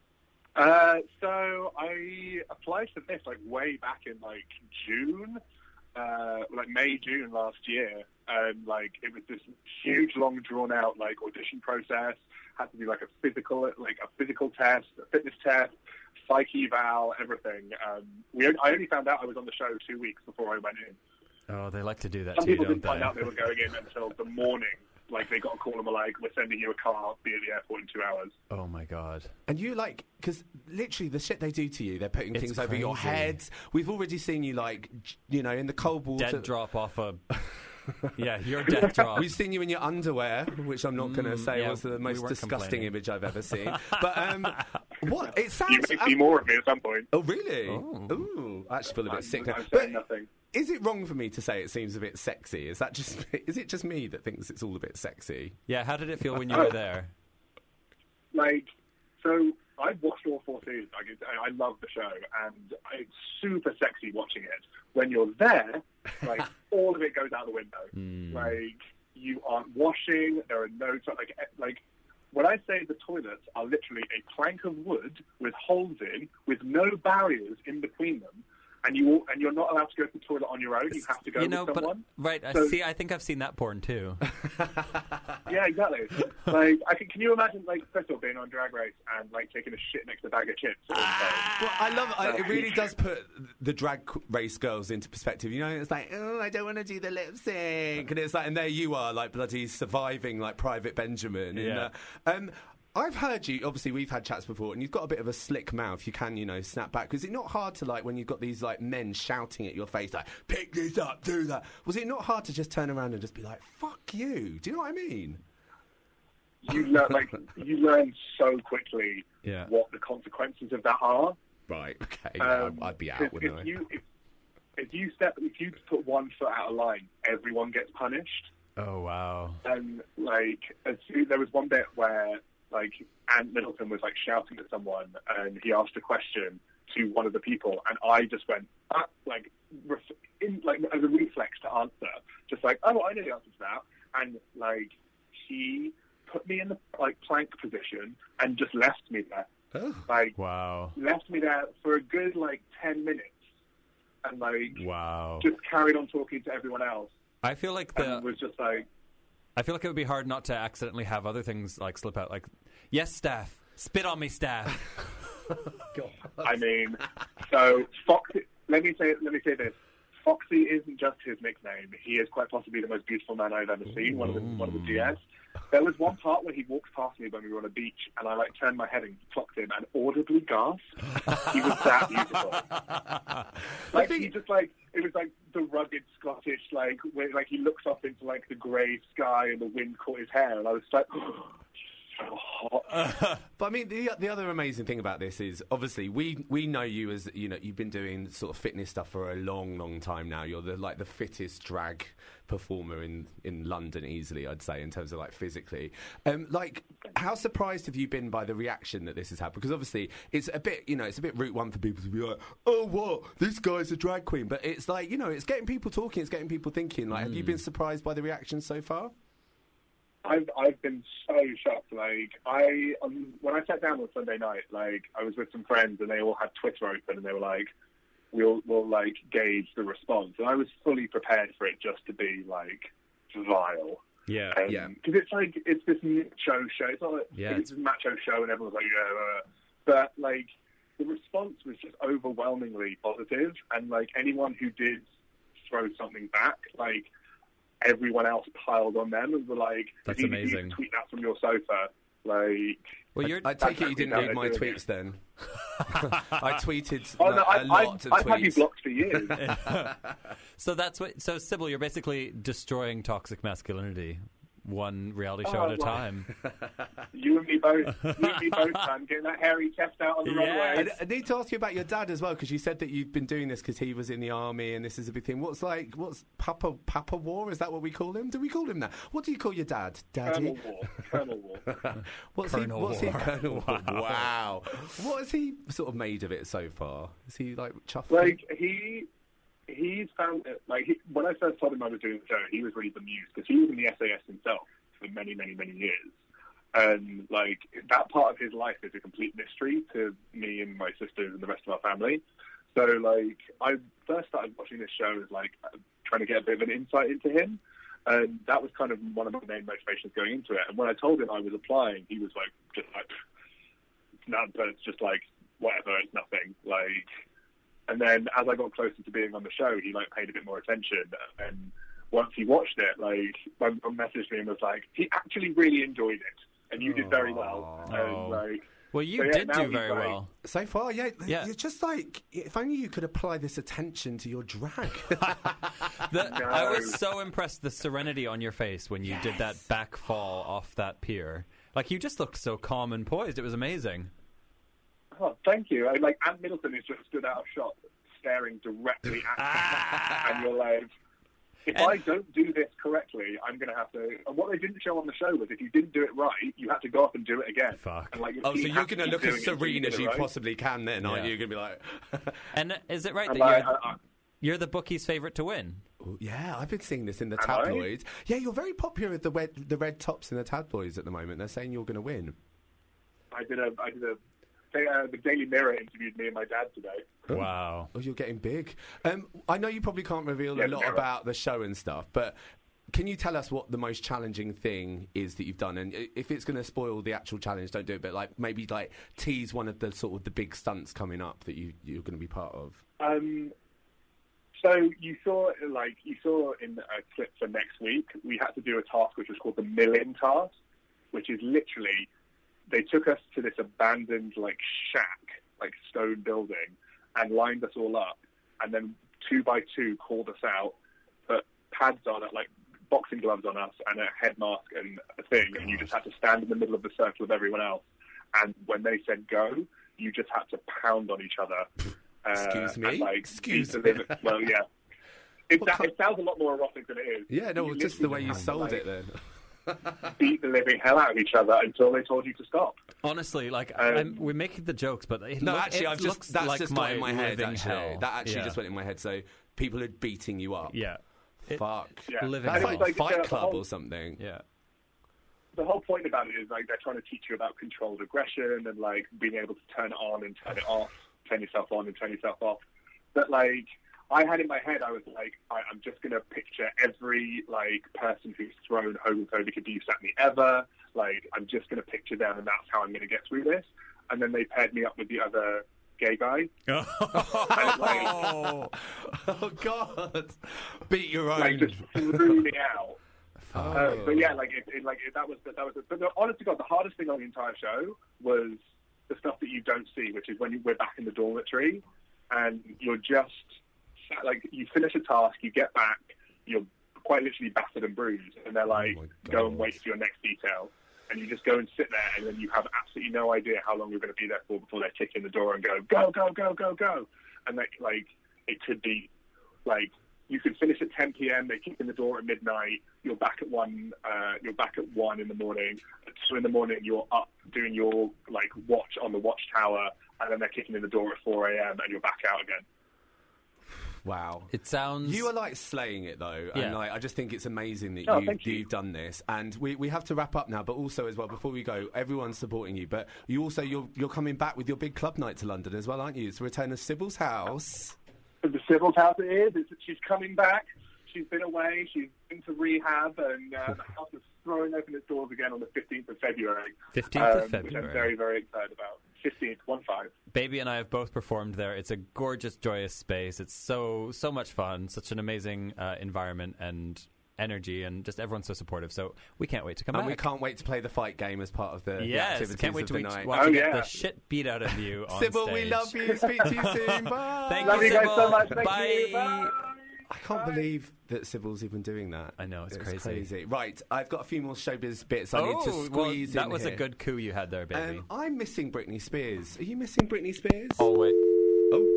Uh, so I applied for this like way back in like June, uh, like May, June last year, and like it was this huge, long, drawn out like audition process. Had to do like a physical, like a physical test, a fitness test, psych eval, everything. Um, we I only found out I was on the show two weeks before I went in. Oh, they like to do that Some too, people don't didn't find they? out they were going in until the morning. Like they got a call and were like, "We're sending you a car. Be at the airport in two hours." Oh my god. And you like, because literally the shit they do to you, they're putting It's things over your crazy. heads. We've already seen you like, j- you know, in the cold water. Dead drop off a... yeah, you're dead drop. We've seen you in your underwear, which I'm not going to Mm, say yeah, was the we most weren't disgusting complaining. image I've ever seen. But um, what it You sounds. may see more of me at some point. Oh really? Oh. Ooh, I actually feel a bit I'm, sick now. I'm But saying nothing. is it wrong for me to say it seems a bit sexy? Is that just? Is it just me that thinks it's all a bit sexy? Yeah, how did it feel when you were there? Like, so I watched all four seasons. Like, it, I I love the show, and it's super sexy watching it. When you're there, like all of it goes out the window. Mm. Like you aren't washing. There are no to- like eh, like. When I say the toilets are literally a plank of wood with holes in, with no barriers in between them, and you and you're not allowed to go to the toilet on your own. You have to go You know, with but someone. right, I So- see. I think I've seen that porn too. Yeah, exactly. Like, I can, can you imagine, like, Crystal being on Drag Race and, like, taking a shit next to a bag of chips? all the time? Well, I love it. I, it really does put the drag qu- race girls into perspective. You know, it's like, oh, I don't want to do the lip sync, and it's like, and there you are, like bloody surviving, like Private Benjamin. And, Yeah. uh, um, I've heard you. Obviously, we've had chats before, and you've got a bit of a slick mouth. You can, you know, snap back. Was it not hard to like when you've got these like men shouting at your face, like "Pick this up, do that"? Was it not hard to just turn around and just be like, "Fuck you"? Do you know what I mean? You learn, like, you learn so quickly Yeah. what the consequences of that are. Right. Okay. Um, I'd be out, if, wouldn't if I? you if, if you step if you put one foot out of line, everyone gets punished. Oh, wow. And, like, as soon, there was one bit where, like, Ant Middleton was, like, shouting at someone, and he asked a question to one of the people, and I just went, ah, like, ref- in, like, as a reflex to answer, just like, oh, I know the answer to that. And, like, he put me in the, like, plank position and just left me there. Oh. Like, wow. Left me there for a good, like, ten minutes. And, like, wow. just carried on talking to everyone else. I feel like the... And was just like... I feel like it would be hard not to accidentally have other things, like, slip out. Like, yes, Steph. Spit on me, Steph. God. I mean, so, Foxy... Let me say, let me say this. Foxy isn't just his nickname. He is quite possibly the most beautiful man I've ever seen, one of the, one of the G S. There was one part where he walked past me when we were on a beach, and I, like, turned my head and clocked him and audibly gasped. He was that beautiful. Like, he just, like, it was, like, the rugged Scottish, like, where, like, he looks up into, like, the grey sky and the wind caught his hair, and I was like, oh, so hot. But I mean, the the other amazing thing about this is obviously we we know you as, you know, you've been doing sort of fitness stuff for a long, long time now. You're the like the fittest drag performer in, in London easily, I'd say, in terms of like physically. Um, like, how surprised have you been by the reaction that this has had? Because obviously it's a bit, you know, it's a bit route one for people to be like, oh, what? This guy's a drag queen. But it's like, you know, it's getting people talking, it's getting people thinking. Like, mm. have you been surprised by the reaction so far? I've I've been so shocked. Like I um, when I sat down on Sunday night, like I was with some friends and they all had Twitter open and they were like, "We'll we'll like gauge the response." And I was fully prepared for it just to be like vile. Yeah, um, yeah. Because it's like it's this macho show. It's not a, yeah, it's a macho show and everyone's like, yeah, uh, but like the response was just overwhelmingly positive, and like anyone who did throw something back, like. Everyone else piled on them and were like, "That's you, amazing." You tweet that from your sofa, like. Well, you're, I, I take it you didn't read my tweets it. then. I tweeted oh, no, a I, lot I, of I've tweets. I've had you blocked for years. So that's what. So Sybil, you're basically destroying toxic masculinity, one reality show oh, at a well. time. You and me both. You and me both, man. Getting that hairy chest out on the yes. runway. I, I need to ask you about your dad as well, because you said that you've been doing this because he was in the army and this is a big thing. What's like, what's Papa Papa War? Is that what we call him? Do we call him that? What do you call your dad? Daddy? Colonel War. Colonel War. what's Colonel he? What's War. he? Colonel wow. War. Wow. What has he sort of made of it so far? Is he like chuffed? Like he. He's found it, like, he, when I first told him I was doing the show, he was really bemused, because he was in the S A S himself for many, many, many years. And, like, that part of his life is a complete mystery to me and my sisters and the rest of our family. So, like, I first started watching this show as, like, trying to get a bit of an insight into him. And that was kind of one of my main motivations going into it. And when I told him I was applying, he was, like, just like, none, but it's just, like, whatever, it's nothing. Like... And then as I got closer to being on the show, he like paid a bit more attention. And once he watched it, like my mum messaged me and was like, he actually really enjoyed it, and you did very well. Oh. And like, well, you so, yeah, did now do very like, well so far. Yeah, yeah. You're just like, if only you could apply this attention to your drag. the, no. I was so impressed the serenity on your face when you yes. did that back fall off that pier. Like you just looked so calm and poised. It was amazing. Oh, thank you. I, like Ant Middleton is just stood out of shot, staring directly at me, and you're like, if And- I don't do this correctly, I'm going to have to. And what they didn't show on the show was if you didn't do it right, you had to go up and do it again. Fuck. And, like, Oh, so you you're have to going to keep look as doing it until serene get as it you right. possibly can then, aren't Yeah. you? You're going to be like... And is it right And that like, you're, I- I- you're the bookie's favourite to win? Ooh, yeah, I've been seeing this in the Am I? tabloids. Yeah, you're very popular with the red, the red tops in the tabloids at the moment. They're saying you're going to win. I did a, I did a, they, uh, the Daily Mirror interviewed me and my dad today. Wow. Oh, you're getting big. Um, I know you probably can't reveal Yeah, a lot Mirror. about the show and stuff, but can you tell us what the most challenging thing is that you've done? And i- if it's going to spoil the actual challenge, don't do it. But like maybe like tease one of the sort of the big stunts coming up that you you're going to be part of. Um, so you saw, like, you saw in a clip for next week, we had to do a task which was called the Mill-In task, which is literally, they took us to this abandoned, like, shack, like, stone building, and lined us all up, and then two by two called us out, put pads on it, like, boxing gloves on us, and a head mask and a thing, and you just had to stand in the middle of the circle of everyone else, and when they said go, you just had to pound on each other. Uh, Excuse me? and, like, Excuse beat me. the limit. Well, yeah. It, that, it sounds a lot more erotic than it is. Yeah, no, You well, just the way literally you have to, sold like, it then. beat the living hell out of each other until they told you to stop. Honestly, like Um, I'm, we're making the jokes, but it No, look- actually, it I've just looks that's like just my got in my head. living Actually, hell. that actually Yeah. just went in my head. So people are beating you up. Yeah. It- Fuck. Yeah. Living That's hell. like, Like, Fight the Club whole- or something. Yeah. The whole point about it is like they're trying to teach you about controlled aggression and like being able to turn it on and turn it off, turn yourself on and turn yourself off. But like I had in my head, I was like, I, I'm just going to picture every like person who's thrown homophobic abuse at me ever. Like I'm just going to picture them, and that's how I'm going to get through this. And then they paired me up with the other gay guy. And, like, Oh, oh God! Beat your own. like just threw me out. Oh. Uh, but yeah, like it, it like it, that was that was. But the, honest to God, the hardest thing on the entire show was the stuff that you don't see, which is when you, we're back in the dormitory, and you're just sat, like you finish a task, you get back, you're quite literally battered and bruised, and they're like, Oh my go and God. wait for your next detail, and you just go and sit there, and then you have absolutely no idea how long you're going to be there for before they kick in the door and go, go, go, go, go, go, and like like it could be like. You could finish at ten p.m. They kick in the door at midnight. You're back at one. Uh, you're back at one in the morning. At two in the morning, you're up doing your like watch on the watchtower, and then they're kicking in the door at four a.m. and you're back out again. Wow. It sounds. You are like slaying it though, Yeah. and like I just think it's amazing that Oh, you, thank you. you've done this. And we, we have to wrap up now, but also as well before we go, everyone's supporting you. But you also you're you're coming back with your big club night to London as well, aren't you? It's the return of Sybil's House. The Sybil's House it is. It's, she's coming back. She's been away. She's been to rehab, and uh, the house is throwing open its doors again on the fifteenth of February. fifteenth of um, Which February. I'm very, very excited about. fifteenth, one five. Baby and I have both performed there. It's a gorgeous, joyous space. It's so so much fun. Such an amazing uh, environment and energy, and just everyone's so supportive. So we can't wait to come And back. we can't wait to play the fight game as part of the, the yes, activities can't wait of to the watch, night. watch Oh, you get yeah. the shit beat out of you on Sybil, stage. we love you. Speak to you soon. Bye. Thank Love you, you guys Sybil. so much. Thank Bye. you. Bye. I can't believe that Sybil's even doing that. I know, it's crazy. Right, I've got a few more showbiz bits I need to Oh, squeeze well, in that was here. a good coup you had there, baby. Um, I'm missing Britney Spears. Are you missing Britney Spears? oh wait, Oh.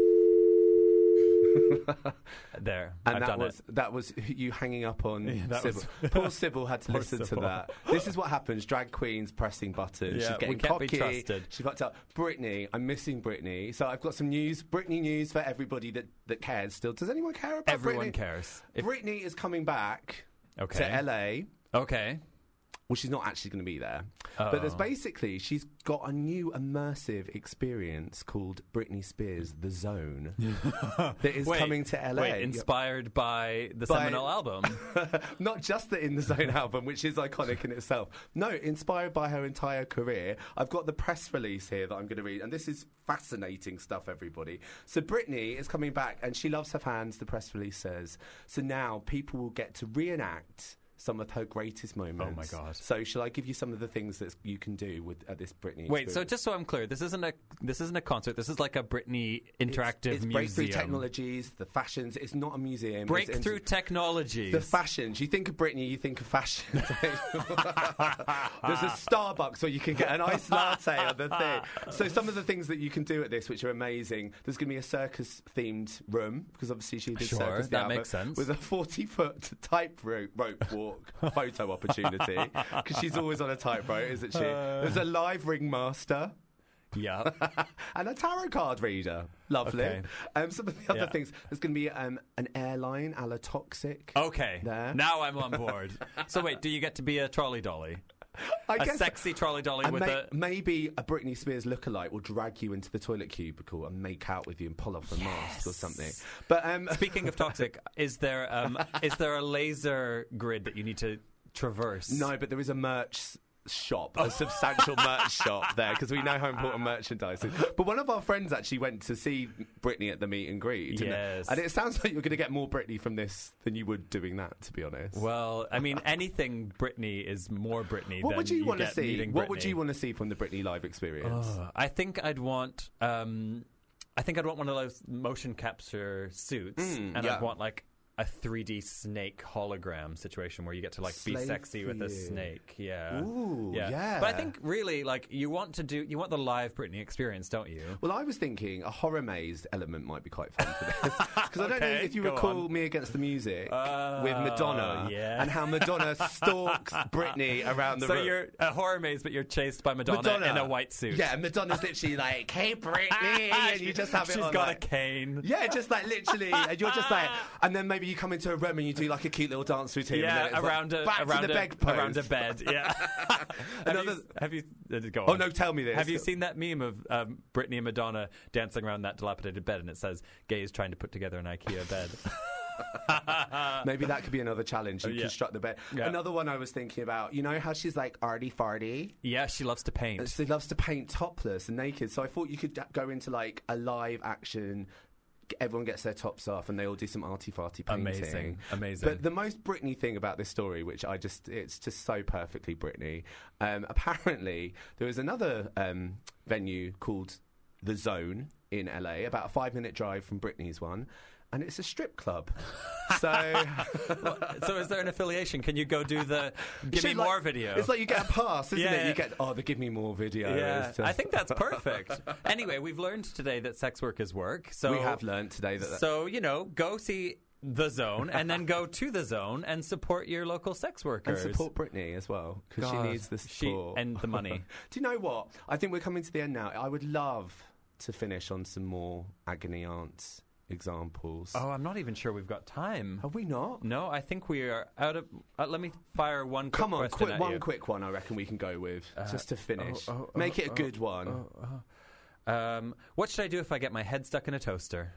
there. And I've that done was it. that was you hanging up on Yeah, that Sybil. was- Poor Sybil had to Poor listen Sybil. to that. This is what happens: drag queens pressing buttons. Yeah, She's getting we can't be cocky. trusted. She fucked up. Britney, I'm missing Britney. So I've got some news. Britney news for everybody that that cares. Still, does anyone care about Everyone Britney? cares. If- Britney is coming back Okay. to L A. Okay. Well, she's not actually going to be there. Oh. But there's basically, she's got a new immersive experience called Britney Spears The Zone that is Wait, coming to L A. Wait, inspired by the By- seminal album. Not just the In the Zone album, which is iconic in itself. No, inspired by her entire career. I've got the press release here that I'm going to read, and this is fascinating stuff, everybody. So Britney is coming back, and she loves her fans, the press release says. So now people will get to reenact some of her greatest moments. Oh, my God. So shall I give you some of the things that you can do with at this Britney Wait, so experience? just so I'm clear, this isn't a this isn't a concert. This is like a Britney interactive it's, it's museum. breakthrough technologies, the fashions. It's not a museum. It's- Breakthrough it's- technologies. The fashions. You think of Britney, you think of fashion. There's a Starbucks where you can get an iced latte on the thing. So some of the things that you can do at this, which are amazing. There's going to be a circus-themed room because obviously she did Sure, circus. the that album, makes sense. With a forty-foot tightrope rope walk photo opportunity because she's always on a tightrope, isn't she? There's a live ringmaster. Yeah. And a tarot card reader. Lovely. Okay. Um, some of the other Yeah. things. There's going to be um, an airline a la Toxic. Okay. There. Now I'm on board. So wait, do you get to be a trolley dolly? I a guess- sexy trolley dolly And with may- a. maybe a Britney Spears lookalike will drag you into the toilet cubicle and make out with you and pull off a mask or something. But um, Speaking of toxic, is there um, is there a laser grid that you need to traverse? no, but there is a merch shop, a substantial merch shop there because we know how important merchandise is. But one of our friends actually went to see Britney at the meet and greet. didn't it? Yes. And it sounds like you're going to get more Britney from this than you would doing that, to be honest. Well, I mean, anything Britney is more Britney. What than would you, want to get see? meeting What would Britney. you want to see from the Britney live experience? Oh, I think I'd want. Um, I think I'd want one of those motion capture suits, Mm, and yeah. I'd want like a three D snake hologram situation where you get to like be Slave sexy for with a you. snake. Yeah. Ooh, yeah. But I think really, like, you want to do, you want the live Britney experience, don't you? Well, I was thinking a horror maze element might be quite fun for this. Because I don't know Okay, if you go recall on. Me Against the Music Uh, with Madonna yeah. and how Madonna stalks Britney around the So room. you're a horror maze, but you're chased by Madonna, Madonna in a white suit. Yeah, Madonna's literally like, "Hey, Britney," and you just have it She's on, got like- a cane. Yeah, just like literally, and you're just like, and then maybe you come into a room and you do like a cute little dance routine. and then Yeah, it's like, around a back around to the a, bed pose. around a bed. Yeah. have, Another- you, have you? uh, Go Oh on. no, tell me this. Have you seen that meme of um, Britney and Madonna dancing around that dilapidated bed, and it says "gays trying to put together an IKEA bed"? Maybe that could be another challenge. You Uh, yeah. construct the bed. Yeah. Another one I was thinking about. You know how she's like arty farty. Yeah, she loves to paint. She loves to paint topless and naked. So I thought you could d- go into like a live action. Everyone gets their tops off and they all do some arty farty painting. Amazing, amazing. But the most Britney thing about this story, which I just, it's just so perfectly Britney. Um, apparently, there was another um, venue called The Zone in L A, about a five minute drive from Britney's one. And it's a strip club. So, So is there an affiliation? Can you go do the give me Shit, like- more video? It's like you get a pass, isn't Yeah. it? You get, oh, the give me more video. Yeah, It's just- I think that's perfect. Anyway, we've learned today that sex work is work. So we have learned today that. So, you know, go see The Zone and then go to The Zone and support your local sex and workers. support Britney as well, because she God, needs the she- support. and the money. Do you know what? I think we're coming to the end now. I would love to finish on some more agony aunts examples. Oh, I'm not even sure we've got time. Have we not? No, I think we are out of... Uh, let me fire one quick Come on, question quick, at one you. quick one I reckon we can go with, Uh, just to finish. oh, oh, Make oh, it a oh, good one. oh, oh. Um, what should I do if I get my head stuck in a toaster?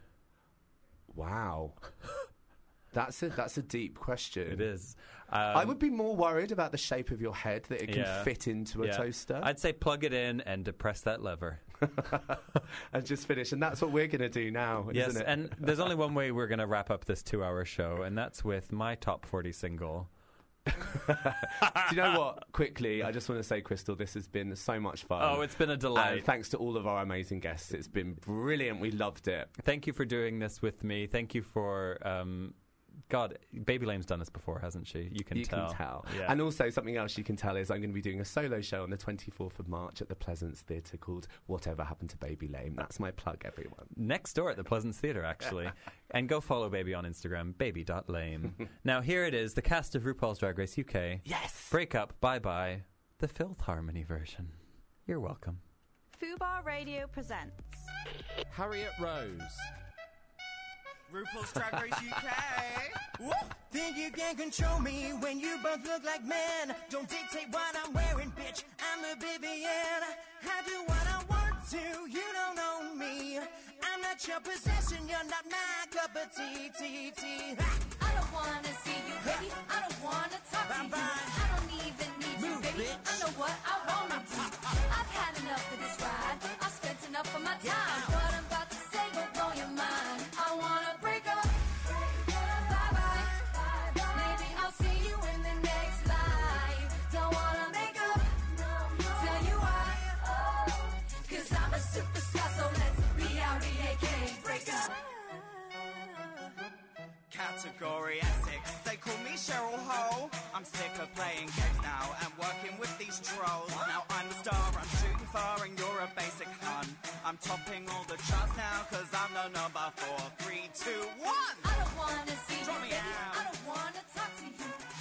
Wow. That's a, that's a deep question. It is. Um, I would be more worried about the shape of your head, that it can yeah, fit into a yeah. toaster. I'd say plug it in and depress that lever. And just finish. And that's what we're going to do now, Yes, isn't it? and there's only one way we're going to wrap up this two-hour show, and that's with my top forty single. Do you know what? Quickly, I just want to say, Crystal, this has been so much fun. Oh, it's been a delight. And thanks to all of our amazing guests. It's been brilliant. We loved it. Thank you for doing this with me. Thank you for... Um, God, Baby Lame's done this before, hasn't she? You can you tell. can tell. Yeah. And also, something else you can tell is I'm going to be doing a solo show on the twenty-fourth of March at the Pleasance Theatre called Whatever Happened to Baby Lame. That's my plug, everyone. Next door at the Pleasance Theatre, actually. And go follow Baby on Instagram, baby dot lame. Now, here it is, the cast of RuPaul's Drag Race U K. Yes! Break Up, Bye Bye, the Filth Harmony version. You're welcome. Fubar Radio presents Harriet Rose. RuPaul's Drag Race U K. Woo! Think you can control me when you both look like men. Don't dictate what I'm wearing, bitch. I'm oblivion. I do what I want to. You don't own me. I'm not your possession. You're not my cup of tea, tea, tea. I don't wanna see you, baby. I don't wanna talk to you. I don't even need you, baby. I know what I wanna do. I've had enough of this ride. I've spent enough of my time. What I'm about to say will blow your mind. I wanna break up. Bye bye. Maybe I'll see you in the next life. Don't wanna make up. Tell you why. Cause I'm a superstar, so let's be out here, can't break up. Category Essex, they call me Cheryl Hole. I'm sick of playing games now and working with these trolls. Now I'm the star I'm shooting for and you're a basic hun. I'm topping all the charts now cause I'm the number four, three, two, one. I don't wanna see you, Drop me baby. out. I don't wanna talk to you.